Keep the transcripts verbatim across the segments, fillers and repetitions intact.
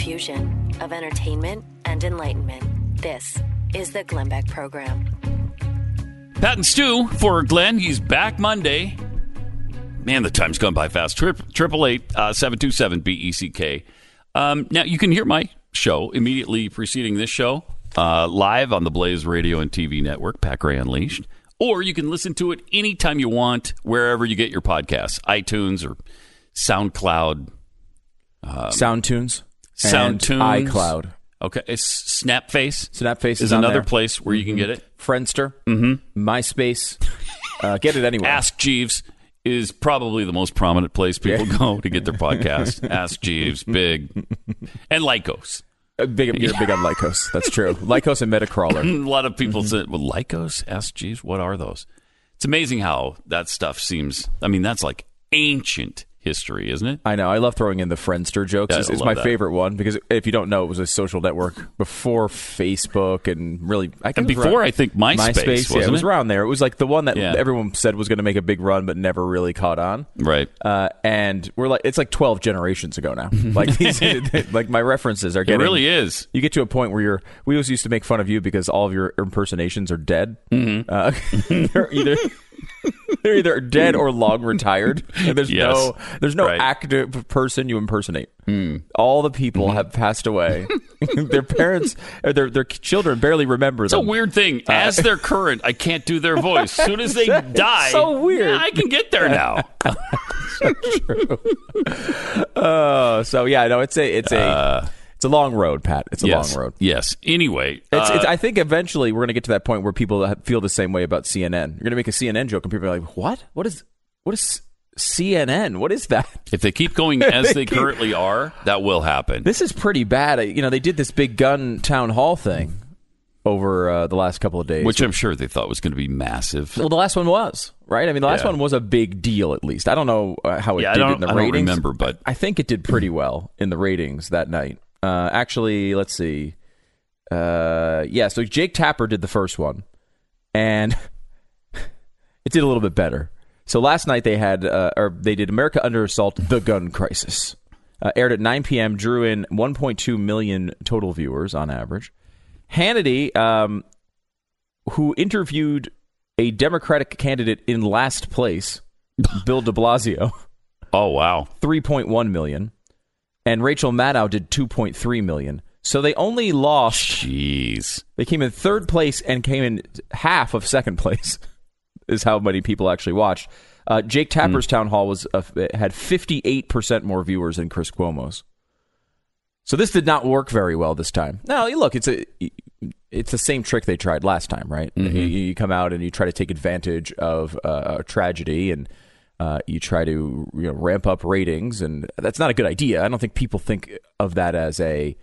fusion of entertainment and enlightenment. This is the Glenn Beck Program. Pat and Stu for Glenn. He's back Monday. Man, the time's gone by fast. Triple eight seven two seven B E C K. Um, now you can hear my show immediately preceding this show uh, live on the Blaze Radio and T V network, Pat Gray Unleashed, or you can listen to it anytime you want, wherever you get your podcasts, iTunes or SoundCloud, um, SoundTunes, SoundTunes, iCloud. Okay, it's Snapface. Snapface is, is on another there. place where mm-hmm. you can get it. Friendster, mm-hmm. MySpace, uh, get it anywhere. Ask Jeeves is probably the most prominent place people yeah. go to get their podcast. Ask Jeeves, big, and Lycos. Uh, big, you're big on Lycos. That's true. Lycos and Metacrawler. A lot of people mm-hmm. say, "Well, Lycos, Ask Jeeves, what are those?" It's amazing how that stuff seems. I mean, that's like ancient history, isn't it? I know. I love throwing in the Friendster jokes. Yeah, it's it's my that. favorite one because if you don't know, it was a social network before Facebook and really, I and before I think MySpace. MySpace, wasn't yeah, it was it? around there. It was like the one that yeah. everyone said was going to make a big run, but never really caught on. Right. Uh, and we're like, it's like twelve generations ago now. Like these, like my references are getting. It really is. You get to a point where you're. We always used to make fun of you because all of your impersonations are dead. Mm-hmm. Uh, they're either. They're either dead or long retired. And there's yes. no there's no right. active person you impersonate. Mm. All the people mm-hmm. have passed away. Their parents, or their their children barely remember it's them. It's a weird thing. As uh, they're current, I can't do their voice. As soon as they die, so weird. Yeah, I can get there now. So true. Uh, so yeah, no, it's a it's a. Uh, It's a long road, Pat. It's a yes, long road. Yes. Anyway. It's, uh, it's, I think eventually we're going to get to that point where people feel the same way about C N N. You're going to make a C N N joke and people are like, what? What is what is C N N? What is that? If they keep going as they, they keep, currently are, that will happen. This is pretty bad. You know, they did this big gun town hall thing over uh, the last couple of days. Which I'm sure they thought was going to be massive. Well, the last one was, right? I mean, the last yeah. one was a big deal, at least. I don't know uh, how it yeah, did I don't, in the I ratings. I don't remember, but... I think it did pretty well in the ratings that night. Uh, actually, let's see. Uh, yeah, so Jake Tapper did the first one, and it did a little bit better. So last night they had, uh, or they did America Under Assault: The Gun Crisis. Uh, aired at nine p.m., drew in one point two million total viewers on average. Hannity, um, who interviewed a Democratic candidate in last place, Bill de Blasio. Oh, wow. three point one million. And Rachel Maddow did two point three million. So they only lost. Jeez. They came in third place and came in half of second place, is how many people actually watched. Uh, Jake Tapper's mm. town hall was uh, had fifty-eight percent more viewers than Chris Cuomo's. So this did not work very well this time. Now, look, it's a it's the same trick they tried last time, right? Mm-hmm. You, you come out and you try to take advantage of uh, a tragedy and. Uh, you try to you know, ramp up ratings, and that's not a good idea. I don't think people think of that as a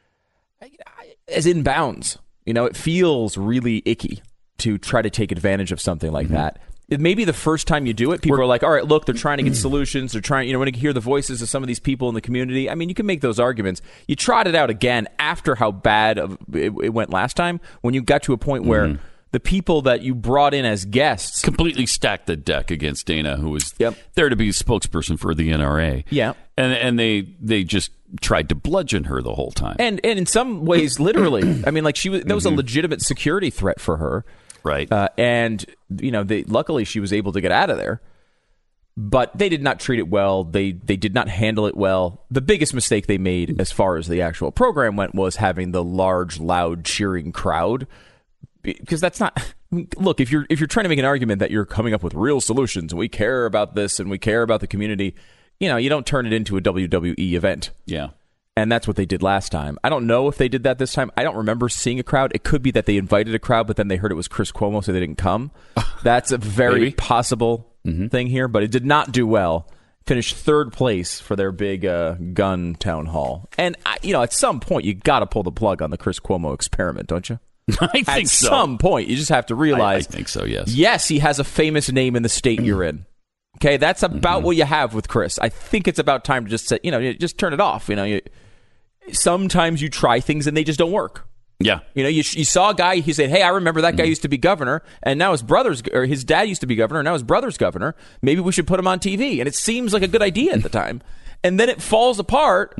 as in bounds. You know, it feels really icky to try to take advantage of something like mm-hmm. that. It may be the first time you do it. People We're, are like, all right, look, they're trying to get solutions. They're trying, you know, when you hear the voices of some of these people in the community. I mean, you can make those arguments. You trot it out again after how bad of it, it went last time, when you got to a point where mm-hmm. the people that you brought in as guests completely stacked the deck against Dana, who was yep. there to be a spokesperson for the N R A. Yeah, and and they they just tried to bludgeon her the whole time. And and in some ways, literally, I mean, like she was that was mm-hmm. a legitimate security threat for her, right? Uh, and you know, they luckily she was able to get out of there. But they did not treat it well. They they did not handle it well. The biggest mistake they made, as far as the actual program went, was having the large, loud, cheering crowd. Because that's not look, if you're if you're trying to make an argument that you're coming up with real solutions and we care about this and we care about the community, you know, you don't turn it into a W W E event. Yeah. And that's what they did last time. I don't know if they did that this time. I don't remember seeing a crowd. It could be that they invited a crowd, but then they heard it was Chris Cuomo, so they didn't come. That's a very possible mm-hmm. thing here, but it did not do well. Finished third place for their big uh, gun town hall. And, you know, at some point, you got to pull the plug on the Chris Cuomo experiment, don't you? I think At so. some point, you just have to realize. I, I think so, yes. Yes, he has a famous name in the state you're in. Okay, that's about mm-hmm. what you have with Chris. I think it's about time to just say, you know, just turn it off. You know, you, sometimes you try things and they just don't work. Yeah. You know, you, you saw a guy, he said, hey, I remember that guy used to be governor, and now his brother's, or his dad used to be governor, and now his brother's governor. Maybe we should put him on T V. And it seems like a good idea at the time. And then it falls apart, mm-hmm.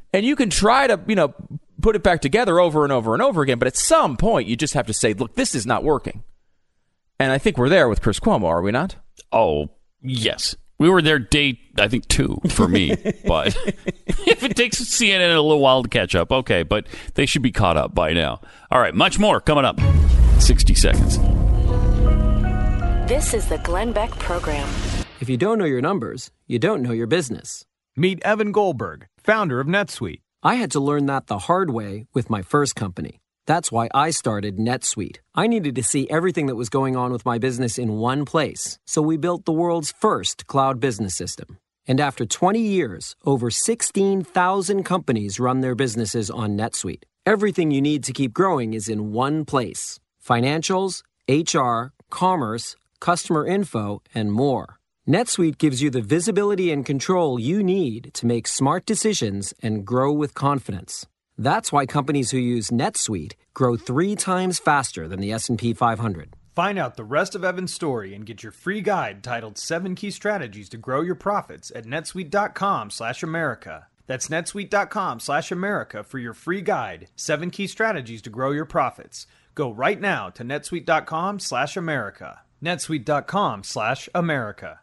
And you can try to, you know, put it back together over and over and over again. But at some point, you just have to say, look, this is not working. And I think we're there with Chris Cuomo, are we not? Oh, yes. We were there day, I think, two for me. But if it takes C N N a little while to catch up, okay. But they should be caught up by now. All right, much more coming up. sixty seconds. This is the Glenn Beck Program. If you don't know your numbers, you don't know your business. Meet Evan Goldberg, founder of NetSuite. I had to learn that the hard way with my first company. That's why I started NetSuite. I needed to see everything that was going on with my business in one place, so we built the world's first cloud business system. And after twenty years, over sixteen thousand companies run their businesses on NetSuite. Everything you need to keep growing is in one place. Financials, H R, commerce, customer info, and more. NetSuite gives you the visibility and control you need to make smart decisions and grow with confidence. That's why companies who use NetSuite grow three times faster than the S and P five hundred. Find out the rest of Evan's story and get your free guide titled Seven Key Strategies to Grow Your Profits at netsuite.com slash America. That's netsuite.com slash America for your free guide, Seven Key Strategies to Grow Your Profits. Go right now to netsuite.com slash America. netsuite.com slash America.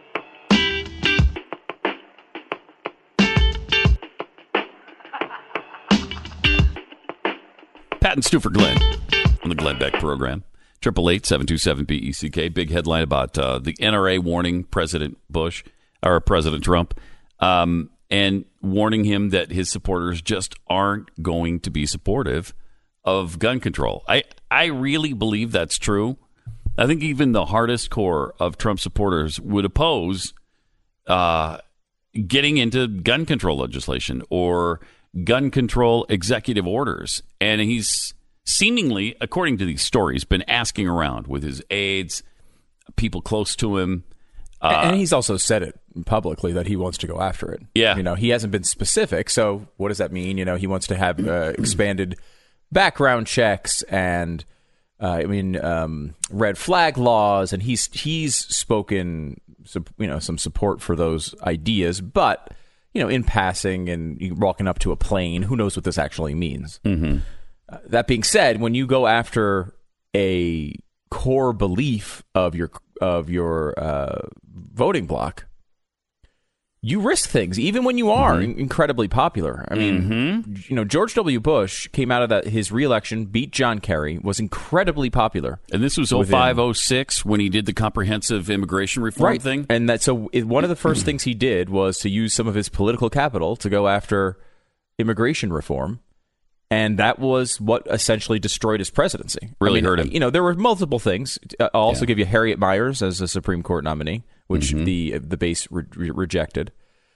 Pat and Stu for Glenn on the Glenn Beck Program. Triple eight seven two seven B E C K. Big headline about uh, the N R A warning President Bush or President Trump, um, and warning him that his supporters just aren't going to be supportive of gun control. I I really believe that's true. I think even the hardest core of Trump supporters would oppose uh, getting into gun control legislation or gun control executive orders. And he's seemingly, according to these stories, been asking around with his aides, people close to him. Uh, and he's also said it publicly that he wants to go after it. Yeah. You know, he hasn't been specific. So what does that mean? You know, he wants to have uh, expanded background checks and, uh, I mean, um, red flag laws. And he's he's spoken, you know, some support for those ideas. But, you know, in passing and walking up to a plane, who knows what this actually means? Mm-hmm. Uh, that being said, when you go after a core belief of your of your uh, voting bloc, you risk things, even when you are mm-hmm. incredibly popular. I mean, mm-hmm. you know, George W. Bush came out of that his reelection, beat John Kerry, was incredibly popular. And this was oh five, oh six when he did the comprehensive immigration reform right. thing. And that so it, one of the first things he did was to use some of his political capital to go after immigration reform. And that was what essentially destroyed his presidency. Really I mean, hurt him. You know, there were multiple things. I'll also Yeah. give you Harriet Miers as a Supreme Court nominee, which Mhm. the the base re- re- rejected.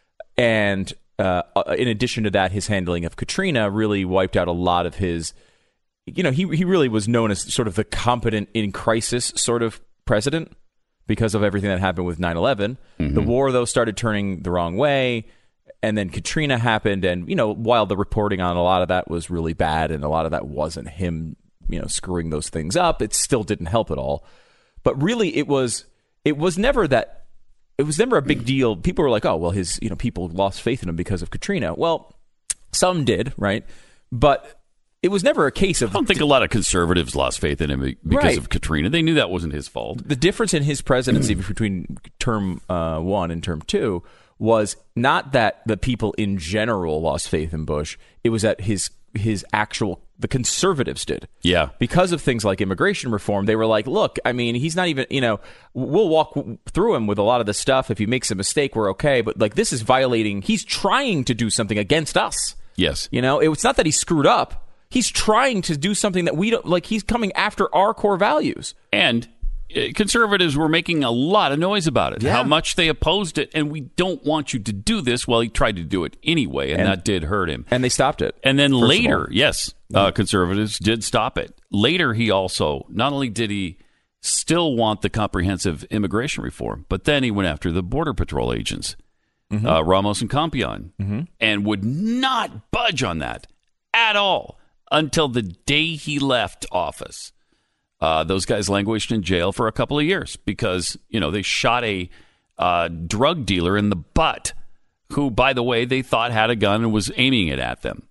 And uh, in addition to that, his handling of Katrina really wiped out a lot of his. You know, he he really was known as sort of the competent in crisis sort of president because of everything that happened with nine eleven. Mhm. The war, though, started turning the wrong way. And then Katrina happened, and, you know, while the reporting on a lot of that was really bad and a lot of that wasn't him, you know, screwing those things up, it still didn't help at all. But really, it was it was never that it was never a big deal. People were like, oh, well, his, you know, people lost faith in him because of Katrina. Well, some did, right? But it was never a case of. I don't think a lot of conservatives lost faith in him because Right. of Katrina. They knew that wasn't his fault. The difference in his presidency between term uh, one and term two was not that the people in general lost faith in Bush. It was that his his actual the conservatives did. Yeah. Because of things like immigration reform, they were like, look, I mean, he's not even, you know, we'll walk through him with a lot of this stuff. If he makes a mistake, we're okay. But like, this is violating, he's trying to do something against us. Yes. You know, it's not that he screwed up. He's trying to do something that we don't, like, he's coming after our core values. And uh, conservatives were making a lot of noise about it, Yeah. how much they opposed it. And we don't want you to do this. Well, he tried to do it anyway, and, And- that did hurt him. And they stopped it. And then first of later, all. yes, uh, conservatives did stop it. Later, he also, not only did he still want the comprehensive immigration reform, but then he went after the Border Patrol agents, Mm-hmm. uh, Ramos and Campion, and would not budge on that at all until the day he left office. Uh, those guys languished in jail for a couple of years because, you know, they shot a uh, drug dealer in the butt who, by the way, they thought had a gun and was aiming it at them.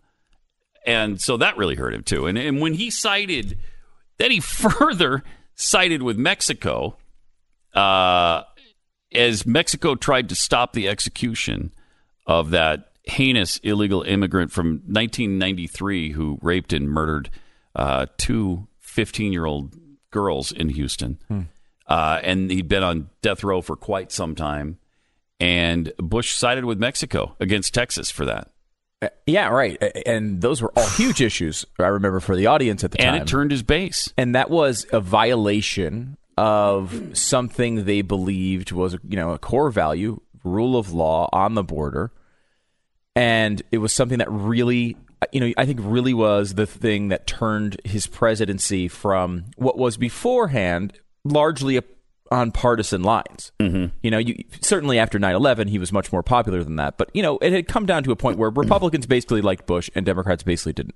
And so that really hurt him, too. And, and when he sided, then he further sided with Mexico uh, as Mexico tried to stop the execution of that heinous illegal immigrant from nineteen ninety-three who raped and murdered uh, two fifteen-year-old girls in Houston. Hmm. Uh, and he'd been on death row for quite some time. And Bush sided with Mexico against Texas for that. Yeah, right. And those were all huge issues, I remember, for the audience at the time. And it turned his base. And that was a violation of something they believed was, you know, a core value, rule of law on the border. And it was something that really, you know, I think really was the thing that turned his presidency from what was beforehand largely a on partisan lines. Mm-hmm. You know, you, certainly after nine eleven, he was much more popular than that. But, you know, it had come down to a point where Republicans basically liked Bush and Democrats basically didn't.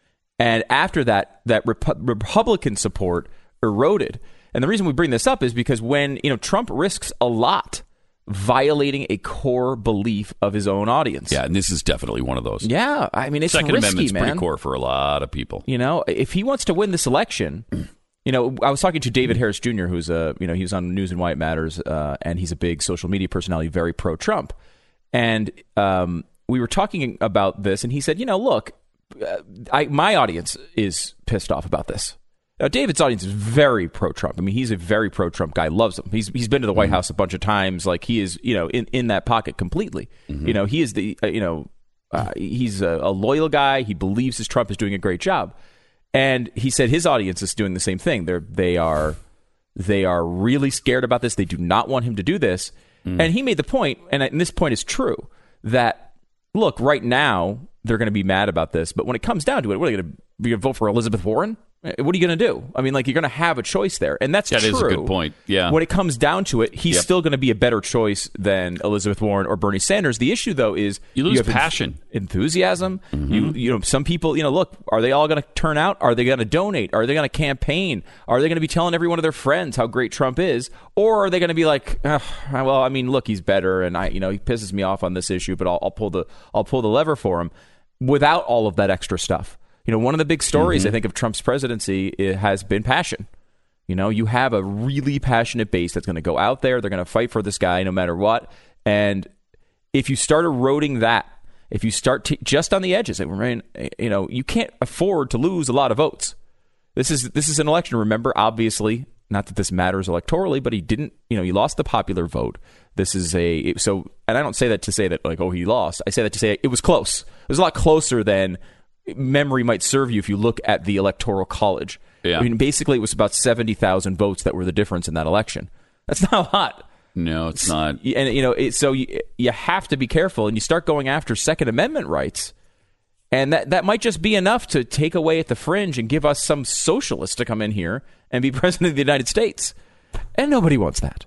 And after that, that Repu- Republican support eroded. And the reason we bring this up is because when, you know, Trump risks a lot violating a core belief of his own audience. Yeah, and this is definitely one of those. Yeah, I mean, it's Second risky, Amendment's man. pretty core for a lot of people. You know, if he wants to win this election... You know, I was talking to David Harris Junior, who's a, you know, he was on News and Why It Matters, uh, and he's a big social media personality, very pro-Trump. And um, we were talking about this, and he said, you know, look, uh, I, my audience is pissed off about this. Now, David's audience is very pro-Trump. I mean, he's a very pro-Trump guy, loves him. He's he's been to the White mm-hmm. House a bunch of times. Like, he is, you know, in, in that pocket completely. Mm-hmm. You know, he is the, uh, you know, uh, he's a, a loyal guy. He believes his Trump is doing a great job. And he said his audience is doing the same thing. They're they are they are really scared about this. They do not want him to do this. Mm. And he made the point, and, and this point is true, that look, right now they're going to be mad about this, but when it comes down to it, what are they going to be vote for Elizabeth Warren? What are you going to do? I mean, like, you're going to have a choice there, and that's that true. That is a good point. Yeah. When it comes down to it, he's yep. still going to be a better choice than Elizabeth Warren or Bernie Sanders. The issue, though, is you lose you have passion, enthusiasm. Mm-hmm. You, you know, some people, you know, look, are they all going to turn out? Are they going to donate? Are they going to campaign? Are they going to be telling every one of their friends how great Trump is, or are they going to be like, oh, well, I mean, look, he's better, and I, you know, he pisses me off on this issue, but I'll, I'll pull the, I'll pull the lever for him, without all of that extra stuff. You know, one of the big stories, mm-hmm. I think, of Trump's presidency has been passion. You know, you have a really passionate base that's going to go out there. They're going to fight for this guy no matter what. And if you start eroding that, if you start t- just on the edges, you know, you can't afford to lose a lot of votes. This is this is an election. Remember, obviously, not that this matters electorally, but he didn't, you know, he lost the popular vote. This is a, so, and I don't say that to say that, like, oh, he lost. I say that to say it was close. It was a lot closer than memory might serve you if you look at the Electoral College. Yeah. I mean, basically, it was about seventy thousand votes that were the difference in that election. That's not a lot. No, it's not. And, you know, it, so you, you have to be careful, and you start going after Second Amendment rights, and that, that might just be enough to take away at the fringe and give us some socialist to come in here and be president of the United States. And nobody wants that.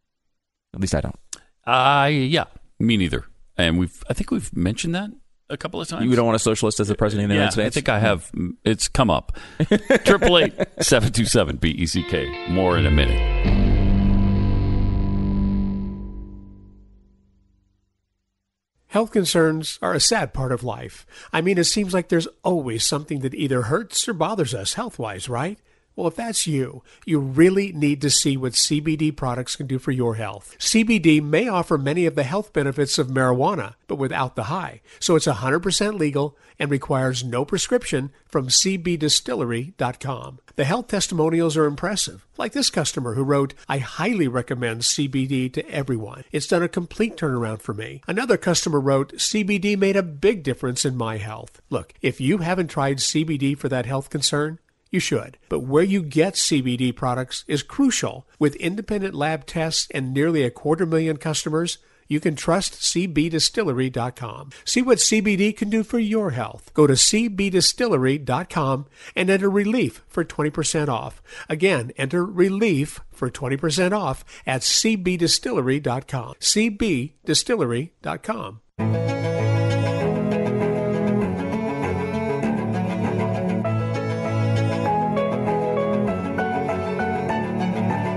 At least I don't. Uh, yeah, me neither. And we've, I think we've mentioned that a couple of times. You don't want a socialist as the president of the yeah, United States? I think I have. It's come up. Triple eight seven two seven B E C K. More in a minute. Health concerns are a sad part of life. I mean, it seems like there's always something that either hurts or bothers us health-wise, right? Well, if that's you, you really need to see what C B D products can do for your health. C B D may offer many of the health benefits of marijuana, but without the high. So it's one hundred percent legal and requires no prescription from C B distillery dot com. The health testimonials are impressive, like this customer who wrote, I highly recommend C B D to everyone. It's done a complete turnaround for me. Another customer wrote, C B D made a big difference in my health. Look, if you haven't tried C B D for that health concern, you should. But where you get C B D products is crucial. With independent lab tests and nearly a quarter million customers, you can trust C B distillery dot com. See what C B D can do for your health. Go to C B distillery dot com and enter RELIEF for twenty percent off. Again, enter RELIEF for twenty percent off at C B distillery dot com. C B distillery dot com.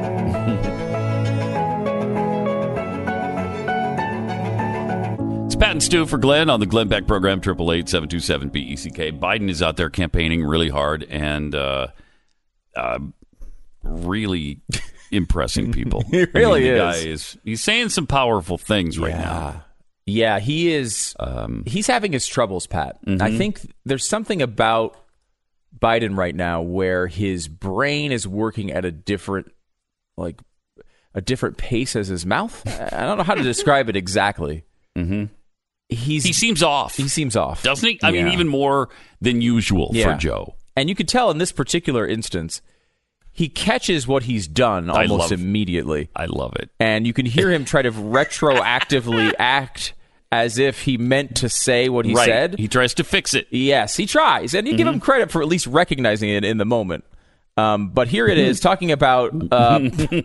Pat Pat and Stu for Glenn on the Glenn Beck program, triple eight seven two seven B E C K. Biden is out there campaigning really hard and uh, uh, really impressing people. He really I mean, the is. Guy is. He's saying some powerful things right yeah. now. Yeah, he is. Um, he's having his troubles, Pat. Mm-hmm. I think there's something about Biden right now where his brain is working at a different, like, a different pace as his mouth. I don't know how to describe it exactly. Mm-hmm. He's he seems off. He seems off, doesn't he? I yeah. mean, even more than usual yeah. for Joe. And you could tell in this particular instance, he catches what he's done almost I love, immediately. I love it. And you can hear him try to retroactively act as if he meant to say what he right. said. He tries to fix it. Yes, he tries. And you mm-hmm. give him credit for at least recognizing it in the moment. Um, but here it is, talking about uh,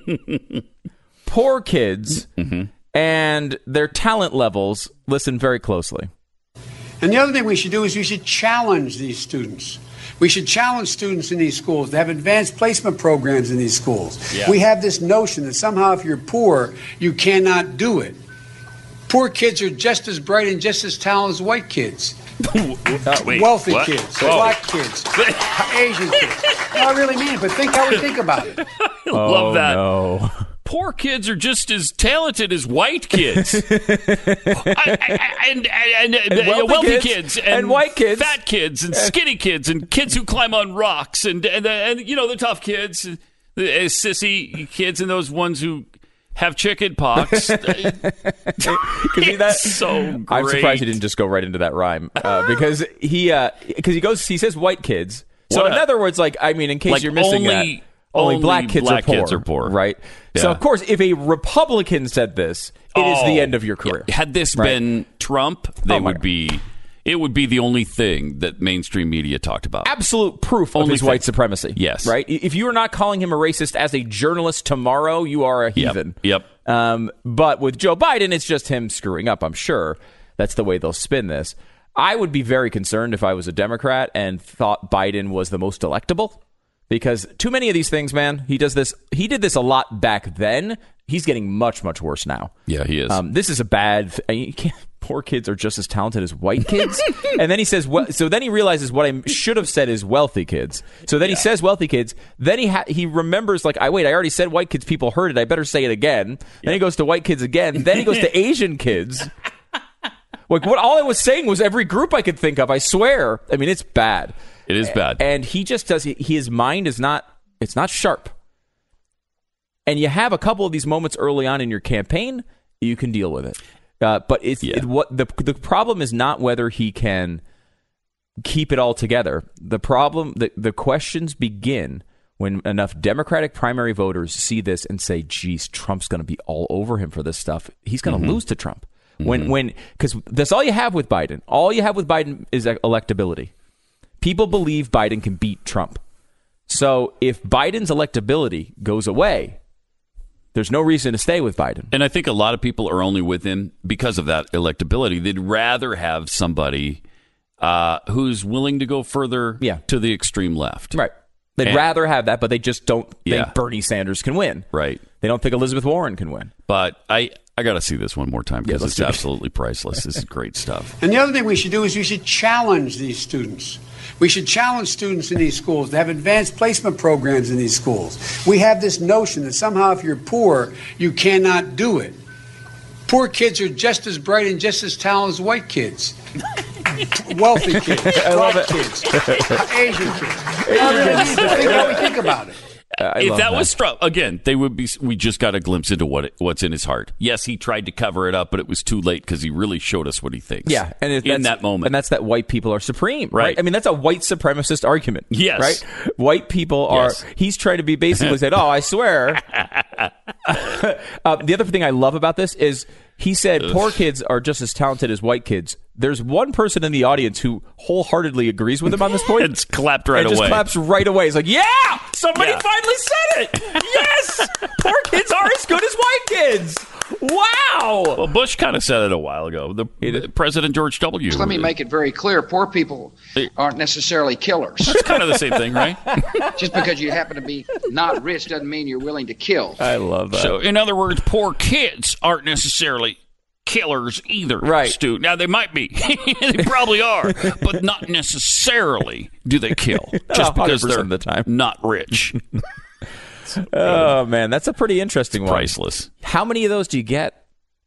poor kids mm-hmm. and their talent levels. Listen very closely. And the other thing we should do is we should challenge these students. We should challenge students in these schools to have advanced placement programs in these schools. Yeah. We have this notion that somehow if you're poor, you cannot do it. Poor kids are just as bright and just as talented as white kids. uh, wait, Wealthy what? kids, Whoa. black kids, Asian kids. No, I really mean it, but think how we think about it. I oh, love that. No. Poor kids are just as talented as white kids. I, I, and, and, and, and wealthy, wealthy kids, kids, and, and white kids, fat kids, and skinny kids, and kids who climb on rocks, and and, and you know the tough kids, the sissy kids, and those ones who have chicken pox. It's so great. I'm surprised he didn't just go right into that rhyme uh, because he uh, because he goes he says white kids. So What in a- other words, like I mean, in case Like you're missing only- that. Only, only black kids black are poor, kids are poor. right? Yeah. So of course, if a Republican said this, it is the Oh, end of your career. yeah. Had this Right. been Trump, they Oh, my would God. be. It would be the only thing that mainstream media talked about. Absolute proof of Only his thing. white supremacy. Yes. Right? If you are not calling him a racist as a journalist tomorrow, you are a heathen. Yep. yep. Um, but with Joe Biden, it's just him screwing up, I'm sure. That's the way they'll spin this. I would be very concerned if I was a Democrat and thought Biden was the most electable. Because too many of these things, man, he does this. He did this a lot back then. He's getting much, much worse now. Yeah, he is. Um, this is a bad. Th- I mean, you can't, poor kids are just as talented as white kids. And then he says, well, so then he realizes what I should have said is wealthy kids. So then yeah. he says wealthy kids. Then he ha- he remembers like, I wait, I already said white kids. People heard it. I better say it again. Yeah. Then he goes to white kids again. Then he goes to Asian kids. Like what? All I was saying was every group I could think of. I swear. I mean, it's bad. It is bad. And he just does, he, his mind is not, it's not sharp. And you have a couple of these moments early on in your campaign, you can deal with it. Uh, but it's yeah. it, what the the problem is not whether he can keep it all together. The problem, the, the questions begin when enough Democratic primary voters see this and say, geez, Trump's going to be all over him for this stuff. He's going to mm-hmm. lose to Trump. Mm-hmm. When, when, because that's all you have with Biden. All you have with Biden is electability. People believe Biden can beat Trump. So if Biden's electability goes away, there's no reason to stay with Biden. And I think a lot of people are only with him because of that electability. They'd rather have somebody uh, who's willing to go further yeah. to the extreme left. Right. They'd and, rather have that, but they just don't yeah. think Bernie Sanders can win. Right. They don't think Elizabeth Warren can win. But I, I got to see this one more time because yeah, it's absolutely priceless. This is great stuff. And the other thing we should do is we should challenge these students. We should challenge students in these schools to have advanced placement programs in these schools. We have this notion that somehow if you're poor, you cannot do it. Poor kids are just as bright and just as talented as white kids. Wealthy kids, black kids, Asian kids. I really mean it, but think how we think about it. Uh, if that, that was Trump, again, they would be. We just got a glimpse into what it, what's in his heart. Yes, he tried to cover it up, but it was too late because he really showed us what he thinks. Yeah, and it, in that moment, and that's that white people are supreme, right? right? I mean, that's a white supremacist argument. Yes, right. White people are. Yes. He's trying to be basically said, "Oh, I swear." uh, the other thing I love about this is he said Ugh. poor kids are just as talented as white kids. There's one person in the audience who wholeheartedly agrees with him on this point. It's clapped right and away. Just claps right away. He's like, "Yeah, somebody yeah. finally said it. Yes, poor kids are as good as white kids." Wow. Well, Bush kind of said it a while ago. The, the President George W. Let me make it very clear: poor people aren't necessarily killers. It's kind of the same thing, right? Just because you happen to be not rich doesn't mean you're willing to kill. I love that. So, in other words, poor kids aren't necessarily killers either, right. Stu. Now, they might be. They probably are. But not necessarily do they kill. Just because they're of the time. not rich. Oh, man. That's a pretty interesting it's one. Priceless. How many of those do you get?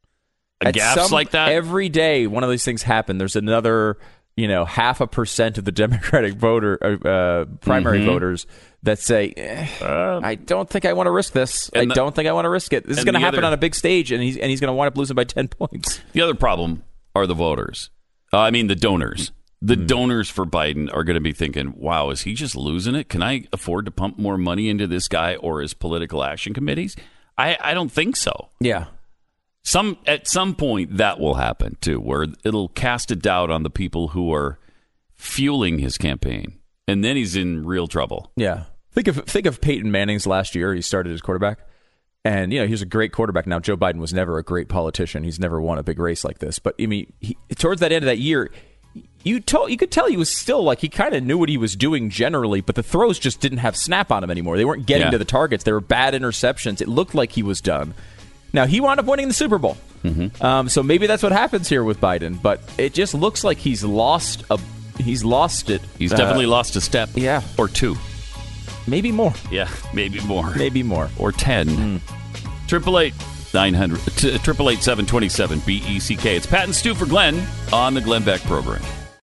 A gaffes some, like that? Every day one of these things happen. There's another, you know, half a percent of the Democratic voter, uh, primary mm-hmm. voters that say, eh, uh, I don't think I want to risk this. I the, don't think I want to risk it. This is going to happen other, on a big stage, and he's and he's going to wind up losing by ten points. The other problem are the voters. Uh, I mean, the donors. The mm. donors for Biden are going to be thinking, wow, is he just losing it? Can I afford to pump more money into this guy or his political action committees? I, I don't think so. Yeah. Some At some point, that will happen, too, where it'll cast a doubt on the people who are fueling his campaign. And then he's in real trouble. Yeah. Think of think of Peyton Manning's last year. He started as quarterback. And, you know, he was a great quarterback. Now, Joe Biden was never a great politician. He's never won a big race like this. But, I mean, he, towards that end of that year, you told, you could tell he was still, like, he kind of knew what he was doing generally, but the throws just didn't have snap on him anymore. They weren't getting yeah. to the targets. They were bad interceptions. It looked like he was done. Now, he wound up winning the Super Bowl. Mm-hmm. Um, so maybe that's what happens here with Biden. But it just looks like he's lost a... He's lost it. He's definitely uh, lost a step. Yeah. Or two. Maybe more. Yeah, maybe more. Maybe more. Or ten. Triple eight nine hundred triple eight seven twenty seven B E C K. It's Pat and Stu for Glenn on the Glenn Beck program.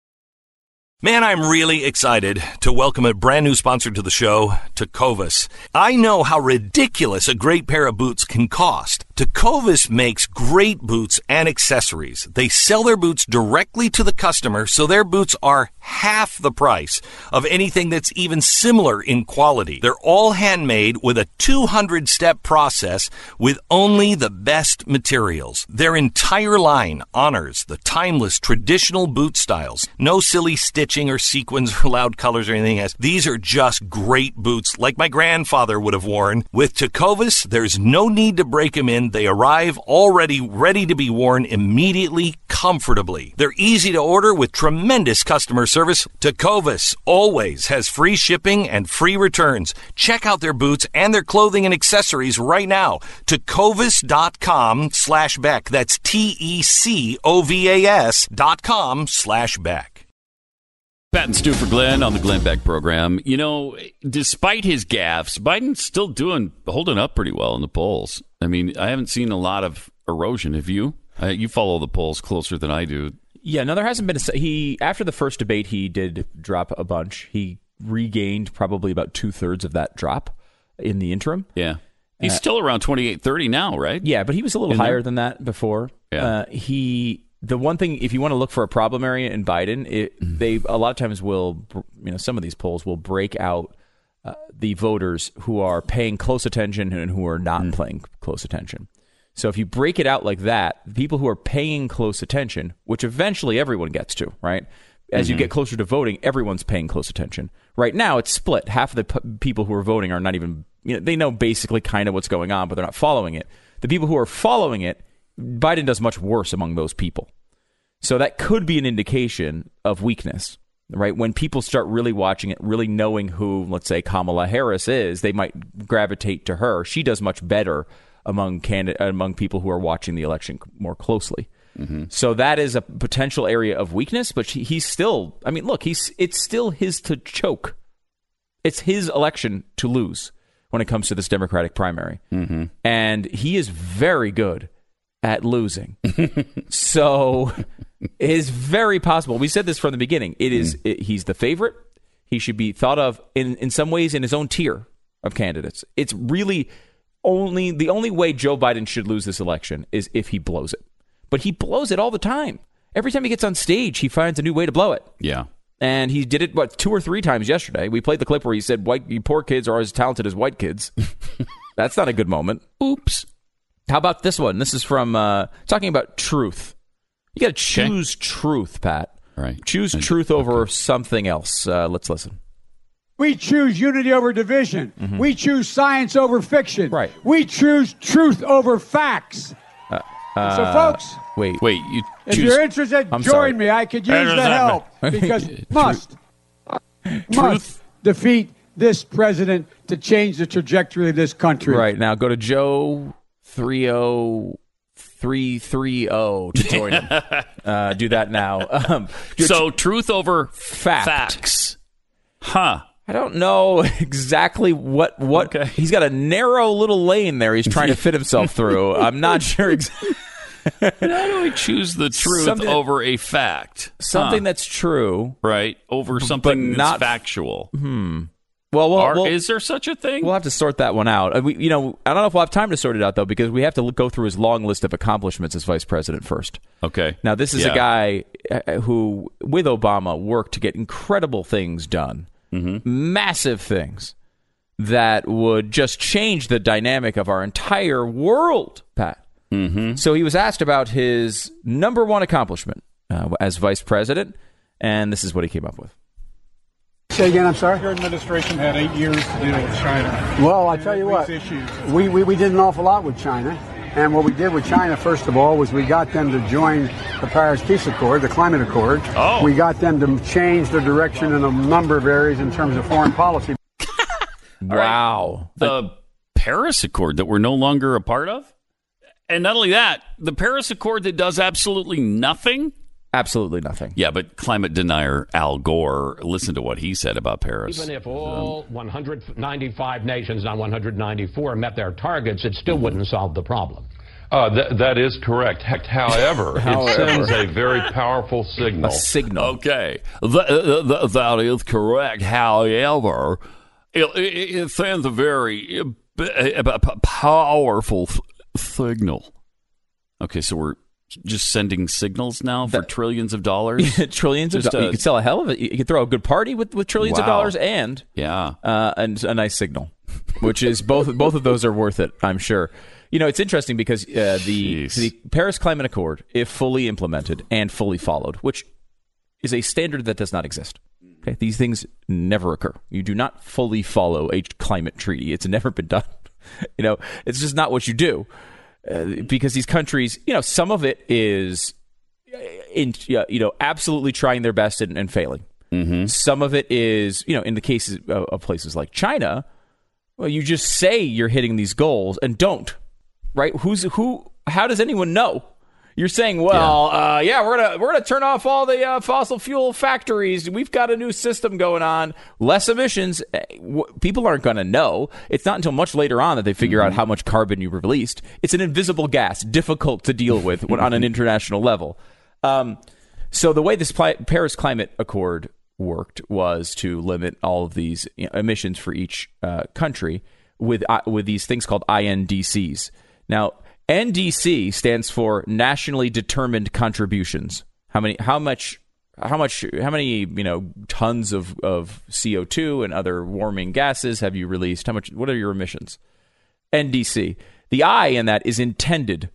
Man, I'm really excited to welcome a brand new sponsor to the show, Tecovas. I know how ridiculous a great pair of boots can cost. Tecovas makes great boots and accessories. They sell their boots directly to the customer, so their boots are half the price of anything that's even similar in quality. They're all handmade with a two hundred step process with only the best materials. Their entire line honors the timeless traditional boot styles. No silly stitching or sequins or loud colors or anything else. These are just great boots like my grandfather would have worn. With Tecovas, there's no need to break them in. They arrive already ready to be worn immediately, comfortably. They're easy to order with tremendous customer service. Tecovas always has free shipping and free returns. Check out their boots and their clothing and accessories right now. Tecovas.com slash Beck. That's T-E-C-O-V-A-S dot com slash Beck. Pat and Stu for Glenn on the Glenn Beck program. You know, despite his gaffes, Biden's still doing, holding up pretty well in the polls. I mean, I haven't seen a lot of erosion. Have you? Uh, you follow the polls closer than I do. Yeah, no, there hasn't been a... He, after the first debate, he did drop a bunch. He regained probably about two-thirds of that drop in the interim. Yeah. He's uh, still around twenty-eight thirty now, right? Yeah, but he was a little in higher there? than that before. Yeah. Uh, he... The one thing, if you want to look for a problem area in Biden, it, they a lot of times will, you know, some of these polls will break out uh, the voters who are paying close attention and who are not mm. paying close attention. So if you break it out like that, the people who are paying close attention, which eventually everyone gets to, right? As mm-hmm. you get closer to voting, everyone's paying close attention. Right now, it's split. Half of the p- people who are voting are not even, you know, they know basically kind of what's going on, but they're not following it. The people who are following it, Biden does much worse among those people. So that could be an indication of weakness, right? When people start really watching it, really knowing who, let's say, Kamala Harris is, they might gravitate to her. She does much better among candid- among people who are watching the election more closely. Mm-hmm. So that is a potential area of weakness, but she, he's still, I mean, look, he's it's still his to choke. It's his election to lose when it comes to this Democratic primary. Mm-hmm. And he is very good at losing. So it is very possible. We said this from the beginning. It is mm. it, he's the favorite. He should be thought of in, in some ways in his own tier of candidates. It's really only the only way Joe Biden should lose this election is if he blows it. But he blows it all the time. Every time he gets on stage, he finds a new way to blow it. Yeah. And he did it, what, two or three times yesterday. We played the clip where he said, "White, you poor kids are as talented as white kids." That's not a good moment. Oops. How about this one? This is from uh, talking about truth. You got to choose okay. truth, Pat. Right. Choose truth over okay. something else. Uh, let's listen. We choose unity over division. Mm-hmm. We choose science over fiction. Right. We choose truth over facts. Uh, uh, so, folks, wait, wait. You if choose... you're interested, I'm join sorry. me. I could use the help because must, must defeat this president to change the trajectory of this country. Right. Now go to Joe three oh three three zero to join him. uh, do that now. Um, so truth over fact. facts. Huh. I don't know exactly what what Okay. he's got a narrow little lane there he's trying to fit himself through. I'm not sure exactly. How do we choose the truth Something over a fact? Something Huh. that's true, right? Over something but that's not factual. Hmm. Well, well, Are, well, is there such a thing? We'll have to sort that one out. Uh, We, you know, I don't know if we'll have time to sort it out though, because we have to look, go through his long list of accomplishments as vice president first. Okay. Now, this is Yeah. a guy uh, who, with Obama, worked to get incredible things done, mm-hmm. massive things that would just change the dynamic of our entire world, Pat. Mm-hmm. So he was asked about his number one accomplishment uh, as vice president, and this is what he came up with. Say again, I'm sorry? Your administration had eight years to deal with China. Well, I tell you what, issues. we, we, we did an awful lot with China. And what we did with China, first of all, was we got them to join the Paris Peace Accord, the Climate Accord. Oh. We got them to change their direction in a number of areas in terms of foreign policy. Wow. The Paris Accord that we're no longer a part of? And not only that, the Paris Accord that does absolutely nothing? Absolutely nothing. Yeah, but climate denier Al Gore, listen to what he said about Paris. Even if all one hundred ninety-five nations, not one hundred ninety-four, met their targets, it still wouldn't solve the problem. Uh, th- that is correct. However, However. it sends a very powerful signal. A signal. Okay, Th- th- th- that is correct. However, it, it, it sends a very uh, b- uh, p- powerful f- signal. Okay, so we're just sending signals now for That- trillions of dollars? trillions of Just dollars. a- You could sell a hell of it. You could throw a good party with, with trillions of Wow. dollars and Yeah. uh, and a nice signal, which is both both of those are worth it, I'm sure. You know, it's interesting because uh, the Jeez. the Paris Climate Accord, if fully implemented and fully followed, which is a standard that does not exist. Okay, these things never occur. You do not fully follow a climate treaty. It's never been done. You know, it's just not what you do. Uh, because these countries, you know, some of it is, in, you know, absolutely trying their best and, and failing. Mm-hmm. Some of it is, you know, in the cases of, of places like China, well, you just say you're hitting these goals and don't, right? Who's who? How does anyone know? You're saying, well, yeah, uh, yeah we're gonna we're gonna turn off all the uh, fossil fuel factories. We've got a new system going on, less emissions. People aren't going to know. It's not until much later on that they figure mm-hmm. out how much carbon you released. It's an invisible gas, difficult to deal with when, on an international level. Um, so the way this pli- Paris Climate Accord worked was to limit all of these you know, emissions for each uh, country with uh, with these things called I N D Cs. Now, N D C stands for Nationally Determined Contributions. How many? How much? How much? How many? You know, tons of, of C O two and other warming gases have you released? How much? What are your emissions? N D C. The I in that is intended.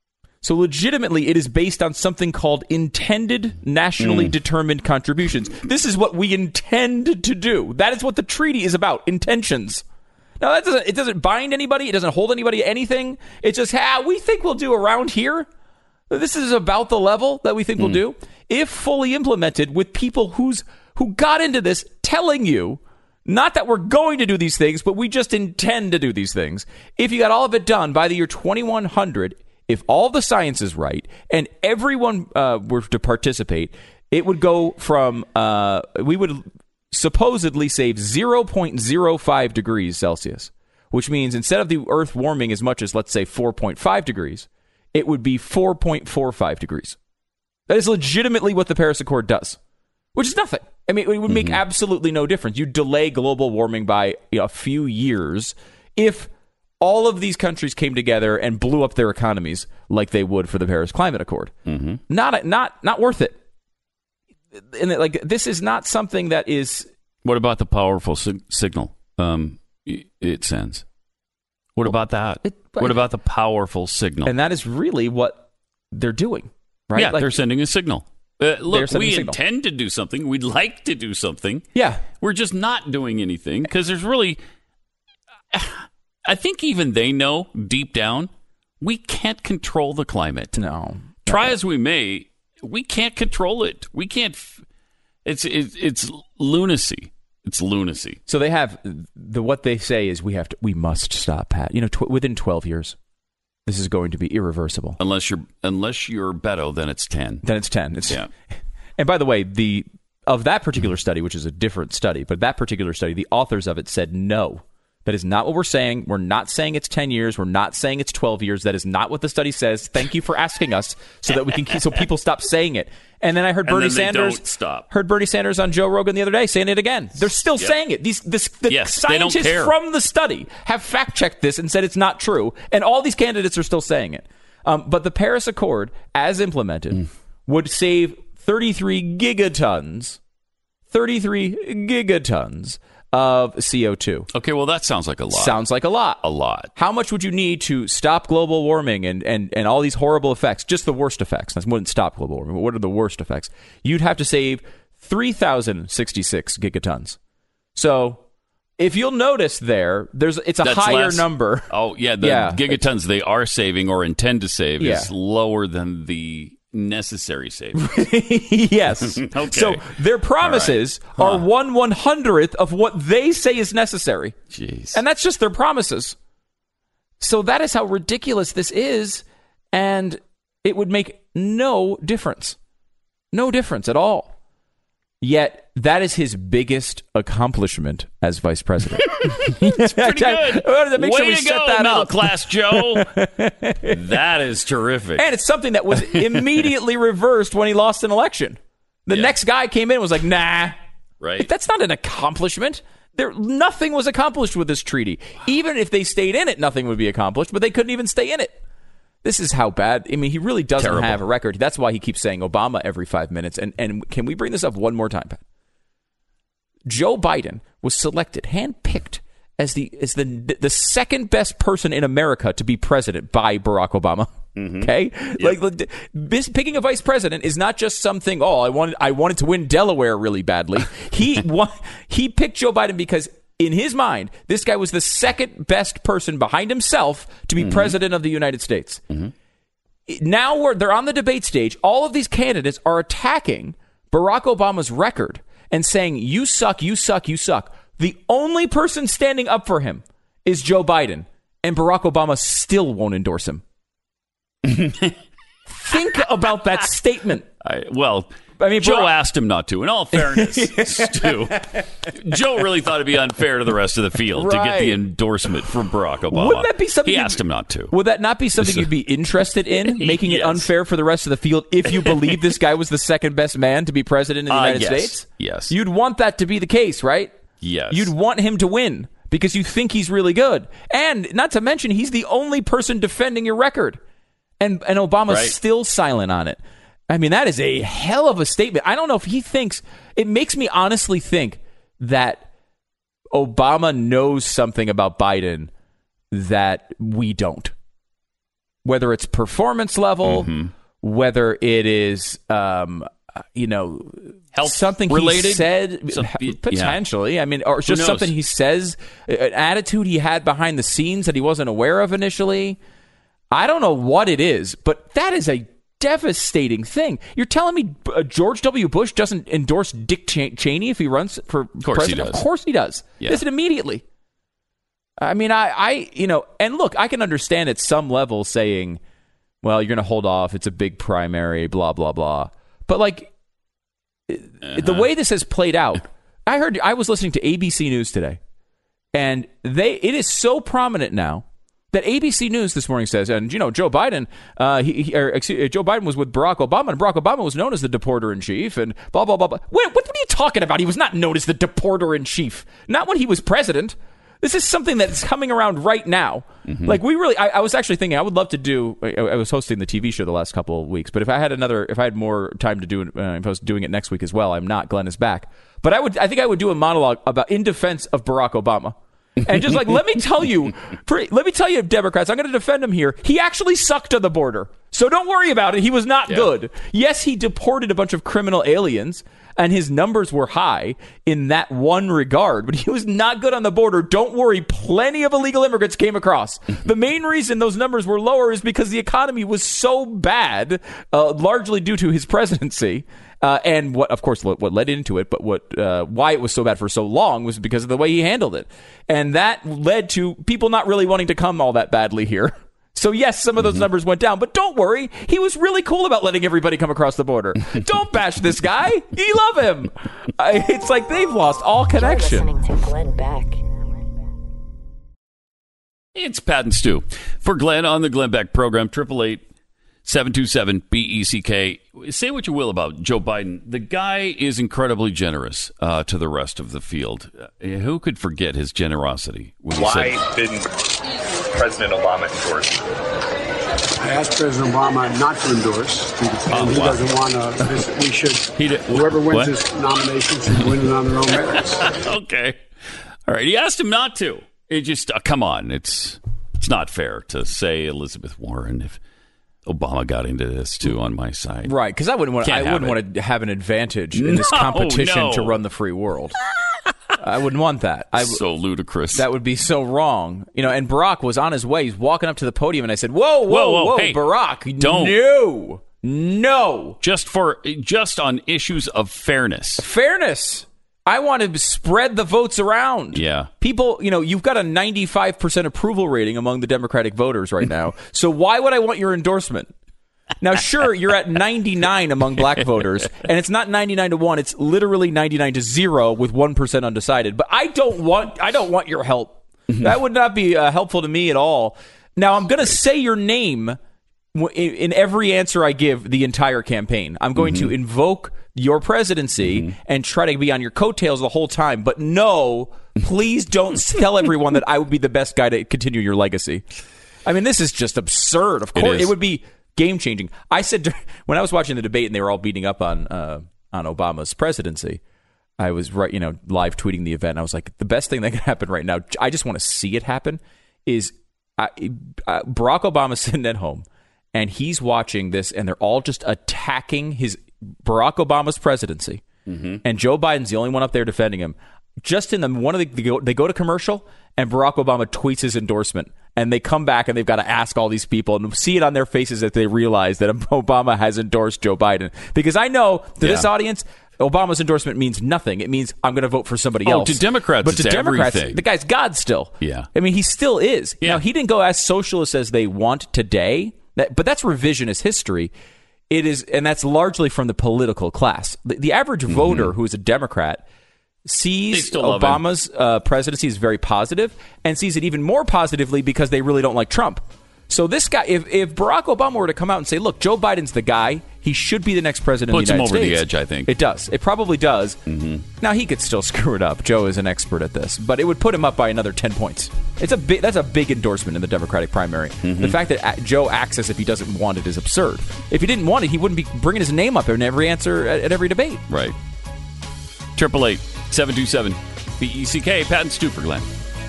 So legitimately, it is based on something called intended nationally mm. determined contributions. This is what we intend to do. That is what the treaty is about. Intentions. Now, that doesn't, it doesn't bind anybody. It doesn't hold anybody to anything. It's just, ah, we think we'll do around here. This is about the level that we think mm. we'll do. If fully implemented with people who's who got into this telling you, not that we're going to do these things, but we just intend to do these things. If you got all of it done by the year twenty-one hundred, if all the science is right and everyone uh, were to participate, it would go from, uh, we would supposedly save zero point zero five degrees Celsius, which means instead of the Earth warming as much as, let's say, four point five degrees, it would be four point four five degrees. That is legitimately what the Paris Accord does, which is nothing. I mean, it would make mm-hmm. absolutely no difference. You delay global warming by you know, a few years if all of these countries came together and blew up their economies like they would for the Paris Climate Accord. Mm-hmm. Not, not, not worth it. And like this is not something that is. What about the powerful sig- signal um, it sends? What about that? It, what about the powerful signal? And that is really what they're doing, right? Yeah, like, they're sending a signal. Uh, look, we signal. intend to do something. We'd like to do something. Yeah. We're just not doing anything because there's really. I think even they know deep down we can't control the climate. No. Try no. as we may. We can't control it. We can't. It's it's it's lunacy. It's lunacy. So they have the what they say is we have to. We must stop, Pat. You know, tw- within twelve years, this is going to be irreversible. Unless you're unless you're Beto, then it's ten. Then it's ten. It's, yeah. And by the way, the of that particular study, which is a different study, but that particular study, the authors of it said no. That is not what we're saying. We're not saying it's ten years. We're not saying it's twelve years. That is not what the study says. Thank you for asking us so that we can keep, so people stop saying it. And then I heard Bernie and then they Sanders don't stop. heard Bernie Sanders on Joe Rogan the other day saying it again. They're still Yep. saying it. These this, the Yes, they don't scientists care. from the study have fact checked this and said it's not true. And all these candidates are still saying it. Um, but the Paris Accord, as implemented, mm. would save thirty-three gigatons, thirty-three gigatons of C O two. Okay, well, that sounds like a lot. Sounds like a lot. A lot. How much would you need to stop global warming and, and, and all these horrible effects? Just the worst effects. That wouldn't stop global warming. But what are the worst effects? You'd have to save three thousand sixty-six gigatons. So if you'll notice there, there's it's a That's higher less. number. Oh, yeah. The Yeah. gigatons they are saving or intend to save Yeah. is lower than the necessary savings. Yes. Okay. So their promises All right. are Huh. one one hundredth of what they say is necessary. Jeez. And that's just their promises. So that is how ridiculous this is. And it would make no difference. No difference at all. Yet that is his biggest accomplishment as vice president. It's pretty good. Well, make Way sure we to set go, that middle up. class Joe. That is terrific. And it's something that was immediately reversed when he lost an election. The Yeah. next guy came in and was like, nah. Right. That's not an accomplishment. There, nothing was accomplished with this treaty. Even if they stayed in it, nothing would be accomplished, but they couldn't even stay in it. This is how bad. I mean, he really doesn't Terrible. have a record. That's why he keeps saying Obama every five minutes. And, and can we bring this up one more time, Pat? Joe Biden was selected, handpicked, as the as the the second best person in America to be president by Barack Obama. Mm-hmm. Okay, yep. like this, picking a vice president is not just something. Oh, I wanted I wanted to win Delaware really badly. He won, he picked Joe Biden because in his mind, this guy was the second best person behind himself to be mm-hmm. president of the United States. Mm-hmm. Now we're they're on the debate stage. All of these candidates are attacking Barack Obama's record and saying, you suck, you suck, you suck. The only person standing up for him is Joe Biden, and Barack Obama still won't endorse him. Think about that statement. I, well, I mean, Joe Barack- asked him not to. In all fairness, Stu, Joe really thought it'd be unfair to the rest of the field Right. to get the endorsement from Barack Obama. Wouldn't that be something He you'd- asked him not to. Would that not be something you'd be interested in, making it Yes. unfair for the rest of the field if you believe this guy was the second best man to be president in the Uh, United yes. States? Yes. You'd want that to be the case, right? Yes. You'd want him to win because you think he's really good. And not to mention, he's the only person defending your record. And, and Obama's Right. still silent on it. I mean, that is a hell of a statement. I don't know if he thinks, it makes me honestly think that Obama knows something about Biden that we don't. Whether it's performance level, mm-hmm. whether it is, um, you know, Health something related? he said, Some- potentially. yeah. I mean, or it's Who just knows? something he says, an attitude he had behind the scenes that he wasn't aware of initially. I don't know what it is, but that is a devastating thing. You're telling me uh, George W. Bush doesn't endorse Dick Ch- Cheney if he runs for course he president? does. Of course he does. Yeah. Does it immediately. I mean, I, I, you know, and look, I can understand at some level saying, well, you're going to hold off. It's a big primary, blah, blah, blah. But like uh-huh. the way this has played out, I heard, I was listening to A B C News today, and they, it is so prominent now that A B C News this morning says, and you know, Joe Biden, uh, he, he, or, excuse, Joe Biden was with Barack Obama, and Barack Obama was known as the deporter in chief, and blah blah blah blah. Wait, what are you talking about? He was not known as the deporter in chief. Not when he was president. This is something that's coming around right now. Mm-hmm. Like we really, I, I was actually thinking I would love to do. I, I was hosting the T V show the last couple of weeks, but if I had another, if I had more time to do it, uh, if I was doing it next week as well, I'm not. Glenn is back, but I would. I think I would do a monologue about in defense of Barack Obama. And just like, let me tell you, for, let me tell you, Democrats, I'm going to defend him here. He actually sucked at the border. So don't worry about it. He was not yeah. good. Yes, he deported a bunch of criminal aliens, and his numbers were high in that one regard, but he was not good on the border. Don't worry. Plenty of illegal immigrants came across. The main reason those numbers were lower is because the economy was so bad, uh, largely due to his presidency. Uh, and what, of course, what, what led into it, but what, uh, why it was so bad for so long was because of the way he handled it. And that led to people not really wanting to come all that badly here. So, yes, some of those mm-hmm. numbers went down. But don't worry. He was really cool about letting everybody come across the border. Don't bash this guy. You love him. Uh, it's like they've lost all connection. You're listening to Glenn Beck. It's Pat and Stu. For Glenn on the Glenn Beck program, eight eight eight, seven two seven, B E C K. Say what you will about Joe Biden. The guy is incredibly generous uh, to the rest of the field. Uh, who could forget his generosity? When he Why said, didn't President Obama endorse? I asked President Obama not to endorse, and oh, he wow. doesn't want to. We should. He did, whoever wins what? this nomination should win it on their own merits. Okay. All right. He asked him not to. It just, uh, come on. It's it's not fair to say Elizabeth Warren if Obama got into this too on my side. Right, because I wouldn't want Can't I wouldn't have want to have an advantage in No, this competition no. to run the free world. I wouldn't want that. I, so ludicrous. That would be so wrong. You know, and Barack was on his way. He's walking up to the podium, and I said, whoa, whoa, Whoa, whoa, whoa, hey, Barack, don't. No, no. Just for, just on issues of fairness. Fairness. I want to spread the votes around. Yeah. People, you know, you've got a ninety-five percent approval rating among the Democratic voters right now. So why would I want your endorsement? Now, sure, you're at ninety-nine among black voters, and it's not ninety-nine to one. It's literally ninety-nine to zero with one percent undecided. But I don't want I don't want your help. That would not be uh, helpful to me at all. Now, I'm going to say your name in, in every answer I give the entire campaign. I'm going mm-hmm. to invoke your presidency mm-hmm. and try to be on your coattails the whole time. But no, please don't tell everyone that I would be the best guy to continue your legacy. I mean, this is just absurd. Of course, it, it would be game changing. I said when I was watching the debate and they were all beating up on uh, on Obama's presidency, I was right, you know, live tweeting the event. And I was like, the best thing that can happen right now, I just want to see it happen, is uh, uh, Barack Obama sitting at home and he's watching this, and they're all just attacking his Barack Obama's presidency, mm-hmm. and Joe Biden's the only one up there defending him. Just in the one of the they go, they go to commercial, and Barack Obama tweets his endorsement, and they come back and they've got to ask all these people and see it on their faces that they realize that Obama has endorsed Joe Biden. Because I know to yeah. this audience, Obama's endorsement means nothing. It means I'm going to vote for somebody oh, else. To Democrats, but to it's Democrats, everything. The guy's God still. Yeah, I mean, he still is. Yeah. Now, he didn't go as socialist as they want today, but that's revisionist history. It is, and that's largely from the political class. The, the average mm-hmm. voter who is a Democrat sees Obama's uh, presidency as very positive, and sees it even more positively because they really don't like Trump. So this guy, if, if Barack Obama were to come out and say, look, Joe Biden's the guy, he should be the next president Puts of the United States. States. Puts him over the edge, I think. It does. It probably does. Mm-hmm. Now, he could still screw it up. Joe is an expert at this. But it would put him up by another ten points. It's a big, that's a big endorsement in the Democratic primary. Mm-hmm. The fact that Joe acts as if he doesn't want it is absurd. If he didn't want it, he wouldn't be bringing his name up in every answer at, at every debate. Right. eight eight eight, seven two seven, B E C K. Pat and Stu for Glenn.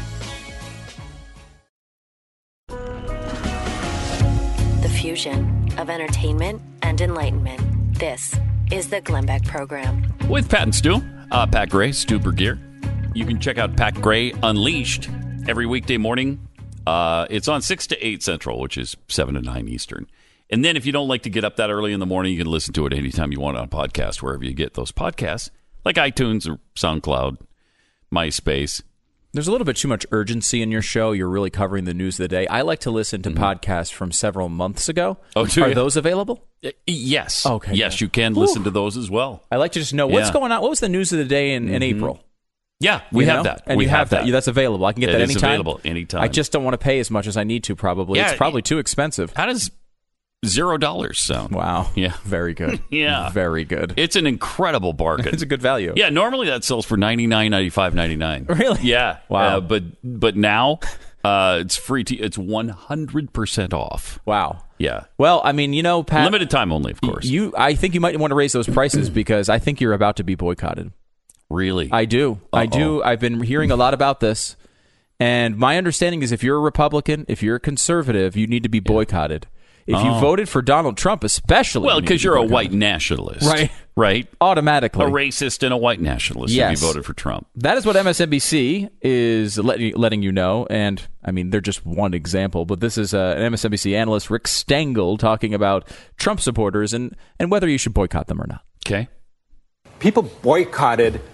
Fusion of entertainment and enlightenment. This is the Glenn Beck Program. With Pat and Stu, uh, Pat Gray, Stu Bergier. You can check out Pat Gray Unleashed every weekday morning. Uh, it's on six to eight Central, which is seven to nine Eastern. And then if you don't like to get up that early in the morning, you can listen to it anytime you want on a podcast, wherever you get those podcasts, like iTunes or SoundCloud, MySpace. There's a little bit too much urgency in your show. You're really covering the news of the day. I like to listen to mm-hmm. podcasts from several months ago. Oh, do Are you? those available? Uh, yes. Okay. Yes, yeah. you can Whew. listen to those as well. I like to just know what's yeah. going on. What was the news of the day in, in mm-hmm. April? Yeah, we you have know? that. And we you have that. that. That's available. I can get it that is anytime. available anytime. I just don't want to pay as much as I need to, probably. Yeah, it's probably it, too expensive. How does zero dollars sound? Wow. Yeah. Very good. yeah. Very good. It's an incredible bargain. It's a good value. Yeah, normally that sells for ninety-nine, ninety-five, ninety-nine. Really? Yeah. Wow. Uh, but but now uh, it's free. T- it's one hundred percent off. Wow. Yeah. Well, I mean, you know, Pat, limited time only, of course. You, I think you might want to raise those prices because I think you're about to be boycotted. Really? I do. Uh-oh. I do. I've been hearing a lot about this. And my understanding is if you're a Republican, if you're a conservative, you need to be boycotted. If oh. you voted for Donald Trump, especially. Well, because you you're be a white nationalist. Right. Right? Automatically. A racist and a white nationalist yes. if you voted for Trump. That is what M S N B C is letting, letting you know. And, I mean, they're just one example. But this is uh, an M S N B C analyst, Rick Stengel, talking about Trump supporters and, and whether you should boycott them or not. Okay. People boycotted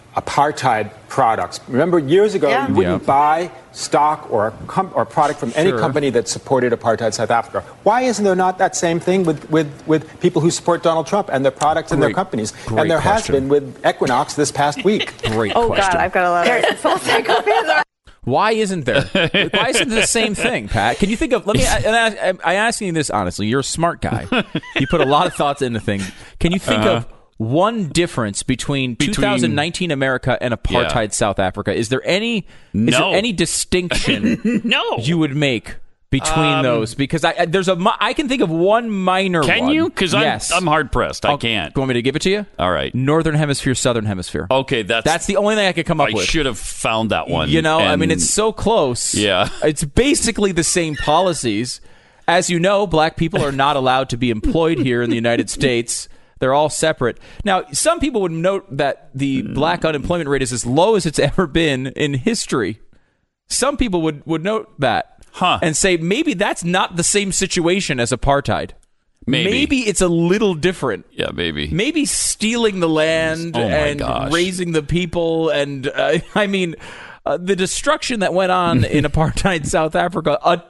apartheid products. Remember, years ago, Yeah. you wouldn't Yeah. buy stock or a, com- or a product from any Sure. company that supported apartheid South Africa. Why isn't there not that same thing with, with, with people who support Donald Trump and their products and their Great- companies? great And there has question. been with Equinox this past week. Great Oh, question. God, I've got a lot of full cycle fans. Why isn't there? Why isn't it the same thing, Pat? Can you think of? Let me. And I, I, I ask you this honestly. You're a smart guy. You put a lot of thoughts into things. Can you think Uh-huh. of one difference between, Between- two thousand nineteen America and apartheid Yeah. South Africa? Is there any? Is No. there any distinction No. you would make between Um, those? Because I, I there's a mi- I can think of one minor Can one. you? Because I'm, yes. I'm hard pressed. I I'll- can't. You want me to give it to you? All right. Northern Hemisphere, Southern Hemisphere. Okay, that's That's the only thing I could come up I with. should have found that one. You know, I and- mean, it's so close. Yeah. It's basically the same policies. As you know, black people are not allowed to be employed here in the United States. They're all separate. Now, some people would note that the black unemployment rate is as low as it's ever been in history. Some people would, would note that Huh. and say maybe that's not the same situation as apartheid. Maybe. it's a little different. Yeah, maybe. Maybe stealing the land Oh, my and gosh. raising the people. And uh, I mean, uh, the destruction that went on in apartheid South Africa, a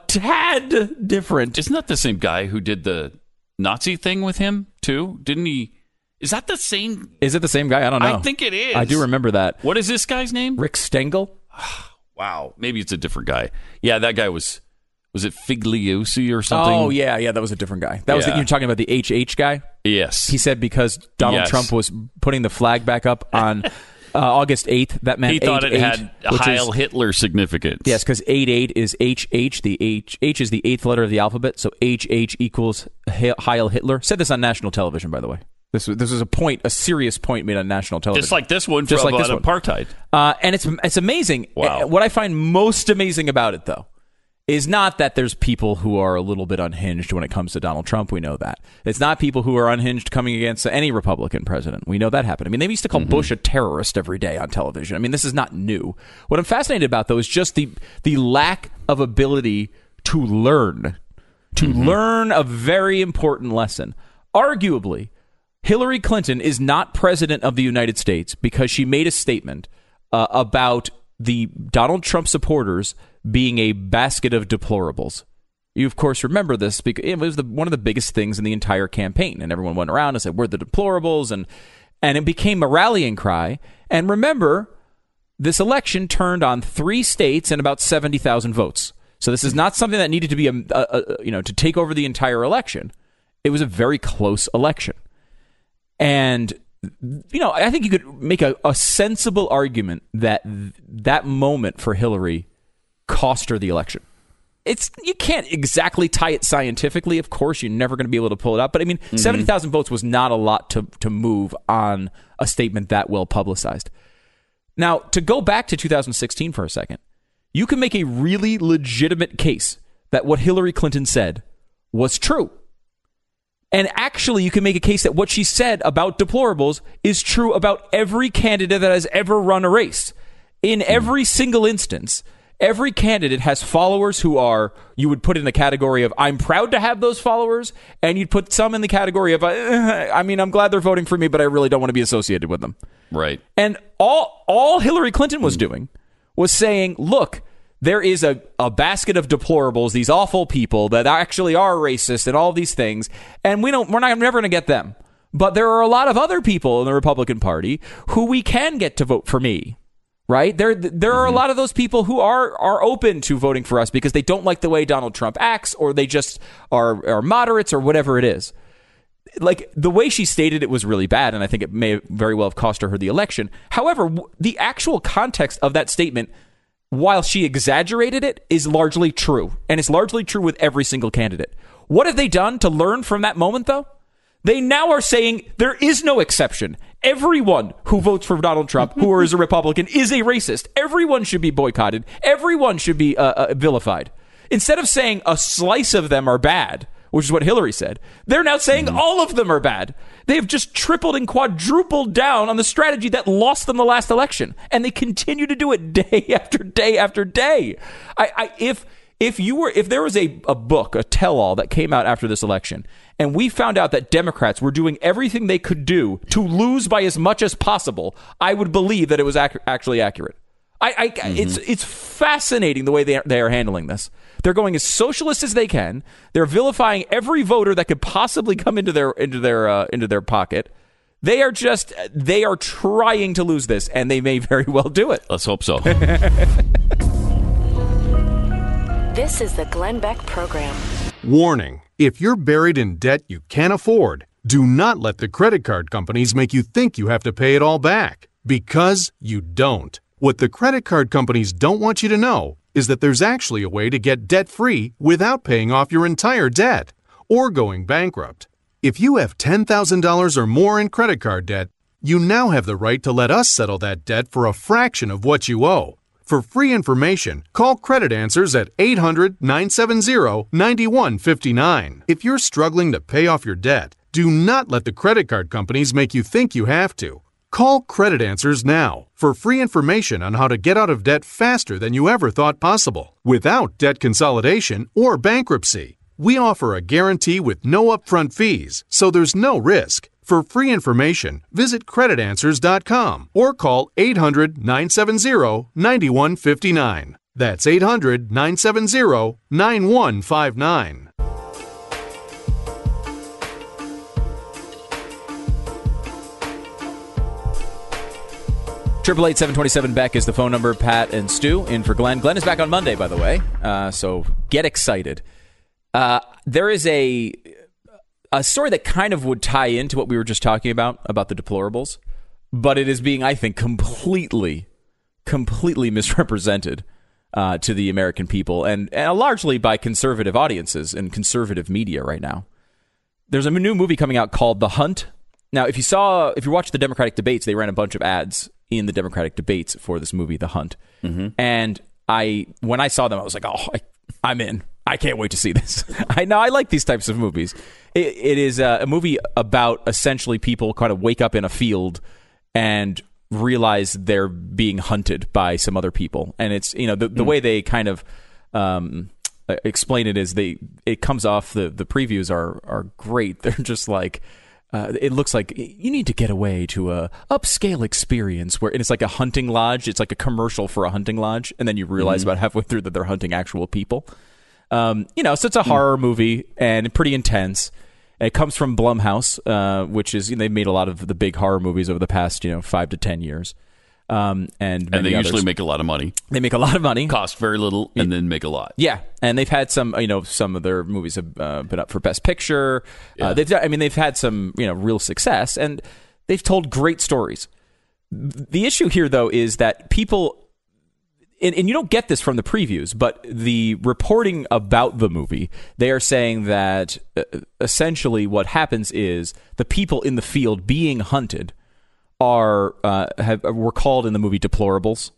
tad different. Isn't that the same guy who did the Nazi thing with him, too? Didn't he? Is that the same? Is it the same guy? I don't know. I think it is. I do remember that. What is this guy's name? Rick Stengel? Wow. Maybe it's a different guy. Yeah, that guy was, was it Figliosi or something? Oh, yeah, yeah, that was a different guy. That was the, Yeah. you're talking about the H H guy? Yes. He said because Donald Yes. Trump was putting the flag back up on uh, August eighth, that meant He thought eight it eight, had which Heil is- Hitler significance. Yes, because eight eight is H H. The H H is the eighth letter of the alphabet, so H H equals He- Heil Hitler. Said this on national television, by the way. This was this was a point, a serious point made on national television. Just like this one Just from like this uh, one. apartheid. Uh, and it's it's amazing. Wow. Uh, What I find most amazing about it, though, is not that there's people who are a little bit unhinged when it comes to Donald Trump. We know that. It's not people who are unhinged coming against any Republican president. We know that happened. I mean, they used to call Mm-hmm. Bush a terrorist every day on television. I mean, this is not new. What I'm fascinated about, though, is just the the lack of ability to learn, to Mm-hmm. learn a very important lesson. Arguably, Hillary Clinton is not president of the United States because she made a statement uh, about the Donald Trump supporters being a basket of deplorables. You, of course, remember this because it was the, one of the biggest things in the entire campaign. And everyone went around and said, we're the deplorables. And, and it became a rallying cry. And remember, this election turned on three states and about seventy thousand votes. So this is not something that needed to be, a, a, a, you know, to take over the entire election. It was a very close election. And, you know, I think you could make a, a sensible argument that th- that moment for Hillary cost her the election. It's you can't exactly tie it scientifically. Of course, you're never going to be able to pull it up. But I mean, Mm-hmm. seventy thousand votes was not a lot to, to move on a statement that well publicized. Now, to go back to two thousand sixteen for a second, you can make a really legitimate case that what Hillary Clinton said was true. And actually, you can make a case that what she said about deplorables is true about every candidate that has ever run a race. In every single instance, every candidate has followers who are, you would put in the category of, I'm proud to have those followers, and you'd put some in the category of, eh, I mean, I'm glad they're voting for me, but I really don't want to be associated with them. Right. And all all Hillary Clinton was doing was saying, look, there is a, a basket of deplorables, these awful people that actually are racist and all these things, and we don't we're not never going to get them. But there are a lot of other people in the Republican Party who we can get to vote for me. Right? There there are a lot of those people who are are open to voting for us because they don't like the way Donald Trump acts, or they just are are moderates, or whatever it is. Like, the way she stated it was really bad, and I think it may very well have cost her the election. However, w- the actual context of that statement, while she exaggerated it, is largely true. And it's largely true with every single candidate. What have they done to learn from that moment, though? They now are saying there is no exception. Everyone who votes for Donald Trump, who is a Republican, is a racist. Everyone should be boycotted. Everyone should be uh, uh, vilified. Instead of saying a slice of them are bad, which is what Hillary said, they're now saying all of them are bad. They have just tripled and quadrupled down on the strategy that lost them the last election. And they continue to do it day after day after day. I, I if If you were, if there was a, a book, a tell-all that came out after this election, and we found out that Democrats were doing everything they could do to lose by as much as possible, I would believe that it was ac- actually accurate. I, I mm-hmm. it's it's fascinating the way they are, they are handling this. They're going as socialist as they can. They're vilifying every voter that could possibly come into their into their uh, into their pocket. They are just they are trying to lose this, and they may very well do it. Let's hope so. This is the Glenn Beck Program. Warning: if you're buried in debt you can't afford, do not let the credit card companies make you think you have to pay it all back, because you don't. What the credit card companies don't want you to know is that there's actually a way to get debt-free without paying off your entire debt or going bankrupt. If you have ten thousand dollars or more in credit card debt, you now have the right to let us settle that debt for a fraction of what you owe. For free information, call Credit Answers at eight hundred, nine seven zero, nine one five nine. If you're struggling to pay off your debt, do not let the credit card companies make you think you have to. Call Credit Answers now for free information on how to get out of debt faster than you ever thought possible, without debt consolidation or bankruptcy. We offer a guarantee with no upfront fees, so there's no risk. For free information, visit credit answers dot com or call eight hundred, nine seven zero, nine one five nine. That's eight hundred, nine seven zero, nine one five nine. Triple eight seven twenty seven Beck is the phone number. Pat and Stu in for Glenn. Glenn is back on Monday, by the way. Uh, so get excited. Uh, there is a a story that kind of would tie into what we were just talking about about the deplorables, but it is being, I think, completely, completely misrepresented uh, to the American people, and, and largely by conservative audiences and conservative media right now. There's a new movie coming out called The Hunt. Now, if you saw, if you watched the Democratic debates, they ran a bunch of ads in the Democratic debates for this movie, The Hunt. Mm-hmm. And I, when I saw them, I was like, oh, I, I'm in. I can't wait to see this. I know I like these types of movies. It, it is a, a movie about essentially people kind of wake up in a field and realize they're being hunted by some other people. And it's, you know, the, the mm. way they kind of um, explain it is they, it comes off, the, the previews are, are great. They're just like, Uh, it looks like you need to get away to a upscale experience where and it's like a hunting lodge. It's like a commercial for a hunting lodge. And then you realize mm. about halfway through that they're hunting actual people. Um, you know, so it's a horror mm. movie and pretty intense. It comes from Blumhouse, uh, which is, you know, they've made a lot of the big horror movies over the past, you know, five to ten years. Um, and and they others. usually make a lot of money. They make a lot of money. Cost very little and then make a lot. Yeah. And they've had some, you know, some of their movies have uh, been up for Best Picture. Yeah. Uh, they've, I mean, they've had some, you know, real success and they've told great stories. The issue here, though, is that people, and, and you don't get this from the previews, but the reporting about the movie, they are saying that uh, essentially what happens is the people in the field being hunted are uh, have were called in the movie deplorables,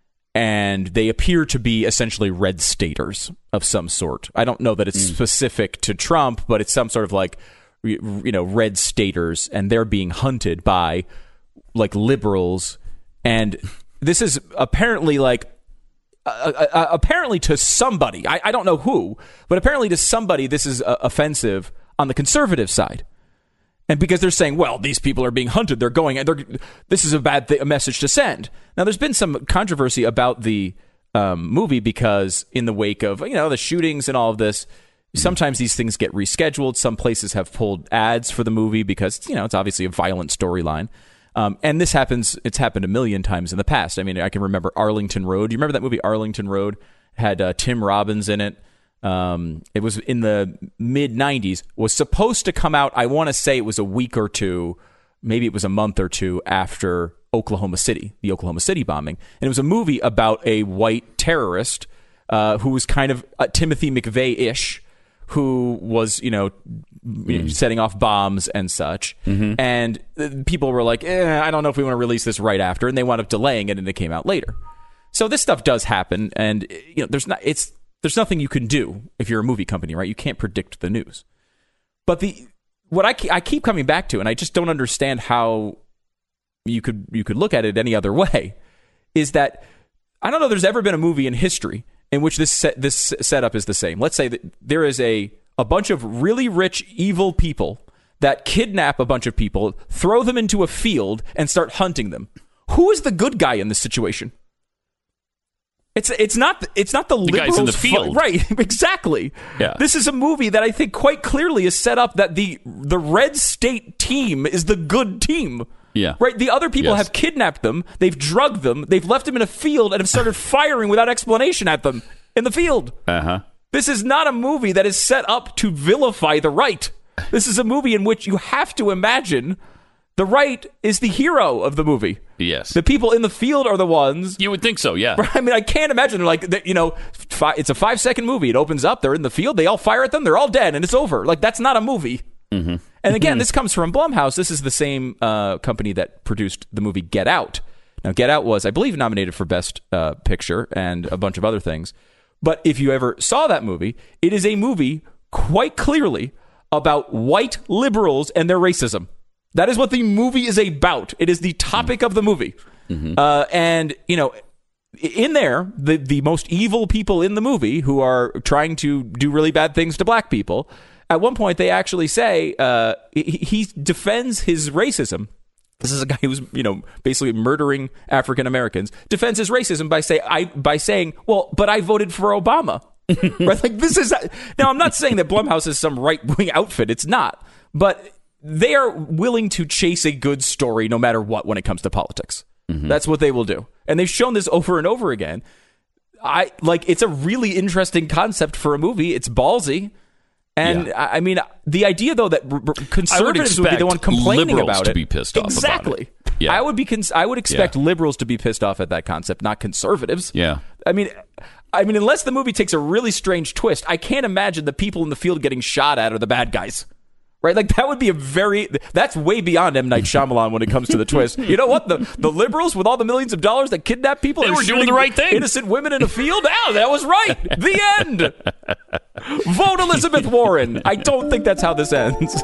and they appear to be essentially red staters of some sort. I don't know that it's mm. specific to Trump, but it's some sort of like, you know, red staters, and they're being hunted by like liberals, and this is apparently like uh, uh, apparently to somebody. I, I don't know who, but apparently to somebody this is uh, offensive on the conservative side. And because they're saying, well, these people are being hunted, they're going, and they're, this is a bad th- a message to send. Now, there's been some controversy about the um, movie because in the wake of, you know, the shootings and all of this, sometimes these things get rescheduled. Some places have pulled ads for the movie because, you know, it's obviously a violent storyline. Um, and this happens, it's happened a million times in the past. I mean, I can remember Arlington Road. Do you remember that movie, Arlington Road? Had uh, Tim Robbins in it. Um, it was in the mid nineties, was supposed to come out. I want to say it was a week or two, maybe it was a month or two after Oklahoma City, the Oklahoma City bombing. And it was a movie about a white terrorist, uh, who was kind of uh, Timothy McVeigh-ish, who was, you know, mm. setting off bombs and such. Mm-hmm. And people were like, eh, I don't know if we want to release this right after. And they wound up delaying it and it came out later. So this stuff does happen. And, you know, there's not, it's, There's nothing you can do if you're a movie company, right? You can't predict the news. But the what I, I keep coming back to, and I just don't understand how you could you could look at it any other way, is that I don't know there's ever been a movie in history in which this set, this setup is the same. Let's say that there is a, a bunch of really rich, evil people that kidnap a bunch of people, throw them into a field, and start hunting them. Who is the good guy in this situation? It's it's not it's not the, the liberals guys in the field, right? Exactly. Yeah. This is a movie that I think quite clearly is set up that the the red state team is the good team. Yeah. Right. The other people Yes. have kidnapped them. They've drugged them. They've left them in a field and have started firing without explanation at them in the field. Uh huh. This is not a movie that is set up to vilify the right. This is a movie in which you have to imagine the right is the hero of the movie. Yes. The people in the field are the ones. You would think so, yeah. I mean, I can't imagine. Like, that, you know, fi- it's a five second movie. It opens up. They're in the field. They all fire at them. They're all dead, and it's over. Like, that's not a movie. Mm-hmm. And again, this comes from Blumhouse. This is the same uh, company that produced the movie Get Out. Now, Get Out was, I believe, nominated for Best uh, Picture and a bunch of other things. But if you ever saw that movie, it is a movie quite clearly about white liberals and their racism. That is what the movie is about. It is the topic of the movie. Mm-hmm. Uh, and, you know, in there, the, the most evil people in the movie who are trying to do really bad things to black people, at one point they actually say uh, he, he defends his racism. This is a guy who's, you know, basically murdering African Americans, defends his racism by say I by saying, well, but I voted for Obama. Right? Like, this is now, I'm not saying that Blumhouse is some right-wing outfit. It's not. But they are willing to chase a good story no matter what when it comes to politics. Mm-hmm. That's what they will do. And they've shown this over and over again. I like it's a really interesting concept for a movie. It's ballsy. And yeah. I, I mean, the idea, though, that r- r- conservatives would, would be the one complaining about to it. be pissed off exactly. About it. Yeah. I would be. Cons- I would expect yeah. liberals to be pissed off at that concept, not conservatives. Yeah. I mean, I mean, unless the movie takes a really strange twist, I can't imagine the people in the field getting shot at are the bad guys. Right? Like, that would be a very... That's way beyond M. Night Shyamalan when it comes to the twist. You know what? The the liberals with all the millions of dollars that kidnap people... They and were doing the right thing. Innocent women in a field? Ah, that was right. The end. Vote Elizabeth Warren. I don't think that's how this ends.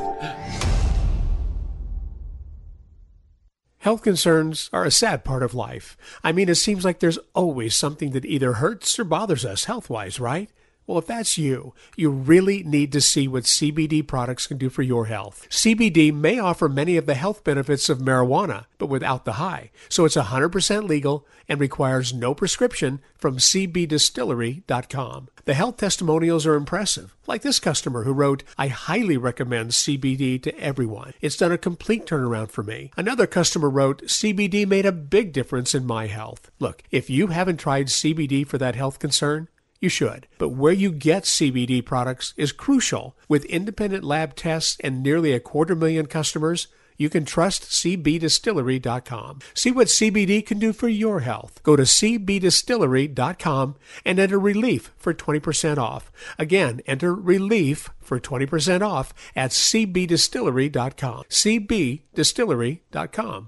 Health concerns are a sad part of life. I mean, it seems like there's always something that either hurts or bothers us health-wise, right? Well, if that's you, you really need to see what C B D products can do for your health. C B D may offer many of the health benefits of marijuana, but without the high. So it's one hundred percent legal and requires no prescription from C B distillery dot com. The health testimonials are impressive, like this customer who wrote, I highly recommend C B D to everyone. It's done a complete turnaround for me. Another customer wrote, C B D made a big difference in my health. Look, if you haven't tried C B D for that health concern, you should. But where you get C B D products is crucial. With independent lab tests and nearly a quarter million customers, you can trust C B distillery dot com. See what C B D can do for your health. Go to C B distillery dot com and enter RELIEF for twenty percent off. Again, enter RELIEF for twenty percent off at C B distillery dot com. C B distillery dot com.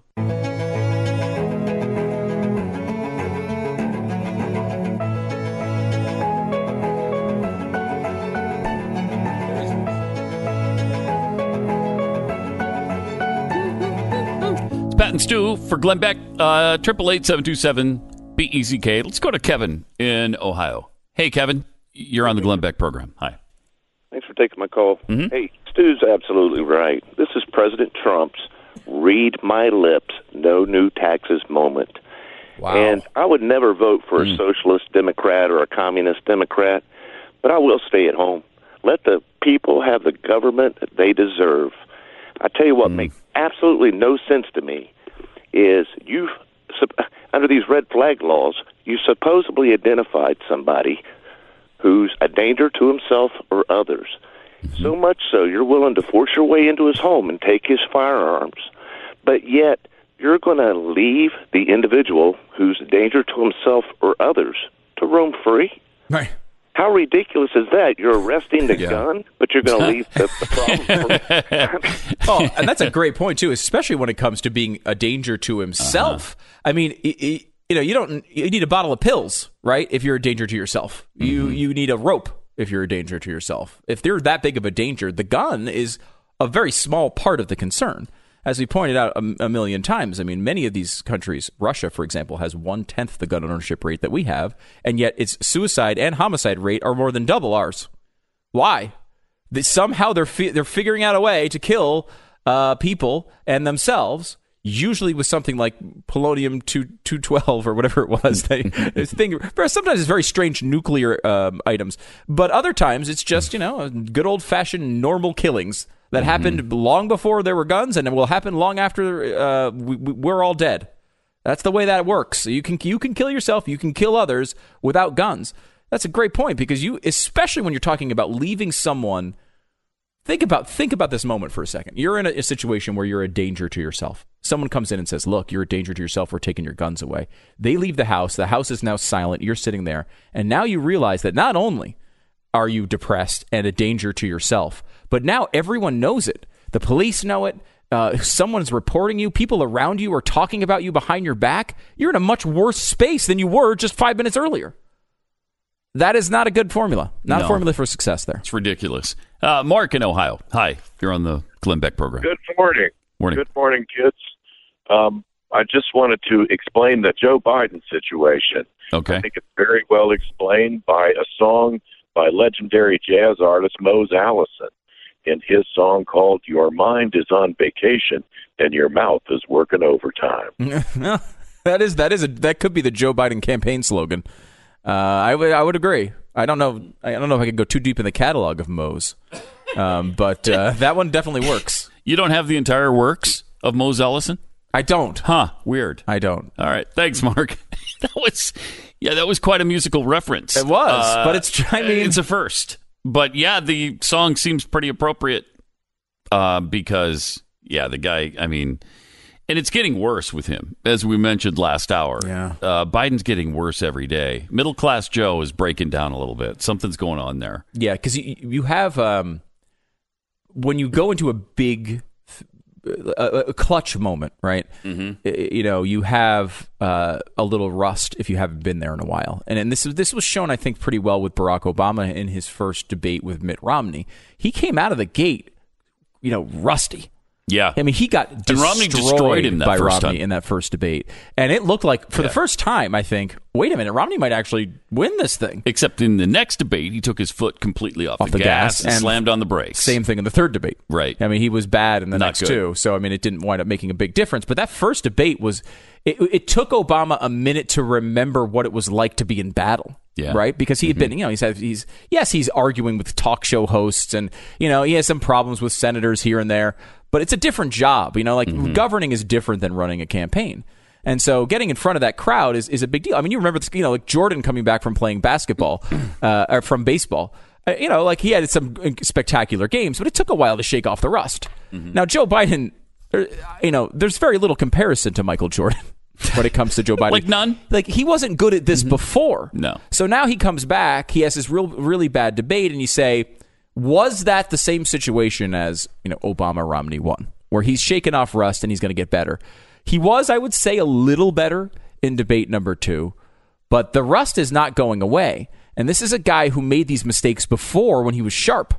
Pat and Stu for Glenn Beck, uh, triple eight seven two seven B E C K. Let's go to Kevin in Ohio. Hey, Kevin, you're on the Glenn Beck program. Hi. Thanks for taking my call. Mm-hmm. Hey, Stu's absolutely right. This is President Trump's read my lips, no new taxes moment. Wow. And I would never vote for mm. a socialist Democrat or a communist Democrat, but I will stay at home. Let the people have the government that they deserve. I tell you what mm. makes absolutely no sense to me is you, under these red flag laws, you supposedly identified somebody who's a danger to himself or others. Mm-hmm. So much so you're willing to force your way into his home and take his firearms. But yet you're going to leave the individual who's a danger to himself or others to roam free? Right. How ridiculous is that? You're arresting the yeah. gun, but you're going to leave the, the problem for... Oh, and that's a great point, too, especially when it comes to being a danger to himself. Uh-huh. I mean, it, it, you know, you don't you need a bottle of pills, right, if you're a danger to yourself. Mm-hmm. You you need a rope if you're a danger to yourself. If they're that big of a danger, the gun is a very small part of the concern. as we pointed out a, a million times, I mean, many of these countries, Russia, for example, has one-tenth the gun ownership rate that we have, and yet its suicide and homicide rate are more than double ours. Why? They, somehow they're fi- they're figuring out a way to kill uh, people and themselves, usually with something like polonium two twelve or whatever it was. They, thing, sometimes it's very strange nuclear um, items, but other times it's just, you know, good old-fashioned normal killings that mm-hmm. happened long before there were guns, and it will happen long after uh, we, we're all dead. That's the way that works. You can you can kill yourself, you can kill others without guns. That's a great point, because you, especially when you're talking about leaving someone, think about think about this moment for a second. You're in a, a situation where you're a danger to yourself. Someone comes in and says, "Look, you're a danger to yourself. We're taking your guns away." They leave the house. The house is now silent. You're sitting there, and now you realize that not only are you depressed and a danger to yourself, but now everyone knows it. The police know it. Uh, someone's reporting you. People around you are talking about you behind your back. You're in a much worse space than you were just five minutes earlier. That is not a good formula. Not no. a formula for success there. It's ridiculous. Uh, Mark in Ohio. Hi. You're on the Glenn Beck program. Good morning. Morning. Good morning, kids. Um, I just wanted to explain the Joe Biden situation. Okay. I think it's very well explained by a song by legendary jazz artist Mose Allison in his song called "Your Mind is on Vacation and Your Mouth is Working Overtime." that is that is a, that could be the Joe Biden campaign slogan. Uh, I would I would agree. I don't know. I don't know if I could go too deep in the catalog of Mose, um, but uh, that one definitely works. You don't have the entire works of Mose Allison? I don't. Huh? Weird. I don't. All right. Thanks, Mark. that was yeah. That was quite a musical reference. It was, uh, but it's. I mean, it's a first. But yeah, the song seems pretty appropriate uh, because yeah, the guy. I mean. And it's getting worse with him, as we mentioned last hour. Yeah. Uh, Biden's getting worse every day. Middle class Joe is breaking down a little bit. Something's going on there. Yeah, because you, you have, um, when you go into a big, a, a clutch moment, right? Mm-hmm. You know, you have uh, a little rust if you haven't been there in a while. And, and this, this was shown, I think, pretty well with Barack Obama in his first debate with Mitt Romney. He came out of the gate, you know, rusty. Yeah. I mean, he got destroyed, Romney destroyed him that by first Romney time. in that first debate. And it looked like, for yeah. the first time, I think, wait a minute, Romney might actually win this thing. Except in the next debate, he took his foot completely off, off the, the gas, gas and, and slammed on the brakes. Same thing in the third debate. Right. I mean, he was bad in the Not next good. two. So, I mean, it didn't wind up making a big difference. But that first debate was, it, it took Obama a minute to remember what it was like to be in battle. Yeah. Right? Because he had mm-hmm. been, you know, he's, had, he's, yes, he's arguing with talk show hosts and, you know, he has some problems with senators here and there, but it's a different job. You know, like mm-hmm. governing is different than running a campaign. And so getting in front of that crowd is, is a big deal. I mean, you remember, this, you know, like Jordan coming back from playing basketball, uh, or from baseball. Uh, you know, like he had some spectacular games, but it took a while to shake off the rust. Mm-hmm. Now, Joe Biden, you know, there's very little comparison to Michael Jordan. When it comes to Joe Biden. Like none? Like he wasn't good at this mm-hmm. before. No. So now he comes back, he has this real really bad debate, and you say, was that the same situation as, you know, Obama Romney won? Where he's shaken off rust and he's going to get better. He was, I would say, a little better in debate number two, but the rust is not going away. And this is a guy who made these mistakes before when he was sharp.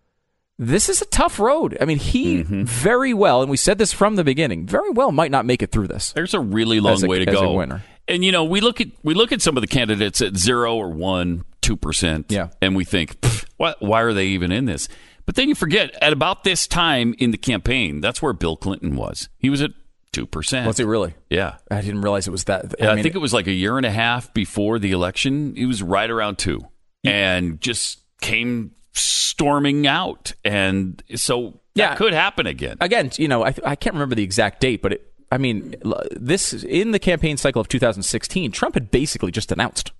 This is a tough road. I mean, he mm-hmm. very well, and we said this from the beginning, very well might not make it through this. There's a really long as a, way to as go. A winner. And you know, we look at we look at some of the candidates at zero or one, two percent, yeah. and we think, why, why are they even in this? But then you forget, at about this time in the campaign, that's where Bill Clinton was. He was at two percent. Was he really? Yeah. I didn't realize it was that. I, I, mean, I think it was like a year and a half before the election. He was right around two, yeah. and just came storming out, and so that yeah. could happen again. Again, you know, I, I can't remember the exact date, but it, I mean, this in the campaign cycle of two thousand sixteen, Trump had basically just announced.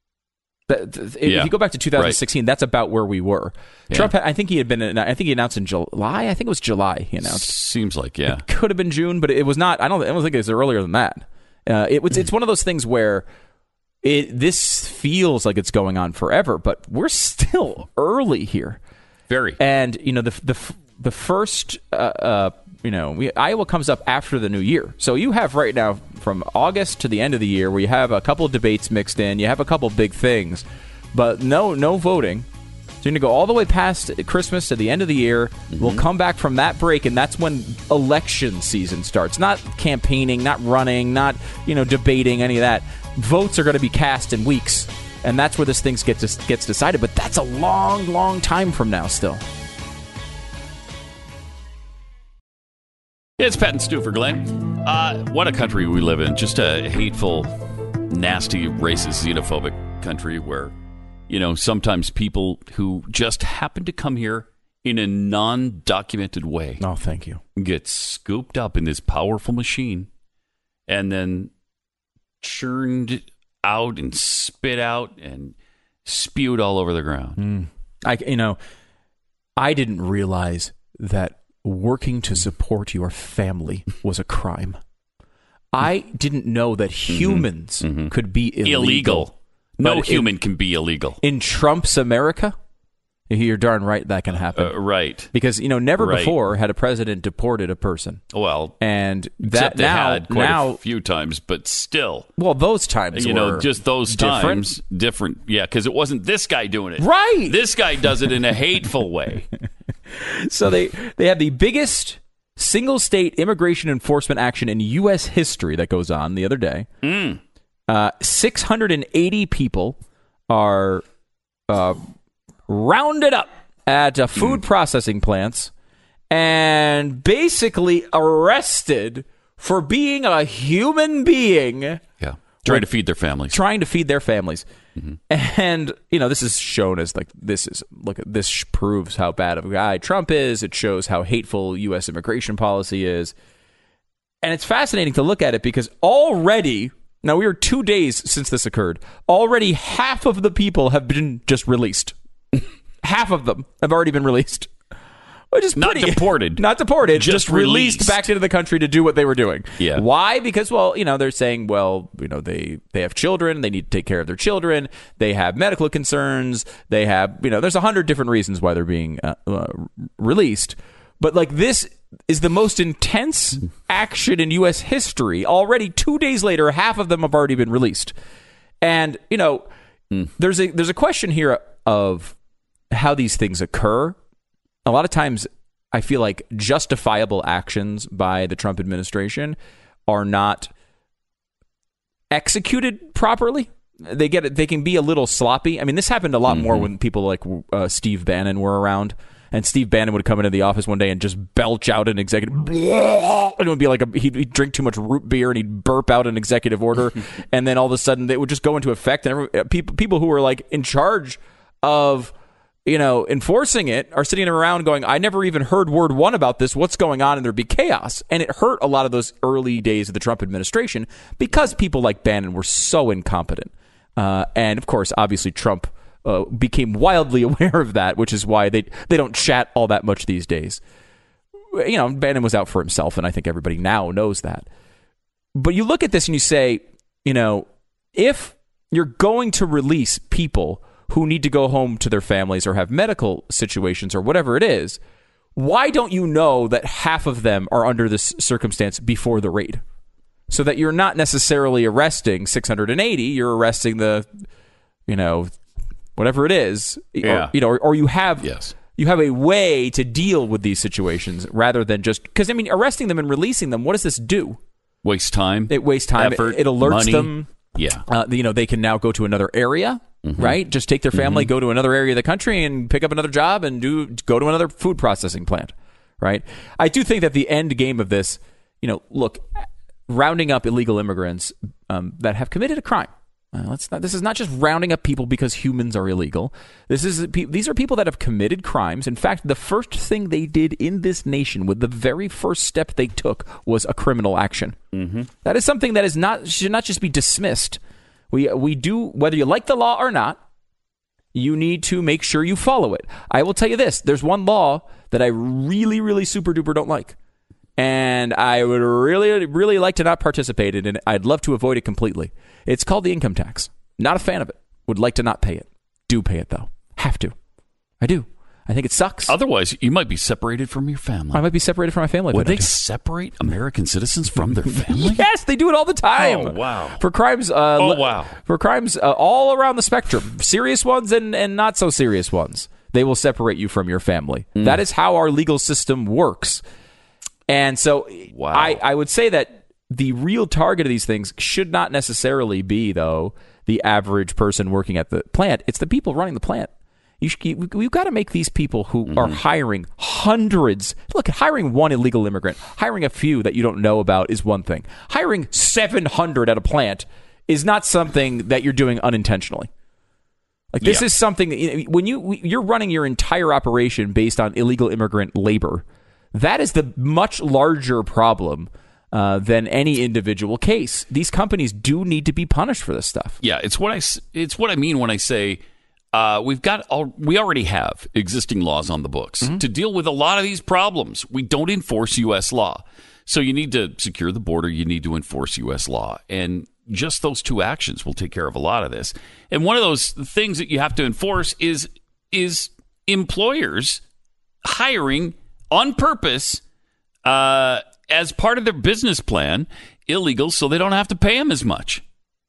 That, if yeah. you go back to two thousand sixteen, right. that's about where we were. Yeah. Trump, I think he had been. I think he announced in July. I think it was July. He announced. Seems like yeah, it could have been June, but it was not. I don't. I don't think it was earlier than that. Uh, it was. It's one of those things where. It, this feels like it's going on forever, but we're still early here. Very. And, you know, the the the first, uh, uh, you know, we, Iowa comes up after the new year. So you have right now from August to the end of the year where you have a couple of debates mixed in. You have a couple of big things, but no no voting So you're going to go all the way past Christmas to the end of the year. Mm-hmm. We'll come back from that break, and that's when election season starts. Not campaigning, not running, not, you know, debating, any of that. Votes are going to be cast in weeks, and that's where this thing gets gets decided. But that's a long, long time from now still. It's Pat and Stu for Glenn. Uh, what a country we live in. Just a hateful, nasty, racist, xenophobic country where, you know, sometimes people who just happen to come here in a non-documented way. Oh, thank you. Get scooped up in this powerful machine and then churned out and spit out and spewed all over the ground. Mm. I, you know, I didn't realize that working to support your family was a crime. I didn't know that humans mm-hmm. could be illegal. illegal. No human in, can be illegal. In Trump's America, you're darn right that can happen. Uh, right. Because, you know, never right. before had a president deported a person. Well, and that they now, had quite now, a few times, but still. Well, those times you were know, just those different. times, different. Yeah, because it wasn't this guy doing it. Right. This guy does it in a hateful way. So they, they have the biggest single state immigration enforcement action in U S history that goes on the other day. Mm. Uh, six hundred eighty people are uh, rounded up at uh, food mm. processing plants and basically arrested for being a human being. Yeah. Trying to feed their families. Trying to feed their families. Mm-hmm. And, you know, this is shown as like, this is, look, this proves how bad of a guy Trump is. It shows how hateful U S immigration policy is. And it's fascinating to look at it because already, now we are two days since this occurred, already half of the people have been just released. Half of them have already been released. Which is not pretty, deported. Not deported. Just, just released. released back into the country to do what they were doing. Yeah. Why? Because, well, you know, they're saying, well, you know, they, they have children. They need to take care of their children. They have medical concerns. They have, you know, there's a hundred different reasons why they're being uh, uh, released. But, like, this is the most intense action in U S history. Already two days later, half of them have already been released. And, you know, mm. there's a there's a question here of how these things occur. A lot of times, I feel like justifiable actions by the Trump administration are not executed properly. They get it. They can be a little sloppy. I mean, this happened a lot mm-hmm. more when people like uh, Steve Bannon were around. And Steve Bannon would come into the office one day and just belch out an executive. And it would be like a, he'd, he'd drink too much root beer and he'd burp out an executive order. And then all of a sudden, it would just go into effect. And every, people, people who were like in charge of, you know, enforcing it are sitting around going, I never even heard word one about this. What's going on? And there'd be chaos. And it hurt a lot of those early days of the Trump administration because people like Bannon were so incompetent. Uh, and of course, obviously, Trump uh, became wildly aware of that, which is why they they don't chat all that much these days. You know, Bannon was out for himself, and I think everybody now knows that. But you look at this and you say, you know, if you're going to release people who need to go home to their families or have medical situations or whatever it is, why don't you know that half of them are under this circumstance before the raid? So that you're not necessarily arresting six hundred eighty, you're arresting the, you know, whatever it is. Yeah. Or, you know, or, or you have yes. you have a way to deal with these situations rather than just, because, I mean, arresting them and releasing them, what does this do? Waste time. It wastes time. Effort, it, it alerts money. them. Yeah. Uh, you know, they can now go to another area. Mm-hmm. Right? Just take their family, mm-hmm. go to another area of the country and pick up another job and do go to another food processing plant. Right? I do think that the end game of this, you know, look, rounding up illegal immigrants um, that have committed a crime. Uh, let's not, this is not just rounding up people because humans are illegal. This is these are people that have committed crimes. In fact, the first thing they did in this nation, with the very first step they took, was a criminal action. Mm-hmm. That is something that is not should not just be dismissed. We we do, whether you like the law or not, you need to make sure you follow it. I will tell you this. There's one law that I really, really super duper don't like. And I would really, really like to not participate in it. I'd love to avoid it completely. It's called the income tax. Not a fan of it. Would like to not pay it. Do pay it, though. Have to. I do. I think it sucks. Otherwise, you might be separated from your family. I might be separated from my family. Would they separate American citizens from their family? Yes, they do it all the time. Oh, wow. For crimes, uh, oh, wow. For crimes uh, all around the spectrum. Serious ones and, and not so serious ones. they will separate you from your family. Mm. That is how our legal system works. And so wow. I, I would say that the real target of these things should not necessarily be, though, the average person working at the plant. It's the people running the plant. You should, you, we've got to make these people who mm-hmm. are hiring hundreds. Look, hiring one illegal immigrant, hiring a few that you don't know about is one thing. Hiring seven hundred at a plant is not something that you're doing unintentionally. Like this yeah. is something that, when you you're running your entire operation based on illegal immigrant labor, that is the much larger problem uh, than any individual case. These companies do need to be punished for this stuff. Yeah, it's what I it's what I mean when I say uh, we've got all, we already have existing laws on the books mm-hmm. to deal with a lot of these problems. We don't enforce U S law, so you need to secure the border. You need to enforce U S law, and just those two actions will take care of a lot of this. And one of those things that you have to enforce is is employers hiring on purpose uh, as part of their business plan illegals so they don't have to pay them as much.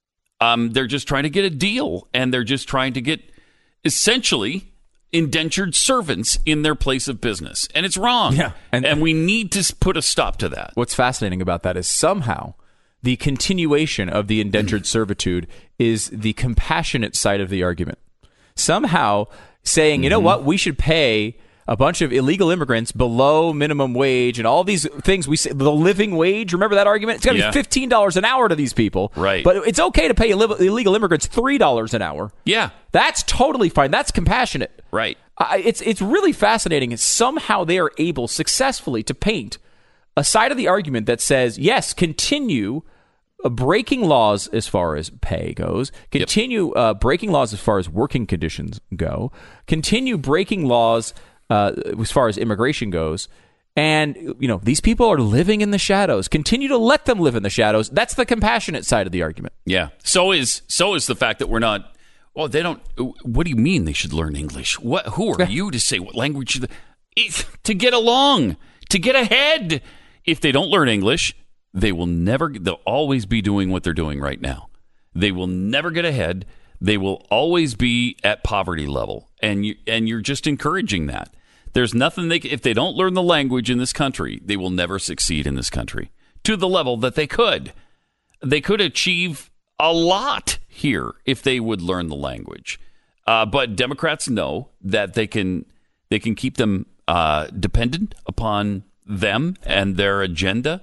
Um, they're just trying to get a deal, and they're just trying to get essentially indentured servants in their place of business. And it's wrong. Yeah. And, and we need to put a stop to that. What's fascinating about that is somehow the continuation of the indentured servitude is the compassionate side of the argument. Somehow saying, mm-hmm. you know what, we should pay a bunch of illegal immigrants below minimum wage and all these things. We say the living wage. Remember that argument? It's got to yeah. be fifteen dollars an hour to these people. Right. But it's okay to pay illegal immigrants three dollars an hour. Yeah. That's totally fine. That's compassionate. Right. Uh, it's, it's really fascinating. Somehow they are able successfully to paint a side of the argument that says, yes, continue breaking laws as far as pay goes, continue yep. uh, breaking laws as far as working conditions go, continue breaking laws uh, as far as immigration goes, and you know these people are living in the shadows. Continue to let them live in the shadows. That's the compassionate side of the argument. Yeah. So is so is the fact that we're not. Well, they don't. What do you mean they should learn English? What? Who are you to say what language should they, to get along, to get ahead? If they don't learn English, they will never, they'll always be doing what they're doing right now. They will never get ahead. They will always be at poverty level. And, you, and you're just encouraging that. There's nothing they, if they don't learn the language in this country, they will never succeed in this country to the level that they could. They could achieve a lot here if they would learn the language. Uh, but Democrats know that they can, they can keep them uh, dependent upon them and their agenda.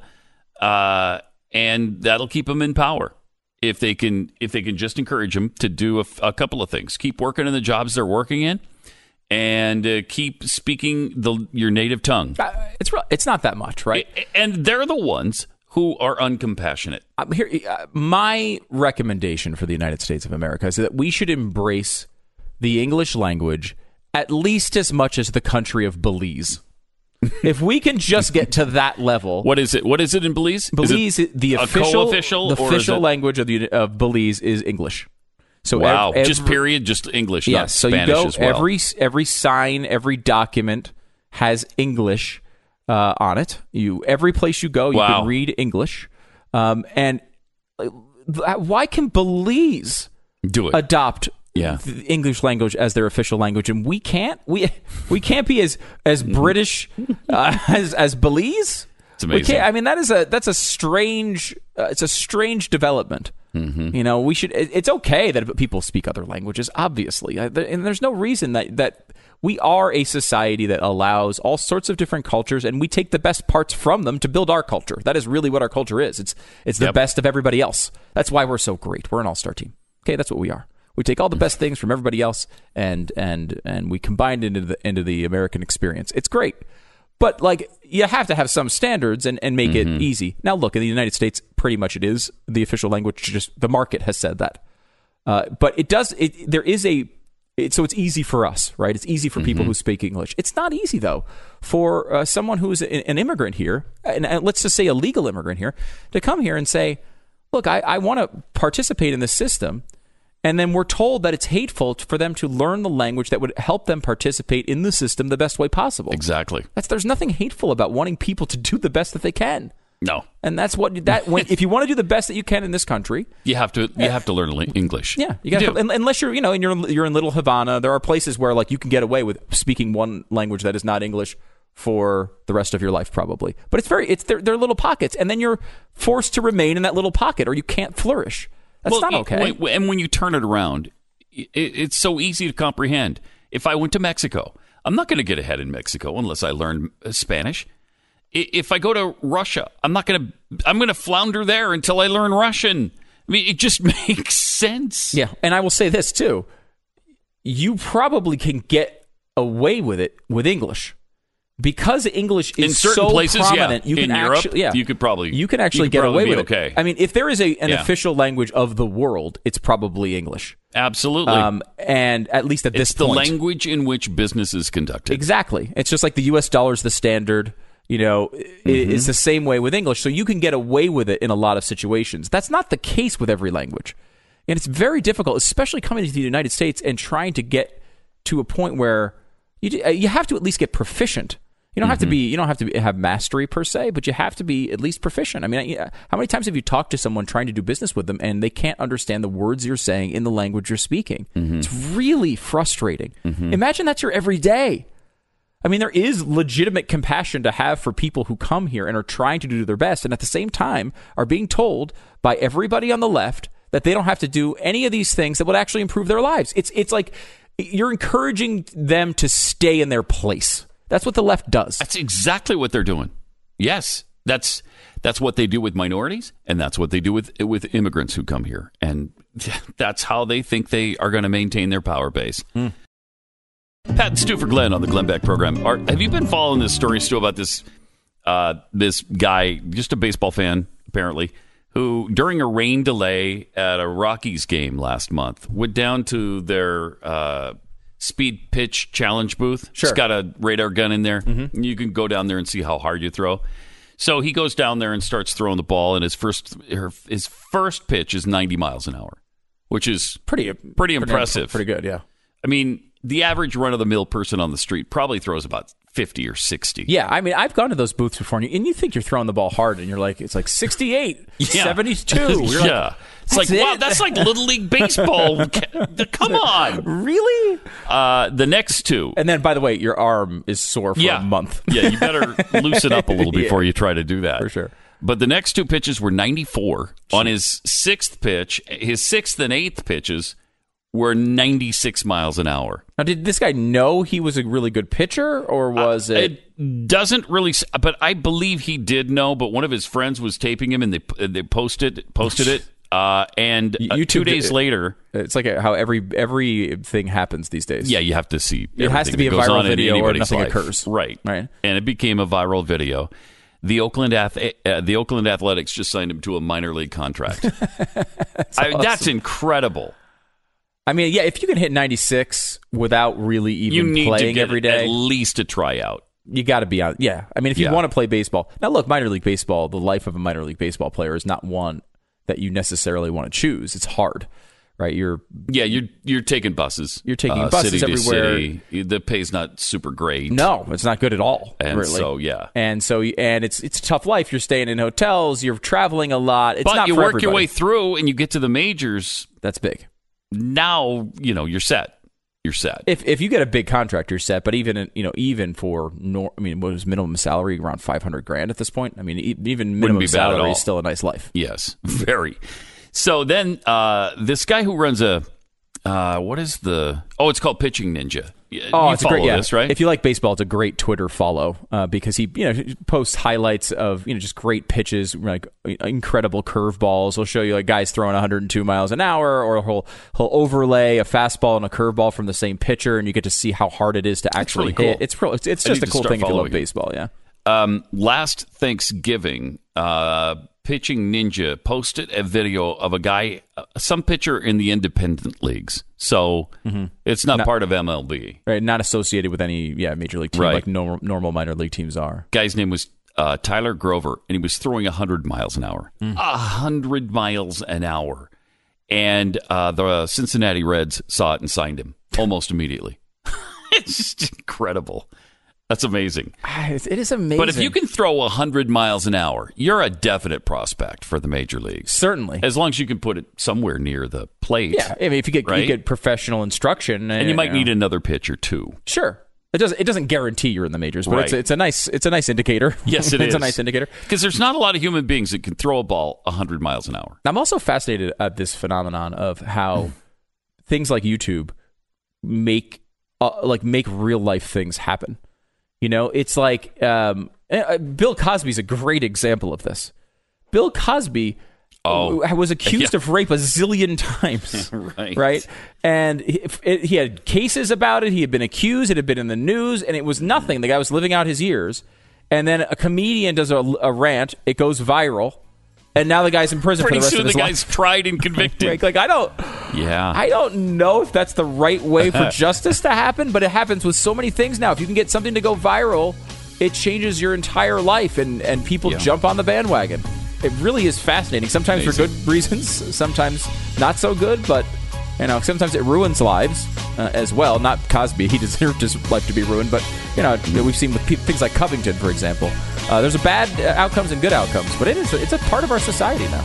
Uh, and that'll keep them in power if they can if they can just encourage them to do a, a couple of things: keep working in the jobs they're working in, and uh, keep speaking the your native tongue. Uh, it's it's not that much, right? And they're the ones who are uncompassionate. Um, here, uh, my recommendation for the United States of America is that we should embrace the English language at least as much as the country of Belize. If we can just get to that level, what is it? What is it in Belize? Belize, is it the official, official, the official language of the of Belize is English. So wow, every, just period, just English. Yes. Not So Spanish you go as well. every every sign, every document has English uh, on it. You every place you go, you wow. can read English. Um, and why can Belize do it? Adopt yeah. the English language as their official language, and we can't. We we can't be as as British uh, as as Belize. It's amazing. We can't, I mean, that is a that's a strange. Uh, it's a strange development. Mm-hmm. You know, we should. It, it's okay that people speak other languages, obviously, and there's no reason that that we are a society that allows all sorts of different cultures, and we take the best parts from them to build our culture. That is really what our culture is. It's it's the yep. best of everybody else. That's why we're so great. We're an all-star team. Okay, that's what we are. We take all the best things from everybody else, and and and we combine it into the into the American experience. It's great. But, like, you have to have some standards and, and make mm-hmm. it easy. Now, look, in the United States, pretty much it is the official language. Just the market has said that. Uh, but it does, it, there is a, it, so it's easy for us, right? It's easy for mm-hmm. people who speak English. It's not easy, though, for uh, someone who's an, an immigrant here, and, and let's just say a legal immigrant here, to come here and say, look, I, I want to participate in this system. And then we're told that it's hateful for them to learn the language that would help them participate in the system the best way possible. Exactly. That's, there's nothing hateful about wanting people to do the best that they can. No. And that's what that when if you want to do the best that you can in this country, you have to you have to learn English. Yeah, you got unless you're you know and you're you're in Little Havana. There are places where like you can get away with speaking one language that is not English for the rest of your life, probably. But it's very it's they're, they're little pockets, and then you're forced to remain in that little pocket, or you can't flourish. That's well, not okay. It, and when you turn it around, it, it's so easy to comprehend. If I went to Mexico, I'm not going to get ahead in Mexico unless I learn Spanish. If I go to Russia, I'm not going to. I'm going to flounder there until I learn Russian. I mean, it just makes sense. Yeah, and I will say this too: you probably can get away with it with English because English is in certain so places. prominent. Yeah, you can in Europe, actually, yeah, you could probably you can actually you could get away be with okay. it. I mean, if there is a an yeah. official language of the world, it's probably English. Absolutely. Um, and at least at this it's the point, language in which business is conducted. Exactly. It's just like the U S dollar is the standard. You know, mm-hmm. it's the same way with English. So you can get away with it in a lot of situations. That's not the case with every language. And it's very difficult, especially coming to the United States and trying to get to a point where you you have to at least get proficient. You don't mm-hmm. have to be you don't have to be, have mastery per se, but you have to be at least proficient. I mean, how many times have you talked to someone trying to do business with them and they can't understand the words you're saying in the language you're speaking? Mm-hmm. It's really frustrating. Mm-hmm. Imagine that's your everyday. I mean, there is legitimate compassion to have for people who come here and are trying to do their best, and at the same time are being told by everybody on the left that they don't have to do any of these things that would actually improve their lives. It's it's like you're encouraging them to stay in their place. That's what the left does. That's exactly what they're doing. Yes, that's that's what they do with minorities, and that's what they do with with immigrants who come here, and that's how they think they are going to maintain their power base. Mm. Pat and Stu for Glenn on the Glenn Beck program. Are, have you been following this story, Stu, about this uh, this guy, just a baseball fan, apparently, who during a rain delay at a Rockies game last month went down to their uh, speed pitch challenge booth? Sure. It's got a radar gun in there. Mm-hmm. You can go down there and see how hard you throw. So he goes down there and starts throwing the ball, and his first his first pitch is ninety miles an hour, which is pretty pretty impressive. Pretty good, yeah. I mean, the average run-of-the-mill person on the street probably throws about fifty or sixty. Yeah, I mean, I've gone to those booths before, and you, and you think you're throwing the ball hard, and you're like, it's like sixty-eight, yeah. seventy-two. You're yeah. Like, it's like, it? wow, that's like Little League Baseball. Come on. Really? Uh, the next two. And then, by the way, your arm is sore for yeah. a month. yeah, you better loosen up a little before yeah. you try to do that. For sure. But the next two pitches were ninety-four. On his sixth pitch, his sixth and eighth pitches were ninety-six miles an hour. Now, did this guy know he was a really good pitcher, or was uh, it? It doesn't really, but I believe he did know. But one of his friends was taping him, and they they posted posted it. Uh, and uh, two days it, later, it's like how every everything happens these days. Yeah, you have to see. It has to be a viral video, or nothing life. occurs. Right, right. And it became a viral video. The Oakland Ath- uh, the Oakland Athletics just signed him to a minor league contract. that's, I, awesome. That's incredible. I mean, yeah, if you can hit ninety-six without really even you need playing to get every day, at least a tryout. You got to be on. Yeah, I mean, if you yeah. want to play baseball, now look, minor league baseball, the life of a minor league baseball player is not one that you necessarily want to choose. It's hard, right? You're yeah, you're you're taking buses. You're taking uh, buses city everywhere. To city. The pay's not super great. No, it's not good at all. And really. so yeah, and so and it's it's a tough life. You're staying in hotels. You're traveling a lot. It's but not you for work everybody. your way through, and you get to the majors. That's big. Now you know you're set. You're set. If if you get a big contract, you're set. But even you know even for nor, I mean, what was minimum salary around five hundred grand at this point? I mean, even minimum salary is still a nice life. Yes, very. So then uh, this guy who runs a uh, what is the oh it's called Pitching Ninja. Oh, you it's follow a great, yeah. this, right? If you like baseball, it's a great Twitter follow uh, because he, you know, posts highlights of you know just great pitches, like incredible curveballs. He'll show you like guys throwing one hundred two miles an hour, or he'll he'll overlay a fastball and a curveball from the same pitcher, and you get to see how hard it is to actually really hit. cool. It's real. It's, it's just a cool thing if you love baseball. Yeah. Um, last Thanksgiving, uh, Pitching Ninja posted a video of a guy, uh, some pitcher in the independent leagues. So mm-hmm. it's not, not part of M L B. Right, not associated with any yeah major league team right. like normal, normal minor league teams are. Guy's name was uh, Tyler Grover, and he was throwing one hundred miles an hour. A mm. hundred miles an hour. And uh, the Cincinnati Reds saw it and signed him almost immediately. It's just incredible. That's amazing. It is amazing. But if you can throw one hundred miles an hour, you're a definite prospect for the major leagues. Certainly. As long as you can put it somewhere near the plate. Yeah, I mean, if you get, right? you get professional instruction. And you might know. need another pitch or two. Sure. It doesn't. It doesn't guarantee you're in the majors, but Right. it's, it's a nice. It's a nice indicator. Yes, it it's is. a nice indicator Because there's not a lot of human beings that can throw a ball one hundred miles an hour. I'm also fascinated at this phenomenon of how things like YouTube make uh, like make real life things happen. You know, it's like um, uh, Bill Cosby's a great example of this. Bill Cosby oh, was accused yeah. of rape a zillion times, right? Right, and he, it, he had cases about it. He had been accused. It had been in the news, and it was nothing. The guy was living out his years, and then a comedian does a, a rant. It goes viral, and now the guy's in prison Pretty for the rest soon of his the life. guy's tried and convicted. like, like I don't, yeah, I don't know if that's the right way for justice to happen, but it happens with so many things now. If you can get something to go viral, it changes your entire life, and, and people Yeah. jump on the bandwagon. It really is fascinating. Sometimes Amazing. for good reasons, sometimes not so good, but you know, sometimes it ruins lives uh, as well. Not Cosby; he deserved his life to be ruined, but you know, we've seen with pe- things like Covington, for example. Uh, there's a bad uh, outcomes and good outcomes, but it is it's a part of our society now.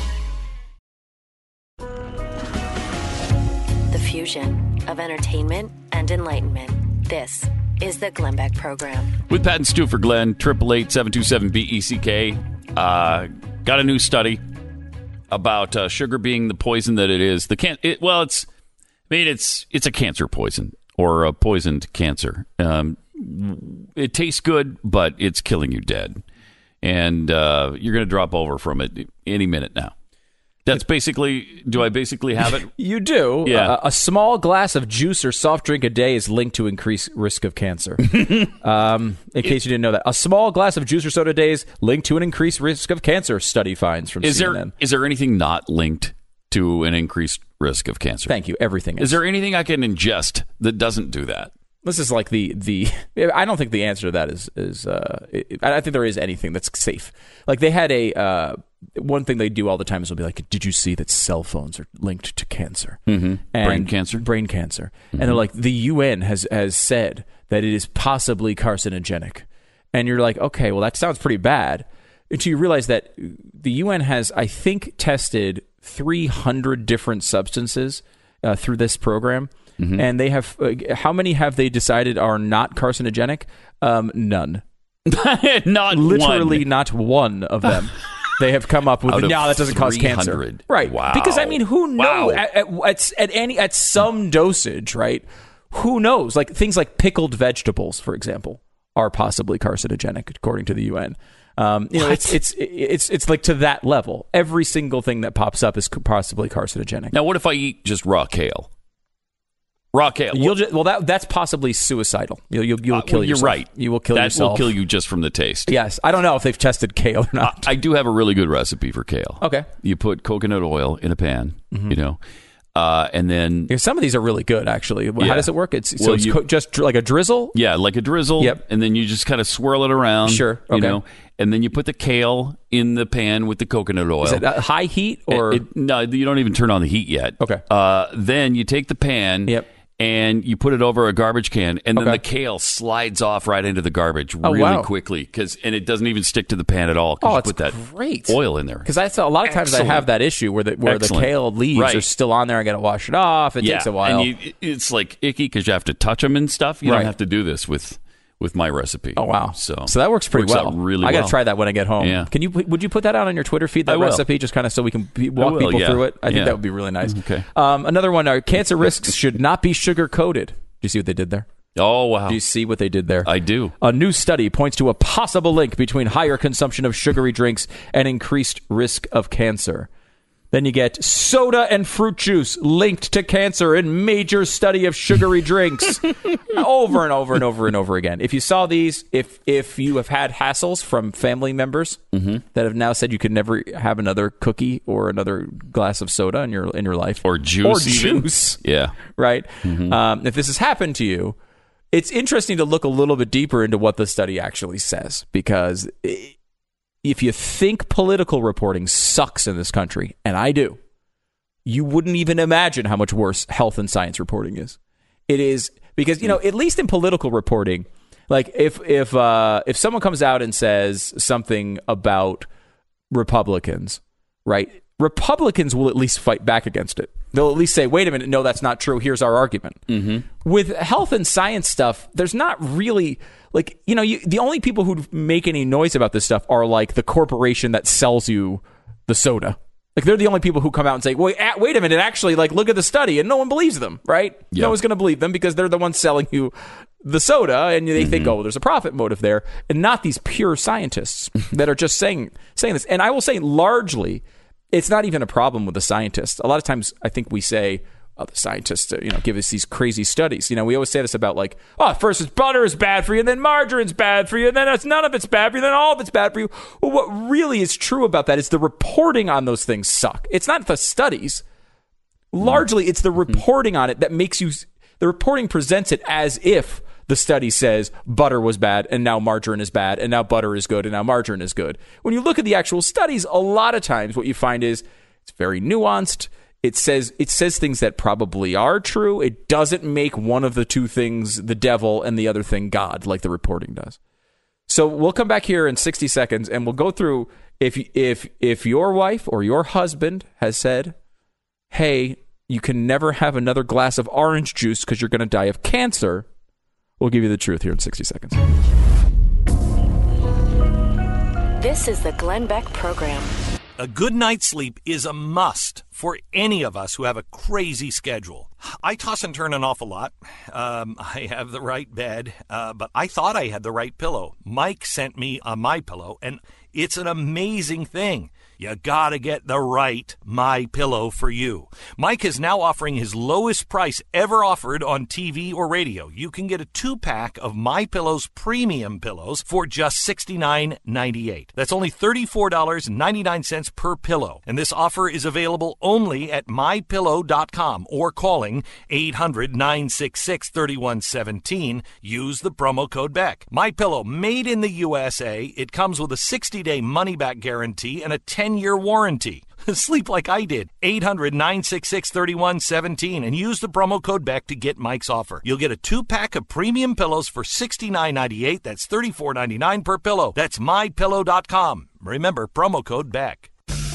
The fusion of entertainment and enlightenment. This is the Glenn Beck Program. With Pat and Stu for Glenn, triple eight seven two seven B E C K. Uh, got a new study about uh, sugar being the poison that it is. The can it, well, it's I mean it's it's a cancer poison or a poison to cancer. Um, it tastes good, but it's killing you dead, and uh, you're going to drop over from it any minute now. That's basically. Do I basically have it? You do. Yeah. Uh, a small glass of juice or soft drink a day is linked to increased risk of cancer. um, in case you didn't know that, a small glass of juice or soda a day is linked to an increased risk of cancer. Study finds from Is C N N. there is there anything not linked to an increased risk of cancer? Thank you. Everything is. Is there anything I can ingest that doesn't do that? This is like the the. I don't think the answer to that is is. Uh, it, I don't think there is anything that's safe. Like they had a uh, one thing they do all the time is they'll be like, "Did you see that cell phones are linked to cancer, mm-hmm. and brain cancer, brain cancer?" Mm-hmm. And they're like, "The U N has has said that it is possibly carcinogenic," and you're like, "Okay, well that sounds pretty bad." Until you realize that the U N has, I think, tested three hundred different substances uh, through this program. Mm-hmm. And they have, uh, how many have they decided are not carcinogenic? Um, none. not Literally one. not one of them. They have come up with, Out no, of that doesn't cause cancer. three hundred. Right. Wow. Because, I mean, who knows? Wow. At, at, at, at, any, at some dosage, right? Who knows? Like things like pickled vegetables, for example, are possibly carcinogenic, according to the U N. Um, you know, it's, it's it's it's like to that level. Every single thing that pops up is possibly carcinogenic. Now, what if I eat just raw kale? Raw kale. You'll just, well, that that's possibly suicidal. You'll you'll, you'll Uh, kill well, yourself. You're right. You will kill that yourself. That will kill you just from the taste. Yes, I don't know if they've tested kale or not. I, I do have a really good recipe for kale. Okay, you put coconut oil in a pan. Mm-hmm. You know. Uh, and then yeah, some of these are really good, actually. How yeah. does it work? It's so well, it's you, co- just dr- like a drizzle. Yeah, like a drizzle. Yep. And then you just kind of swirl it around. Sure. Okay. You know, and then you put the kale in the pan with the coconut oil. Is it at high heat or it, it, no? You don't even turn on the heat yet. Okay. Uh, then you take the pan. Yep. And you put it over a garbage can, and then Okay. the kale slides off right into the garbage Oh, really wow. quickly, because and it doesn't even stick to the pan at all. 'cause Oh, you it's put that great. oil in there. Because I saw a lot of times Excellent. I have that issue where the where Excellent. the kale leaves Right. are still on there. I got to wash it off. It yeah, takes a while. and you, it's like icky because you have to touch them and stuff. You Right. don't have to do this with with my recipe. Oh wow! So so that works pretty works well. out really I got to well. try that when I get home. Yeah. Can you? Would you put that out on your Twitter feed? That I will. recipe, just kind of so we can be- walk will, people yeah. through it. I think Yeah. that would be really nice. Okay. Um, another one: uh, cancer risks should not be sugar coated. Do you see what they did there? Oh wow! Do you see what they did there? I do. A new study points to a possible link between higher consumption of sugary drinks and increased risk of cancer. Then you get soda and fruit juice linked to cancer in major study of sugary drinks. Over and over and over and over again. If you saw these, if if you have had hassles from family members mm-hmm. that have now said you could never have another cookie or another glass of soda in your in your life, or juice, or even. juice, yeah, right. Mm-hmm. Um, if this has happened to you, it's interesting to look a little bit deeper into what the study actually says, because if you think political reporting sucks in this country, and I do, you wouldn't even imagine how much worse health and science reporting is. It is because, you know, at least in political reporting, Like if if uh, if someone comes out and says something about Republicans, right? Republicans will at least fight back against it. They'll at least say, wait a minute, no, that's not true. Here's our argument. Mm-hmm. With health and science stuff, there's not really, like, you know, you, the only people who make any noise about this stuff are like the corporation that sells you the soda. Like, they're the only people who come out and say, wait, wait a minute, actually, like, look at the study, and no one believes them, right? Yep. No one's going to believe them because they're the ones selling you the soda, and they mm-hmm. think, oh, there's a profit motive there, and not these pure scientists that are just saying saying this. And I will say, largely, it's not even a problem with the scientists. A lot of times, I think we say, oh, the scientists, you know, give us these crazy studies. You know, we always say this about, like, oh, first it's butter is bad for you, and then margarine's bad for you, and then it's none of it's bad for you, and then all of it's bad for you. Well, what really is true about that is the reporting on those things suck. It's not the studies. Largely, it's the reporting on it that makes you, the reporting presents it as if the study says butter was bad and now margarine is bad and now butter is good and now margarine is good. When you look at the actual studies, a lot of times what you find is it's very nuanced. It says it says things that probably are true. It doesn't make one of the two things the devil and the other thing God, like the reporting does. So we'll come back here in sixty seconds and we'll go through if if if your wife or your husband has said, hey, you can never have another glass of orange juice because you're going to die of cancer. We'll give you the truth here in sixty seconds. This is the Glenn Beck Program. A good night's sleep is a must for any of us who have a crazy schedule. I toss and turn an awful lot. Um, I have the right bed, uh, but I thought I had the right pillow. Mike sent me a MyPillow, and it's an amazing thing. You gotta get the right MyPillow for you. Mike is now offering his lowest price ever offered on T V or radio. You can get a two-pack of MyPillow's premium pillows for just sixty-nine ninety-eight. That's only thirty-four dollars and ninety-nine cents per pillow. And this offer is available only at my pillow dot com or calling eight hundred, nine six six, three one one seven. Use the promo code Beck. MyPillow, made in the U S A. It comes with a sixty-day money-back guarantee and a ten-year warranty. Sleep like I did. eight hundred, nine six six, three one one seven and use the promo code Beck to get Mike's offer. You'll get a two-pack of premium pillows for sixty-nine ninety-eight. That's thirty-four ninety-nine per pillow. That's my pillow dot com. Remember, promo code Beck.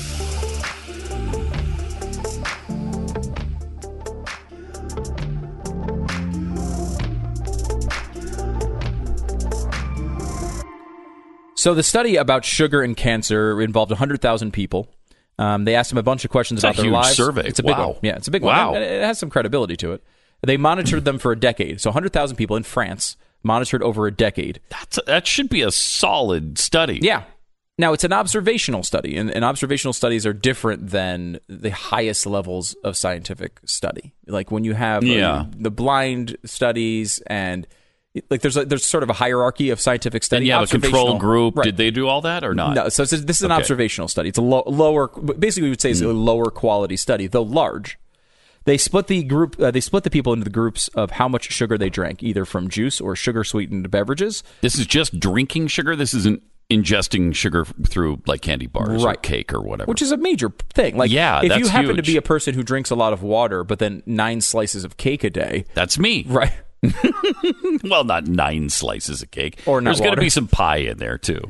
So the study about sugar and cancer involved one hundred thousand people. Um, they asked them a bunch of questions it's about a their huge lives. Survey. It's a big wow. one. Yeah, it's a big wow. one. It has some credibility to it. They monitored them for a decade. So one hundred thousand people in France monitored over a decade. That's a, that should be a solid study. Yeah. Now, it's an observational study, and, and observational studies are different than the highest levels of scientific study. Like when you have yeah. uh, the blind studies and... Like there's a, there's sort of a hierarchy of scientific study. And you have a control group. Right. Did they do all that or not? No. So this is, this is an okay. observational study. It's a lo- lower, basically we would say it's mm. a lower quality study, though large. They split the group. Uh, they split the people into the groups of how much sugar they drank, either from juice or sugar sweetened beverages. This is just drinking sugar. This isn't ingesting sugar through like candy bars right. or cake or whatever. Which is a major thing. Like yeah, if that's you happen huge. to be a person who drinks a lot of water, but then nine slices of cake a day, that's me. Right. Well, not nine slices of cake. Or not There's going to be some pie in there, too.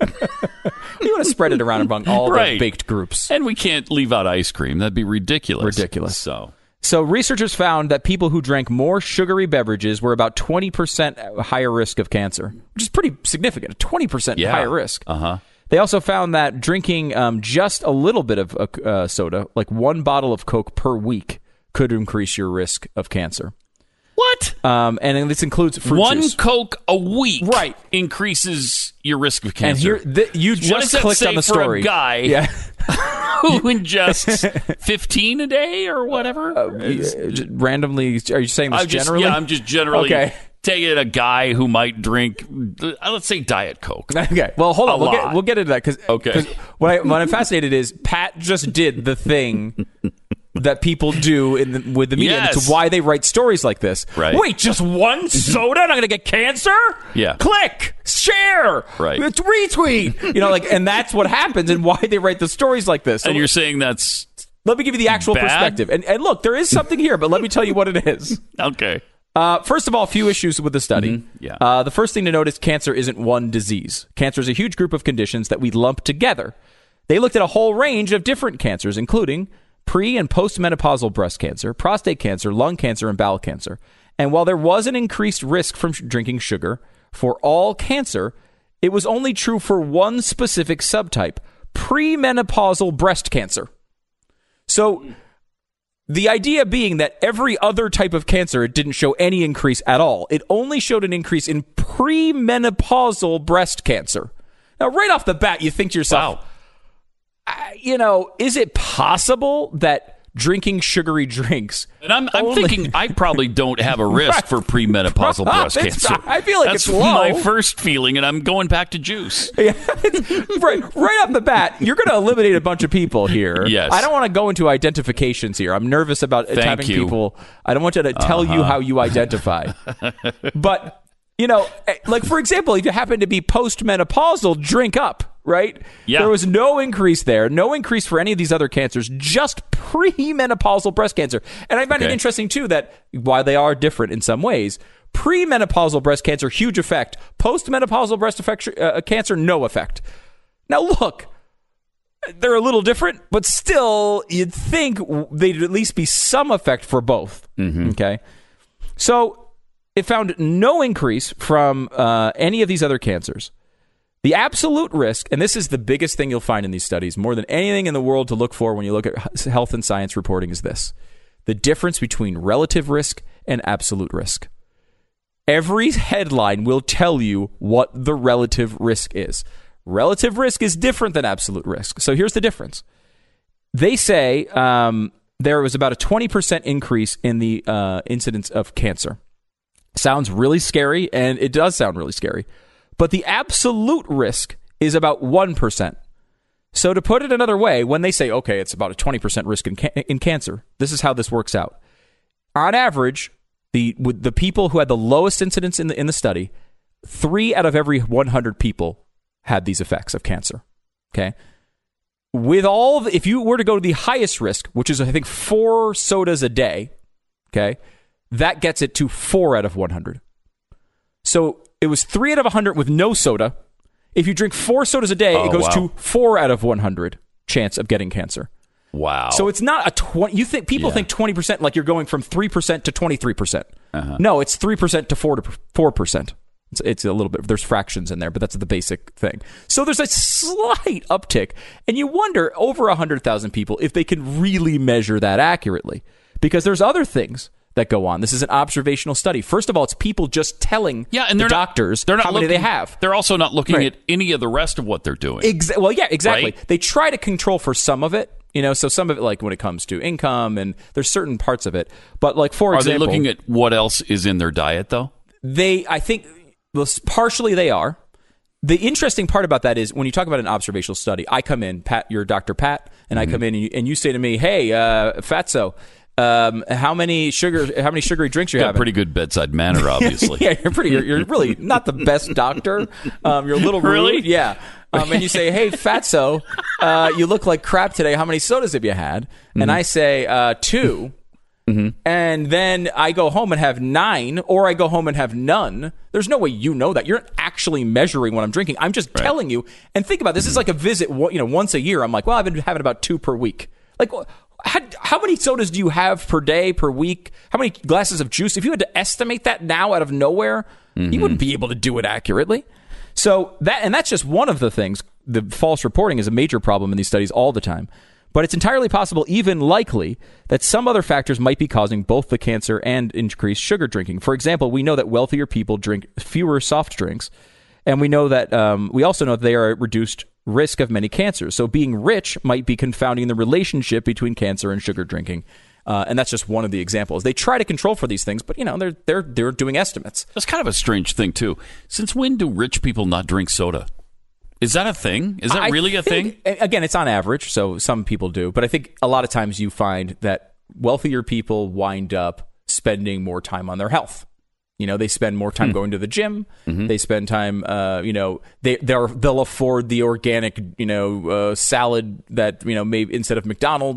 You want to spread it around among all right. the baked groups. And we can't leave out ice cream. That'd be ridiculous. Ridiculous. So, so researchers found that people who drank more sugary beverages were about twenty percent higher risk of cancer, which is pretty significant, twenty percent yeah. higher risk. Uh-huh. They also found that drinking um, just a little bit of uh, soda, like one bottle of Coke per week, could increase your risk of cancer. What? Um, and this includes fruit One juice. Coke a week right. increases your risk of cancer. And here, th- you just clicked on the story. For a guy yeah. who ingests fifteen a day or whatever? Uh, randomly, are you saying this I'm just, generally? Yeah, I'm just generally okay. taking a guy who might drink, uh, let's say, Diet Coke. Okay, well, hold on. A We'll lot. get, we'll get into that. Cause, okay. Cause what, I, what I'm fascinated is Pat just did the thing that people do in the, with the media. Yes. And it's why they write stories like this. Right. Wait, just one soda and I'm going to get cancer? Yeah. Click, share, right. retweet. You know, like, and that's what happens and why they write the stories like this. So and you're saying that's let me give you the actual bad? perspective. And, and look, there is something here, but let me tell you what it is. Okay. Uh, first of all, a few issues with the study. Mm-hmm. Yeah. Uh, the first thing to note is cancer isn't one disease. Cancer is a huge group of conditions that we lump together. They looked at a whole range of different cancers, including pre- and postmenopausal breast cancer, prostate cancer, lung cancer, and bowel cancer. And while there was an increased risk from sh- drinking sugar for all cancer, it was only true for one specific subtype, premenopausal breast cancer. So the idea being that every other type of cancer, it didn't show any increase at all. It only showed an increase in premenopausal breast cancer. Now, right off the bat, you think to yourself, wow. uh, you know, is it possible that drinking sugary drinks? And I'm, I'm only... thinking I probably don't have a risk right. for premenopausal breast cancer. I feel like That's it's low. my first feeling, and I'm going back to juice. Yeah, right, right off the bat, you're going to eliminate a bunch of people here. Yes. I don't want to go into identifications here. I'm nervous about Thank having you. people. I don't want you to tell uh-huh. you how you identify. But, you know, like, for example, if you happen to be postmenopausal, drink up. Right? Yeah. There was no increase there, no increase for any of these other cancers, just premenopausal breast cancer. And I find okay. it interesting, too, that while they are different in some ways, premenopausal breast cancer, huge effect. Postmenopausal breast effect, uh, cancer, no effect. Now, look, they're a little different, but still, you'd think they'd at least be some effect for both. Mm-hmm. Okay? So it found no increase from uh, any of these other cancers. The absolute risk, and this is the biggest thing you'll find in these studies, more than anything in the world to look for when you look at health and science reporting, is this: the difference between relative risk and absolute risk. Every headline will tell you what the relative risk is. Relative risk is different than absolute risk. So here's the difference. They say um, there was about a twenty percent increase in the uh, incidence of cancer. Sounds really scary, and it does sound really scary. But the absolute risk is about one percent. So to put it another way, when they say, okay, it's about a twenty percent risk in, ca- in cancer, this is how this works out. On average, the with the people who had the lowest incidence in the, in the study, three out of every one hundred people had these effects of cancer. Okay? With all, the, if you were to go to the highest risk, which is, I think, four sodas a day, okay, that gets it to four out of one hundred. So it was three out of one hundred with no soda. If you drink four sodas a day, oh, it goes wow. to four out of one hundred chance of getting cancer. Wow. So it's not a twenty. You think people yeah. think twenty percent like you're going from three percent to twenty-three percent. Uh-huh. No, it's three percent to four to four percent. It's, it's a little bit, there's fractions in there, but that's the basic thing. So there's a slight uptick. And you wonder, over one hundred thousand people, if they can really measure that accurately. Because there's other things that go on. This is an observational study. First of all, it's people just telling yeah, and the they're doctors not, they're not how looking, many they have. They're also not looking right. at any of the rest of what they're doing. Exa- well, yeah, exactly. Right? They try to control for some of it. You know, so some of it, like when it comes to income, and there's certain parts of it. But like, for Are example... Are they looking at what else is in their diet, though? They, I think, well, partially they are. The interesting part about that is when you talk about an observational study, I come in, Pat, you're Doctor Pat, and mm-hmm. I come in and you, and you say to me, hey, uh, Fatso, Um, how many sugar? How many sugary drinks you have? Got pretty good bedside manner, obviously. yeah, you're pretty. You're, you're really not the best doctor. Um, you're a little rude. Really? Yeah. Um, and you say, "Hey, Fatso, uh, you look like crap today. How many sodas have you had?" Mm-hmm. And I say, uh, two. Mm-hmm. And then I go home and have nine, or I go home and have none. There's no way you know that. You're not actually measuring what I'm drinking. I'm just right. telling you. And think about this. This is like a visit. You know, once a year. I'm like, well, I've been having about two per week. Like. How, how many sodas do you have per day, per week? How many glasses of juice? If you had to estimate that now out of nowhere, mm-hmm. you wouldn't be able to do it accurately. So that, and that's just one of the things. The false reporting is a major problem in these studies all the time. But it's entirely possible, even likely, that some other factors might be causing both the cancer and increased sugar drinking. For example, we know that wealthier people drink fewer soft drinks. And we know that um, we also know that they are at reduced risk of many cancers. So being rich might be confounding the relationship between cancer and sugar drinking. Uh, and that's just one of the examples. They try to control for these things, but you know, they're they're they're doing estimates. That's kind of a strange thing too. Since when do rich people not drink soda? Is that a thing? Is that I really a think, thing? Again, it's on average, so some people do. But I think a lot of times you find that wealthier people wind up spending more time on their health. You know, they spend more time hmm. going to the gym. Mm-hmm. They spend time, uh, you know, they they're, they'll afford the organic, you know, uh, salad that, you know, maybe instead of McDonald's,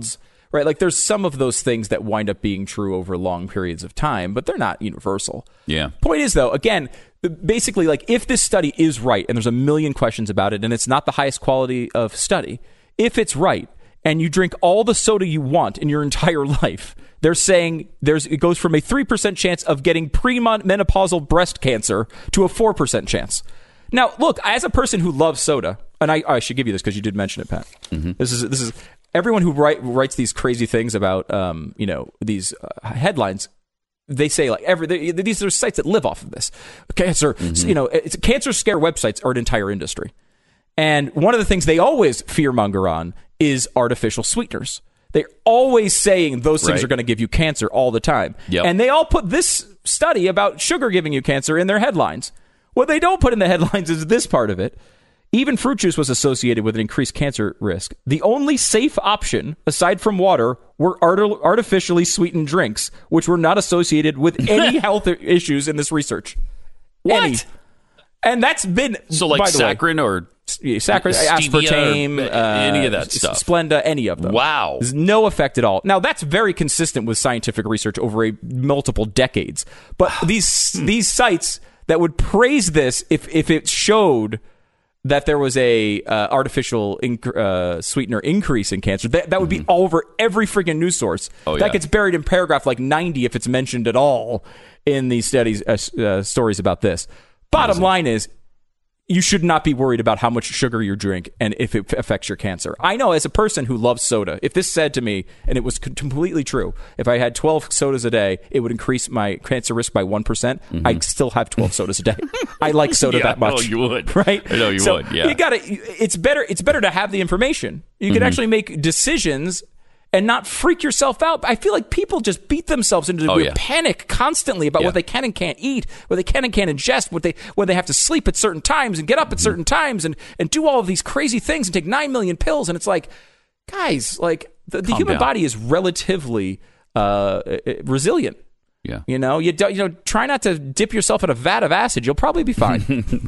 right? Like there's some of those things that wind up being true over long periods of time, but they're not universal. Yeah. Point is, though, again, basically, like if this study is right, and there's a million questions about it, and it's not the highest quality of study, if it's right, and you drink all the soda you want in your entire life, they're saying there's it goes from a three percent chance of getting premenopausal breast cancer to a four percent chance. Now, look, as a person who loves soda, and I, I should give you this because you did mention it, Pat. Mm-hmm. This is this is everyone who write, writes these crazy things about um, you know these uh, headlines. They say like every they, these are sites that live off of this cancer. Mm-hmm. You know, it's, cancer scare websites are an entire industry, and one of the things they always fearmonger on is artificial sweeteners. They're always saying those things Right. are going to give you cancer all the time. Yep. And they all put this study about sugar giving you cancer in their headlines. What they don't put in the headlines is this part of it. Even fruit juice was associated with an increased cancer risk. The only safe option, aside from water, were art- artificially sweetened drinks, which were not associated with any health issues in this research. What? Any. And that's been... So like by the way, saccharin or... Saccharin, stevia, aspartame, or any of that uh, stuff. Splenda, any of them. Wow. There's no effect at all. Now, that's very consistent with scientific research over a multiple decades. But these these sites that would praise this if, if it showed that there was a uh, artificial inc- uh, sweetener increase in cancer, that, that would be all over every freaking news source. Oh, that yeah. gets buried in paragraph like ninety if it's mentioned at all in these studies, uh, uh, stories about this. Bottom line is, you should not be worried about how much sugar you drink and if it affects your cancer. I know as a person who loves soda, if this said to me, and it was c- completely true, if I had twelve sodas a day, it would increase my cancer risk by one percent. Mm-hmm. I'd still have twelve sodas a day. I like soda Yeah, that much. I know you would. Right? I know you so would, yeah. You gotta, it's better, it's better to have the information. You can Mm-hmm. actually make decisions and not freak yourself out. I feel like people just beat themselves into Oh, a yeah. panic constantly about Yeah. what they can and can't eat, what they can and can't ingest, what they when they have to sleep at certain times and get up at Mm-hmm. certain times and, and do all of these crazy things and take nine million pills. And it's like, guys, like the, the Calm human down. body is relatively uh, resilient. Yeah. You know, you don't, you know, try not to dip yourself in a vat of acid. You'll probably be fine.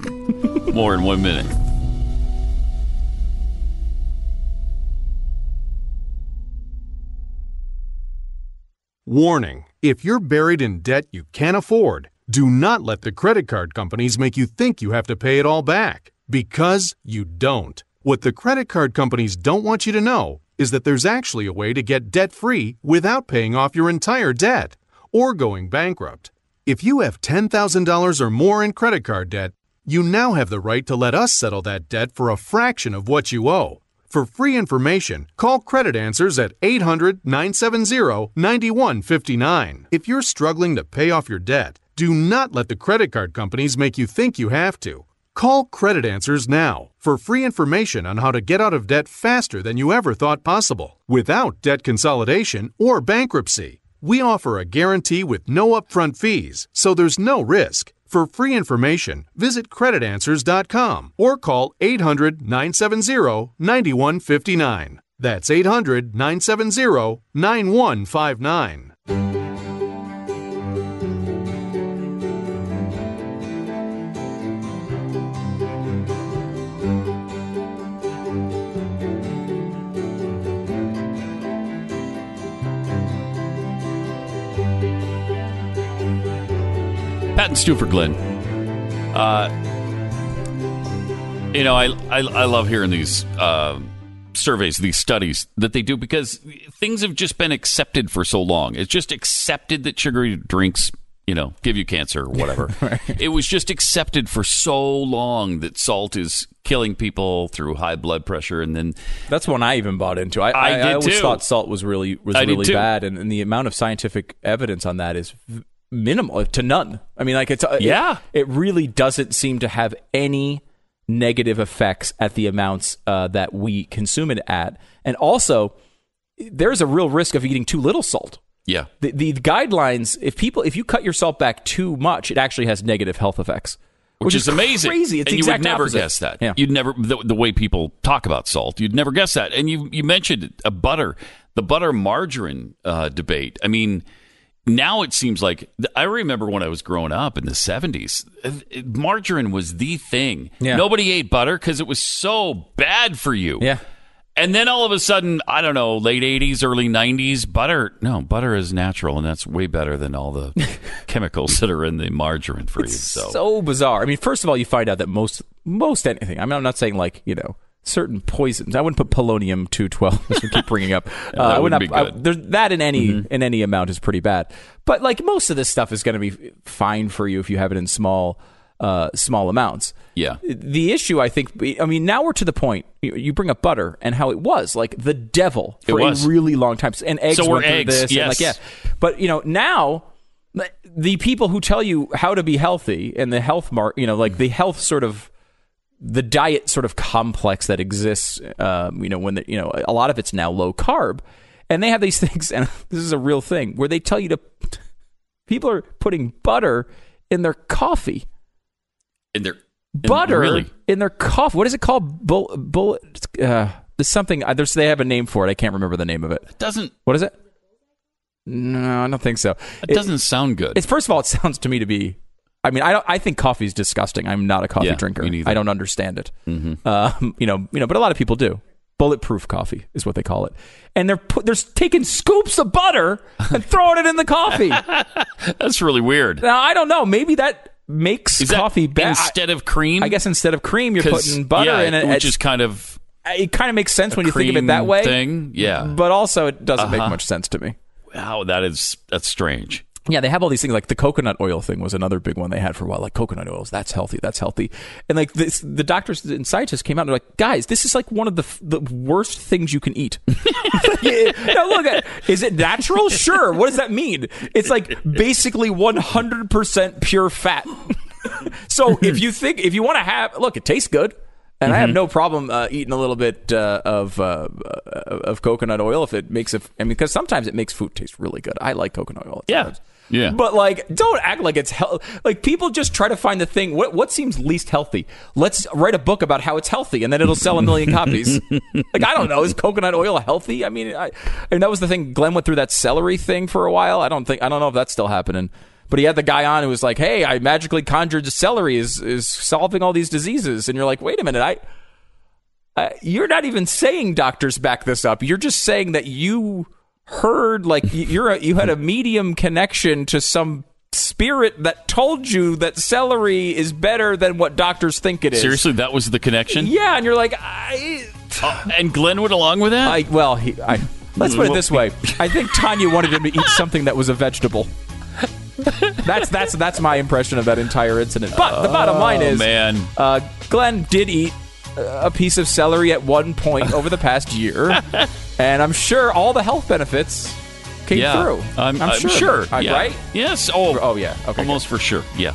More in one minute. Warning: if you're buried in debt you can't afford, do not let the credit card companies make you think you have to pay it all back, because you don't. What the credit card companies don't want you to know is that there's actually a way to get debt-free without paying off your entire debt or going bankrupt. If you have ten thousand dollars or more in credit card debt, you now have the right to let us settle that debt for a fraction of what you owe. For free information, call Credit Answers at eight hundred, nine seven zero, nine one five nine. If you're struggling to pay off your debt, do not let the credit card companies make you think you have to. Call Credit Answers now for free information on how to get out of debt faster than you ever thought possible, without debt consolidation or bankruptcy. We offer a guarantee with no upfront fees, so there's no risk. For free information, visit credit answers dot com or call eight hundred, nine seven zero, nine one five nine. That's eight hundred, nine seven zero, nine one five nine. Pat and Stu for Glenn. Uh, you know, I, I I love hearing these uh, surveys, these studies that they do, because things have just been accepted for so long. It's just accepted that sugary drinks, you know, give you cancer or whatever. Right. It was just accepted for so long that salt is killing people through high blood pressure, and then that's one I even bought into. I, I, I, did I always too. thought salt was really was I did really too. bad, and, and the amount of scientific evidence on that is v- minimal to none. I mean, like it's yeah, it, it really doesn't seem to have any negative effects at the amounts uh, that we consume it at, and also there's a real risk of eating too little salt. Yeah, the, the guidelines, if people if you cut your salt back too much, it actually has negative health effects. Which, Which is, is amazing. Crazy. It's and the you would exact never opposite. guess that. Yeah. You'd never, the, the way people talk about salt, you'd never guess that. And you you mentioned a butter, the butter margarine uh, debate. I mean, now it seems like, I remember when I was growing up in the seventies, margarine was the thing. Yeah. Nobody ate butter because it was so bad for you. Yeah. And then all of a sudden, I don't know, late eighties, early nineties, butter, no, butter is natural, and that's way better than all the chemicals that are in the margarine for it's you. So. so bizarre. I mean, first of all, you find out that most most anything, I mean, I'm not saying like, you know, certain poisons. I wouldn't put polonium two twelve, as we keep bringing up. Yeah, uh, that I would wouldn't not, be good. I, there's, that in any Mhm. in any amount is pretty bad. But like most of this stuff is going to be fine for you if you have it in small uh, small amounts. Yeah. The issue, I think, I mean, now we're to the point. You, you bring up butter and how it was like the devil for It was. a really long time, and eggs So were went through eggs, this. And like, yes. yeah, but you know now. The people who tell you how to be healthy and the health mark, you know, like the health sort of the diet sort of complex that exists, um, you know, when the, you know, a lot of it's now low carb, and they have these things, and this is a real thing where they tell you to. People are putting butter in their coffee. In their in, Butter really? in their coffee. What is it called? Bull. Bull. Uh, there's something. uh, There's. They have a name for it. I can't remember the name of it. It doesn't. What is it? No, I don't think so. It doesn't sound good. It's first of all, it sounds to me to be. I mean, I don't, I think coffee is disgusting. I'm not a coffee Yeah, drinker. me neither. I don't understand it. Mhm. Um, you know, you know, but a lot of people do. Bulletproof coffee is what they call it, and they're put, they're taking scoops of butter and throwing it in the coffee. That's really weird. Now I don't know. Maybe that makes Is that coffee better instead of cream? I guess instead of cream, you're 'Cause, putting butter yeah, in it, which It's- is kind of it kind of makes sense a when you think of it cream that way. Thing, yeah. But also, it doesn't Uh-huh. make much sense to me. Wow, that is that's strange. Yeah, they have all these things like the coconut oil thing was another big one they had for a while. Like coconut oils, that's healthy, that's healthy. And like this, the doctors and scientists came out and they're like, guys, this is like one of the the worst things you can eat. Now look at, is it natural? Sure. What does that mean? It's like basically one hundred percent pure fat. So if you think, if you want to have, look, it tastes good. And mm-hmm. I have no problem uh, eating a little bit uh, of uh, of coconut oil if it makes it. I mean, because sometimes it makes food taste really good. I like coconut oil. Yeah, yeah. But like, don't act like it's health. Like people just try to find the thing. What what seems least healthy? Let's write a book about how it's healthy, and then it'll sell a million copies. Like I don't know, is coconut oil healthy? I mean, I, I mean that was the thing. Glenn went through that celery thing for a while. I don't think I don't know if that's still happening. But he had the guy on who was like, "Hey, I magically conjured celery is is solving all these diseases," and you're like, "Wait a minute, I." Uh, you're not even saying doctors back this up. You're just saying that you heard, like you're a, you had a medium connection to some spirit that told you that celery is better than what doctors think it is. Seriously, that was the connection? Yeah, and you're like, I. Uh, and Glenn went along with that? I, well, he, I, let's put it this way. I think Tanya wanted him to eat something that was a vegetable. That's that's that's my impression of that entire incident. But the bottom line is, oh, man. Uh, Glenn did eat a piece of celery at one point over the past year, and I'm sure all the health benefits came yeah, through. I'm, I'm, I'm sure, sure. Uh, yeah. right? Yes. Oh, oh yeah. Okay, almost good. for sure. Yeah.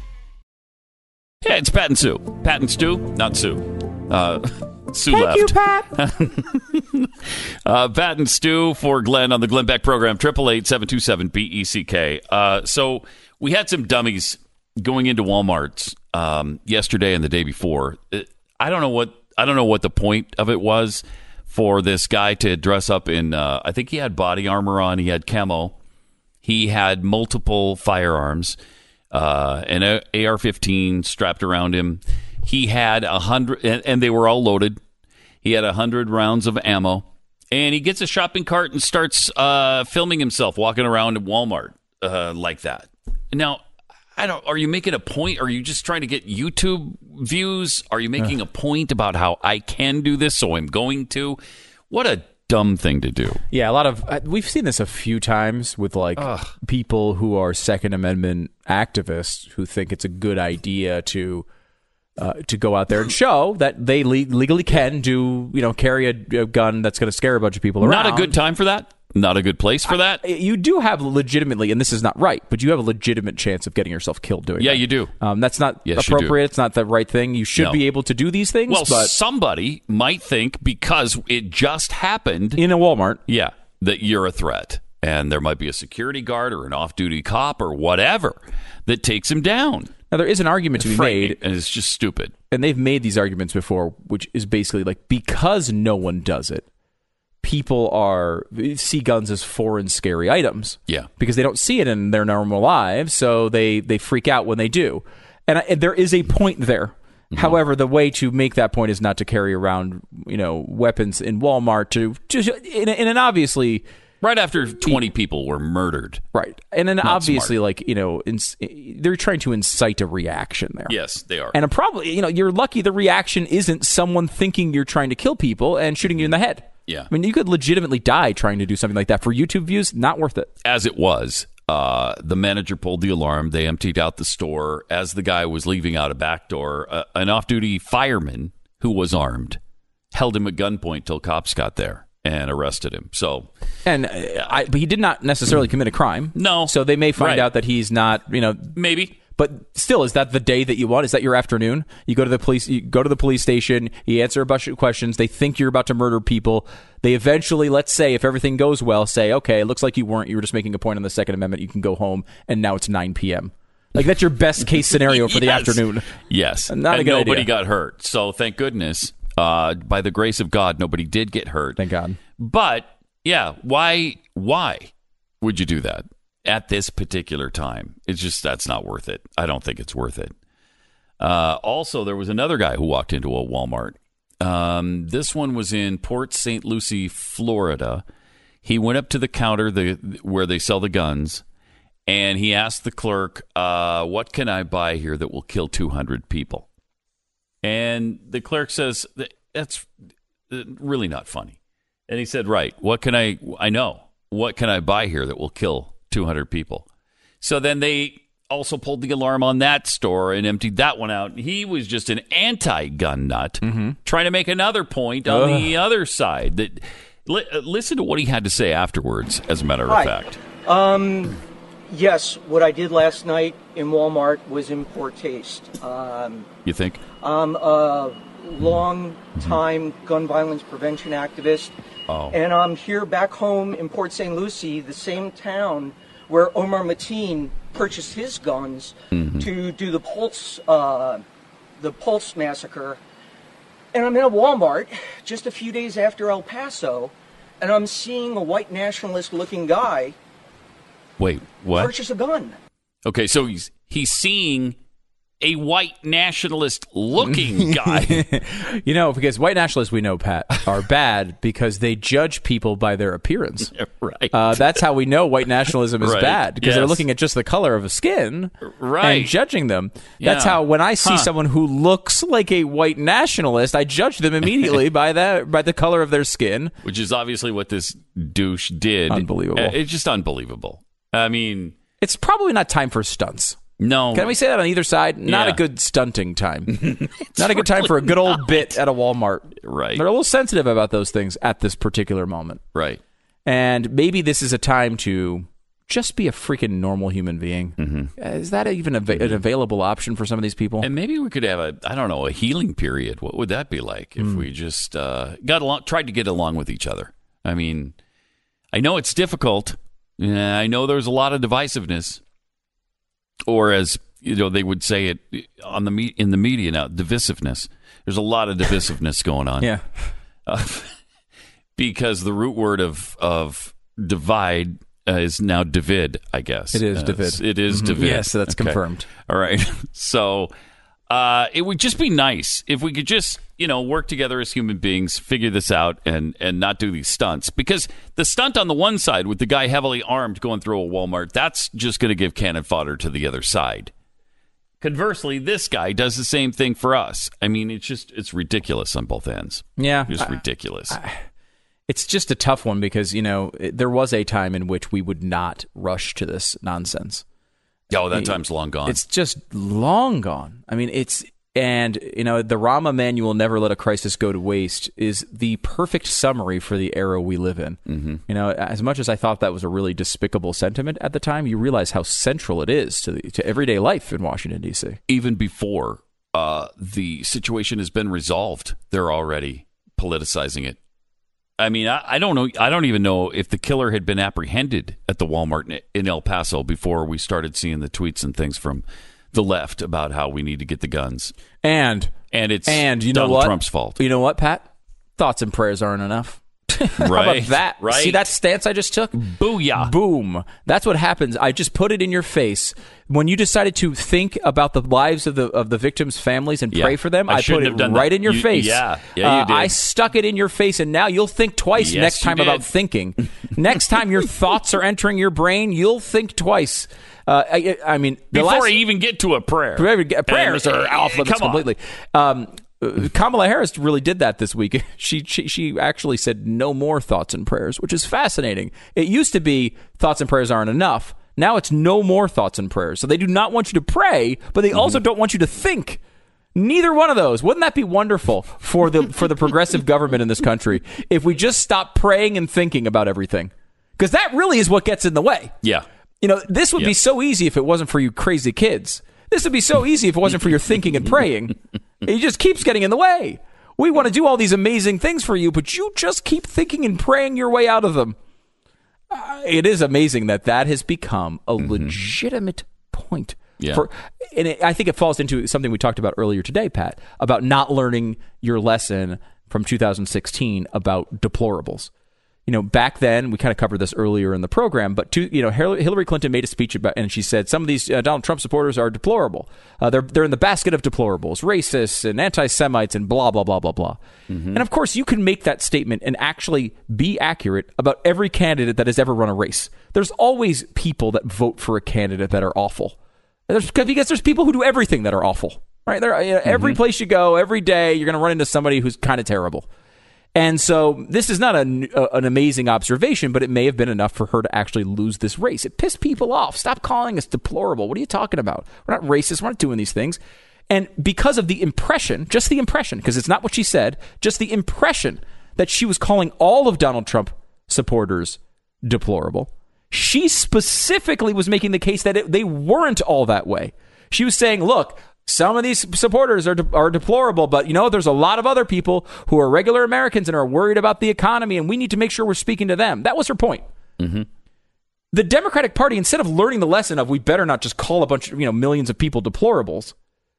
Yeah, it's Pat and Sue. Pat and Stu, not Sue. Uh, Sue Thank left. you, Pat. uh, Pat and Stu for Glenn on the Glenn Beck program. Triple eight seven two seven B E C K. Uh, so we had some dummies going into Walmart's um, yesterday and the day before. It, I don't know what I don't know what the point of it was for this guy to dress up in. Uh, I think he had body armor on. He had camo. He had multiple firearms, uh, an A R fifteen strapped around him. He had a hundred, and, and they were all loaded. He had a hundred rounds of ammo, and he gets a shopping cart and starts uh, filming himself walking around at Walmart uh, like that. Now. I don't. Are you making a point? Are you just trying to get YouTube views? Are you making a point about how I can do this, so I'm going to? What a dumb thing to do. Yeah, a lot of uh, we've seen this a few times with like Ugh. people who are Second Amendment activists who think it's a good idea to uh, to go out there and show that they le- legally can do, you know, carry a, a gun that's going to scare a bunch of people around. Not a good time for that. Not a good place for that. I, you do have legitimately, and this is not right, but you have a legitimate chance of getting yourself killed doing Yeah, that. you do. Um, that's not Yes, you do. appropriate. It's not the right thing. You should No. be able to do these things. Well, but somebody might think because it just happened in a Walmart, yeah, that you're a threat, and there might be a security guard or an off-duty cop or whatever that takes him down. Now, there is an argument to be made, and it's just stupid. And they've made these arguments before, which is basically like because no one does it, people are see guns as foreign, scary items. Yeah, because they don't see it in their normal lives, so they they freak out when they do. And, I, and there is a point there. Mm-hmm. However, the way to make that point is not to carry around, you know, weapons in Walmart to just in, in an obviously right after twenty people were murdered, right? And then Not obviously, smart. like you know, ins- they're trying to incite a reaction there. Yes, they are. And a probably, you know, you're lucky the reaction isn't someone thinking you're trying to kill people and shooting you in the head. Yeah. I mean, you could legitimately die trying to do something like that for YouTube views. Not worth it. As it was, uh, the manager pulled the alarm. They emptied out the store. As the guy was leaving out a back door, uh, an off-duty fireman who was armed held him at gunpoint till cops got there and arrested him. So, and uh, I, but he did not necessarily commit a crime. No. So they may find Right. out that he's not, you know, maybe. But still, is that the day that you want? Is that your afternoon? You go to the police. You go to the police station. You answer a bunch of questions. They think you're about to murder people. They eventually, let's say, if everything goes well, say, okay, it looks like you weren't. You were just making a point on the Second Amendment. You can go home. And now it's nine p.m. Like that's your best case scenario for the Yes. afternoon. Yes. Not a and good nobody idea. got hurt. So thank goodness, uh, by the grace of God, nobody did get hurt. Thank God. But yeah, why? Why would you do that at this particular time? It's just that's not worth it. I don't think it's worth it. Uh, also, there was another guy who walked into a Walmart. Um, this one was in Port Saint Lucie, Florida. He went up to the counter the, where they sell the guns, and he asked the clerk, uh, what can I buy here that will kill two hundred people? And the clerk says, that's really not funny. And he said, right, what can I, I know, what can I buy here that will kill two hundred people? So then they also pulled the alarm on that store and emptied that one out. He was just an anti-gun nut, Mm-hmm. trying to make another point on Ugh. the other side. That li- listen to what he had to say afterwards, as a matter of Hi. fact. Um, yes, what I did last night in Walmart was in poor taste. Um, You think? I'm a long-time gun violence prevention activist, Oh. and I'm here back home in Port Saint Lucie, the same town where Omar Mateen purchased his guns Mhm. to do the Pulse, uh, the Pulse massacre. And I'm in a Walmart just a few days after El Paso, and I'm seeing a white nationalist-looking guy Wait, what? purchase a gun. Okay, so he's he's seeing a white nationalist-looking guy. You know, because white nationalists, we know, Pat, are bad because they judge people by their appearance. Right. Uh, that's how we know white nationalism is Right. bad, because they're Yes. looking at just the color of a skin Right. and judging them. That's Yeah. how, when I see Huh. someone who looks like a white nationalist, I judge them immediately by that, by the color of their skin. Which is obviously what this douche did. Unbelievable. Uh, It's just unbelievable. I mean, It's probably not time for stunts. no. Can we say that on either side? Not Yeah. a good stunting time. Not a good time for a good old bit at a Walmart. Right. They're a little sensitive about those things at this particular moment. Right. And maybe this is a time to just be a freaking normal human being. Mm-hmm. Is that even a, an available option for some of these people? And maybe we could have a, I don't know, a healing period. What would that be like if Mm. we just uh, got along, tried to get along with each other? I mean, I know it's difficult. Yeah, I know there's a lot of divisiveness, or as you know, they would say it on the me- in the media now, divisiveness. There's a lot of divisiveness going on. Yeah, uh, because the root word of of divide uh, is now divid. I guess It is Uh, divid. It is Mhm. divid. Yes, that's Okay. confirmed. All right. So uh, it would just be nice if we could just, you know, work together as human beings, figure this out, and and not do these stunts. Because the stunt on the one side with the guy heavily armed going through a Walmart, that's just going to give cannon fodder to the other side. Conversely, this guy does the same thing for us. I mean, it's just it's ridiculous on both ends. Yeah. Just I- ridiculous. It's just a tough one because, you know, it, there was a time in which we would not rush to this nonsense. Oh, that time's long gone. It's just long gone. I mean, it's, and, you know, the Rahm Emanuel Never Let a Crisis Go to Waste is the perfect summary for the era we live in. Mm-hmm. You know, as much as I thought that was a really despicable sentiment at the time, you realize how central it is to the, to everyday life in Washington, D C. Even before uh, the situation has been resolved, they're already politicizing it. I mean, I, I don't know. I don't even know if the killer had been apprehended at the Walmart in, in El Paso before we started seeing the tweets and things from the left about how we need to get the guns. And and it's and you know Donald what? Trump's fault. You know what, Pat? Thoughts and prayers aren't enough. How Right. about that? Right. See that stance I just took? Booyah. Boom. That's what happens. I just put it in your face. When you decided to think about the lives of the of the victims' families and Yeah. pray for them, I I, shouldn't put have it done right that. in your You- face. yeah. Yeah, you Uh, did. I stuck it in your face, and now you'll think twice Yes, next you time about did. thinking. Next time your thoughts are entering your brain, you'll think twice. Uh, I, I mean, the Before last, I even get to a prayer. prayers And- are off limits come on. completely. Um, uh, Kamala Harris really did that this week. She, she she actually said no more thoughts and prayers, which is fascinating. It used to be thoughts and prayers aren't enough. Now it's no more thoughts and prayers. So they do not want you to pray, but they also don't want you to think. Neither one of those. Wouldn't that be wonderful for the for the progressive government in this country if we just stop praying and thinking about everything? Because that really is what gets in the way. Yeah. You know, this would Yeah. be so easy if it wasn't for you crazy kids. This would be so easy if it wasn't for your thinking and praying. It just keeps getting in the way. We want to do all these amazing things for you, but you just keep thinking and praying your way out of them. Uh, it is amazing that that has become a legitimate point. Yeah. For, and it, I think it falls into something we talked about earlier today, Pat, about not learning your lesson from two thousand sixteen about deplorables. You know, back then, we kind of covered this earlier in the program, but to, you know, Hillary Clinton made a speech about, and she said some of these uh, Donald Trump supporters are deplorable. Uh, they're they're in the basket of deplorables, racists and anti-Semites and blah, blah, blah, blah, blah. Mm-hmm. And of course, you can make that statement and actually be accurate about every candidate that has ever run a race. There's always people that vote for a candidate that are awful. There's, because there's people who do everything that are awful, right? There, you know, mm-hmm. Every place you go, every day, you're going to run into somebody who's kind of terrible. And so this is not a, a, an amazing observation, but it may have been enough for her to actually lose this race. It pissed people off. Stop calling us deplorable. What are you talking about? We're not racist. We're not doing these things. And because of the impression, just the impression, because it's not what she said, just the impression that she was calling all of Donald Trump supporters deplorable, she specifically was making the case that it, they weren't all that way. She was saying, look, some of these supporters are de- are deplorable, but, you know, there's a lot of other people who are regular Americans and are worried about the economy, and we need to make sure we're speaking to them. That was her point. Mm-hmm. The Democratic Party, instead of learning the lesson of we better not just call a bunch of, you know, millions of people deplorables,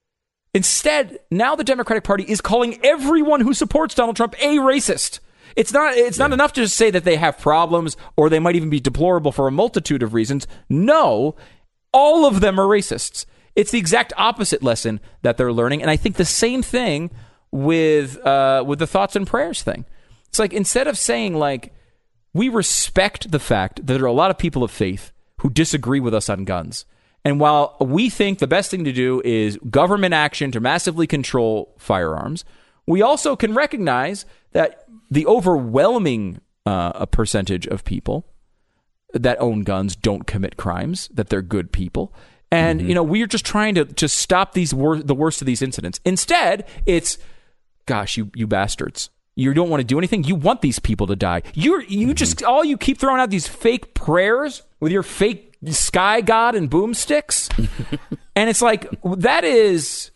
instead, now the Democratic Party is calling everyone who supports Donald Trump a racist. It's not it's not yeah. enough to just say that they have problems or they might even be deplorable for a multitude of reasons. No, all of them are racists. It's the exact opposite lesson that they're learning. And I think the same thing with uh, with the thoughts and prayers thing. It's like, instead of saying, like, we respect the fact that there are a lot of people of faith who disagree with us on guns. And while we think the best thing to do is government action to massively control firearms, we also can recognize that the overwhelming uh, percentage of people that own guns don't commit crimes, that they're good people. And, mm-hmm. you know, we're just trying to, to stop these wor- the worst of these incidents. Instead, it's, gosh, you, you bastards. You don't want to do anything. You want these people to die. You're, you mm-hmm. just, all you keep throwing out these fake prayers with your fake sky god and boomsticks. And it's like, that is,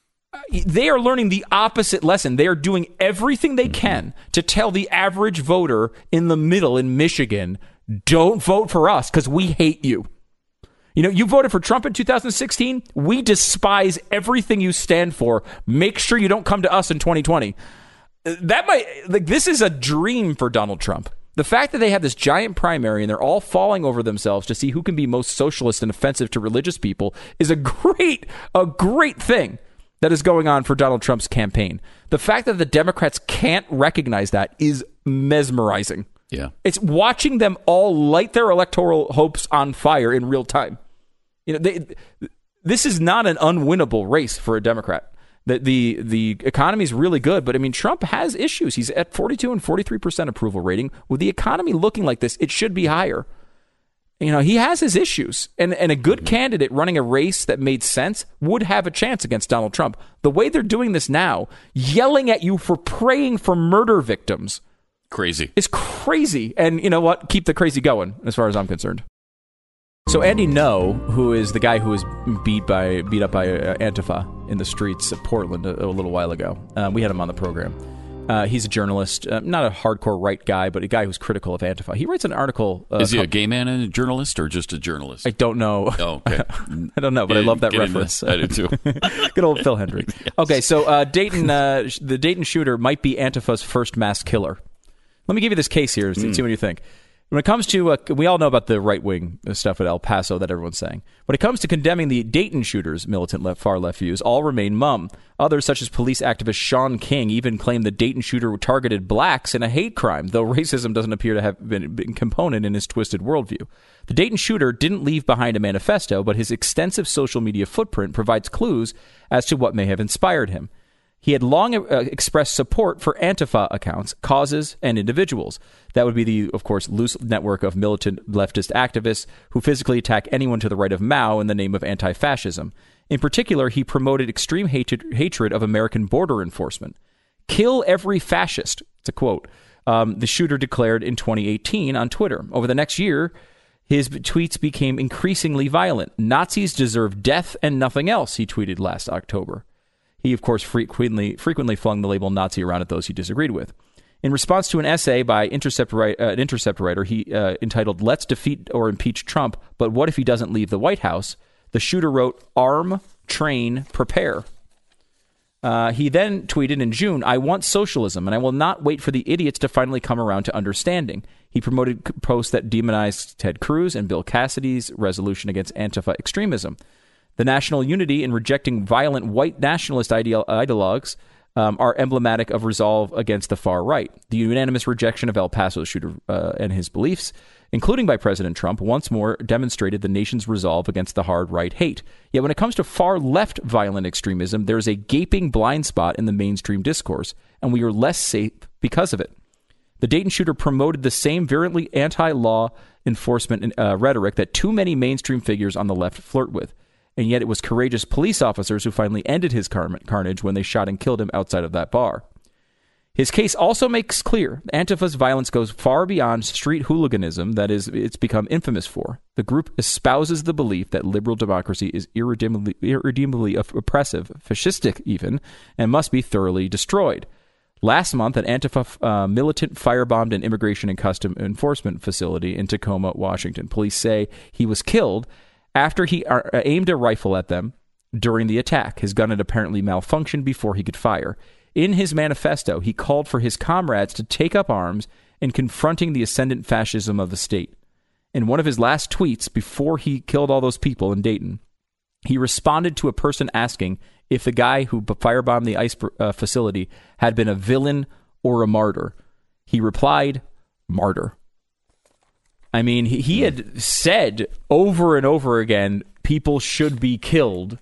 they are learning the opposite lesson. They are doing everything they can to tell the average voter in the middle in Michigan, don't vote for us because we hate you. You know, you voted for Trump in two thousand sixteen. We despise everything you stand for. Make sure you don't come to us in twenty twenty. That might, like, this is a dream for Donald Trump. The fact that they have this giant primary and they're all falling over themselves to see who can be most socialist and offensive to religious people is a great, a great thing that is going on for Donald Trump's campaign. The fact that the Democrats can't recognize that is mesmerizing. Yeah. It's watching them all light their electoral hopes on fire in real time. You know, they, this is not an unwinnable race for a Democrat. The, the the economy is really good, but I mean, Trump has issues. He's at forty-two and forty-three percent approval rating. With the economy looking like this, it should be higher. You know, he has his issues, and, and a good candidate running a race that made sense would have a chance against Donald Trump. The way they're doing this now, yelling at you for praying for murder victims, crazy. It's crazy. And you know what? Keep the crazy going, as far as I'm concerned. So Andy Ngo, who is the guy who was beat by beat up by uh, Antifa in the streets of Portland a, a little while ago, uh, we had him on the program. Uh, he's a journalist, uh, not a hardcore right guy, but a guy who's critical of Antifa. He writes an article. Uh, is he called, a gay man and a journalist, or just a journalist? I don't know. Oh, okay. I don't know, but yeah, I love that get reference. I do too. Good old Phil Hendrick. Yes. Okay, so uh, Dayton, uh, the Dayton shooter might be Antifa's first mass killer. Let me give you this case here. See, mm. see what you think. When it comes to, uh, we all know about the right-wing stuff at El Paso that everyone's saying. When it comes to condemning the Dayton shooters, militant left, far-left views all remain mum. Others, such as police activist Sean King, even claim the Dayton shooter targeted blacks in a hate crime, though racism doesn't appear to have been a component in his twisted worldview. The Dayton shooter didn't leave behind a manifesto, but his extensive social media footprint provides clues as to what may have inspired him. He had long uh, expressed support for Antifa accounts, causes, and individuals. That would be the, of course, loose network of militant leftist activists who physically attack anyone to the right of Mao in the name of anti-fascism. In particular, he promoted extreme hatred, hatred of American border enforcement. Kill every fascist, it's a quote, um, the shooter declared in twenty eighteen on Twitter. Over the next year, his tweets became increasingly violent. Nazis deserve death and nothing else, he tweeted last October. He, of course, frequently frequently flung the label Nazi around at those he disagreed with. In response to an essay by Intercept, uh, an Intercept writer he uh, entitled, "Let's Defeat or Impeach Trump, but What If He Doesn't Leave the White House?" the shooter wrote, "Arm, train, prepare." Uh, he then tweeted in June, "I want socialism, and I will not wait for the idiots to finally come around to understanding." He promoted posts that demonized Ted Cruz and Bill Cassidy's resolution against Antifa extremism. The national unity in rejecting violent white nationalist ideal- ideologues um, are emblematic of resolve against the far right. The unanimous rejection of El Paso's shooter uh, and his beliefs, including by President Trump, once more demonstrated the nation's resolve against the hard right hate. Yet when it comes to far left violent extremism, there is a gaping blind spot in the mainstream discourse, and we are less safe because of it. The Dayton shooter promoted the same virulently anti-law enforcement uh, rhetoric that too many mainstream figures on the left flirt with. And yet it was courageous police officers who finally ended his car- carnage when they shot and killed him outside of that bar. His case also makes clear Antifa's violence goes far beyond street hooliganism that is it's become infamous for. The group espouses the belief that liberal democracy is irredeemably, irredeemably oppressive, fascistic even, and must be thoroughly destroyed. Last month, an Antifa uh, militant firebombed an immigration and custom enforcement facility in Tacoma, Washington. Police say he was killed after he uh, aimed a rifle at them during the attack. His gun had apparently malfunctioned before he could fire. In his manifesto, he called for his comrades to take up arms in confronting the ascendant fascism of the state. In one of his last tweets, before he killed all those people in Dayton, he responded to a person asking if the guy who firebombed the ICE uh, facility had been a villain or a martyr. He replied, "Martyr." I mean, he, he had said over and over again, people should be killed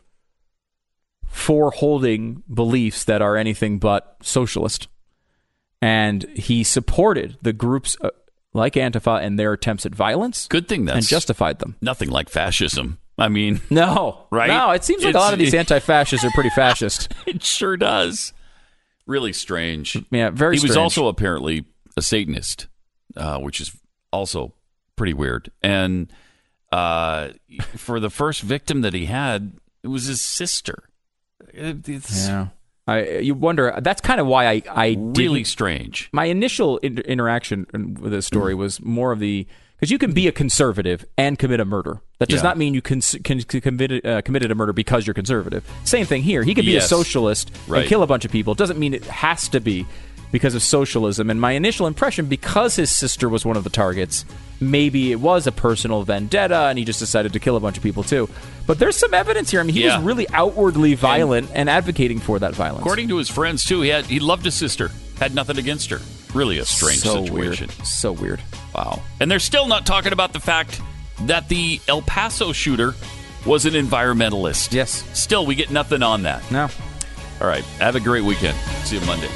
for holding beliefs that are anything but socialist. And he supported the groups uh, like Antifa and their attempts at violence. Good thing that's and justified them. Nothing like fascism. I mean, no, right? No, it seems like it's, a lot of these it, anti-fascists are pretty fascist. It sure does. Really strange. Yeah, very he strange. He was also apparently a Satanist, uh, which is also pretty weird. And uh, for the first victim that he had, it was his sister. It's yeah. I, you wonder, that's kind of why I, I really strange. My initial inter- interaction with this story was more of the, because you can be a conservative and commit a murder. That does yeah. not mean you can, can, can commit, uh, committed a murder because you're conservative. Same thing here. He could be yes. a socialist right. and kill a bunch of people. It doesn't mean it has to be because of socialism. And my initial impression, because his sister was one of the targets, maybe it was a personal vendetta and he just decided to kill a bunch of people too. But there's some evidence here. I mean, he yeah. was really outwardly violent and, and advocating for that violence. According to his friends too, he had he loved his sister, had nothing against her. Really a strange so situation. Weird. So weird. Wow. And they're still not talking about the fact that the El Paso shooter was an environmentalist. Yes. Still, we get nothing on that. No. All right. Have a great weekend. See you Monday.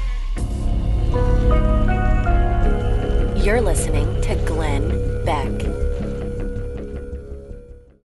You're listening to Glenn Beck.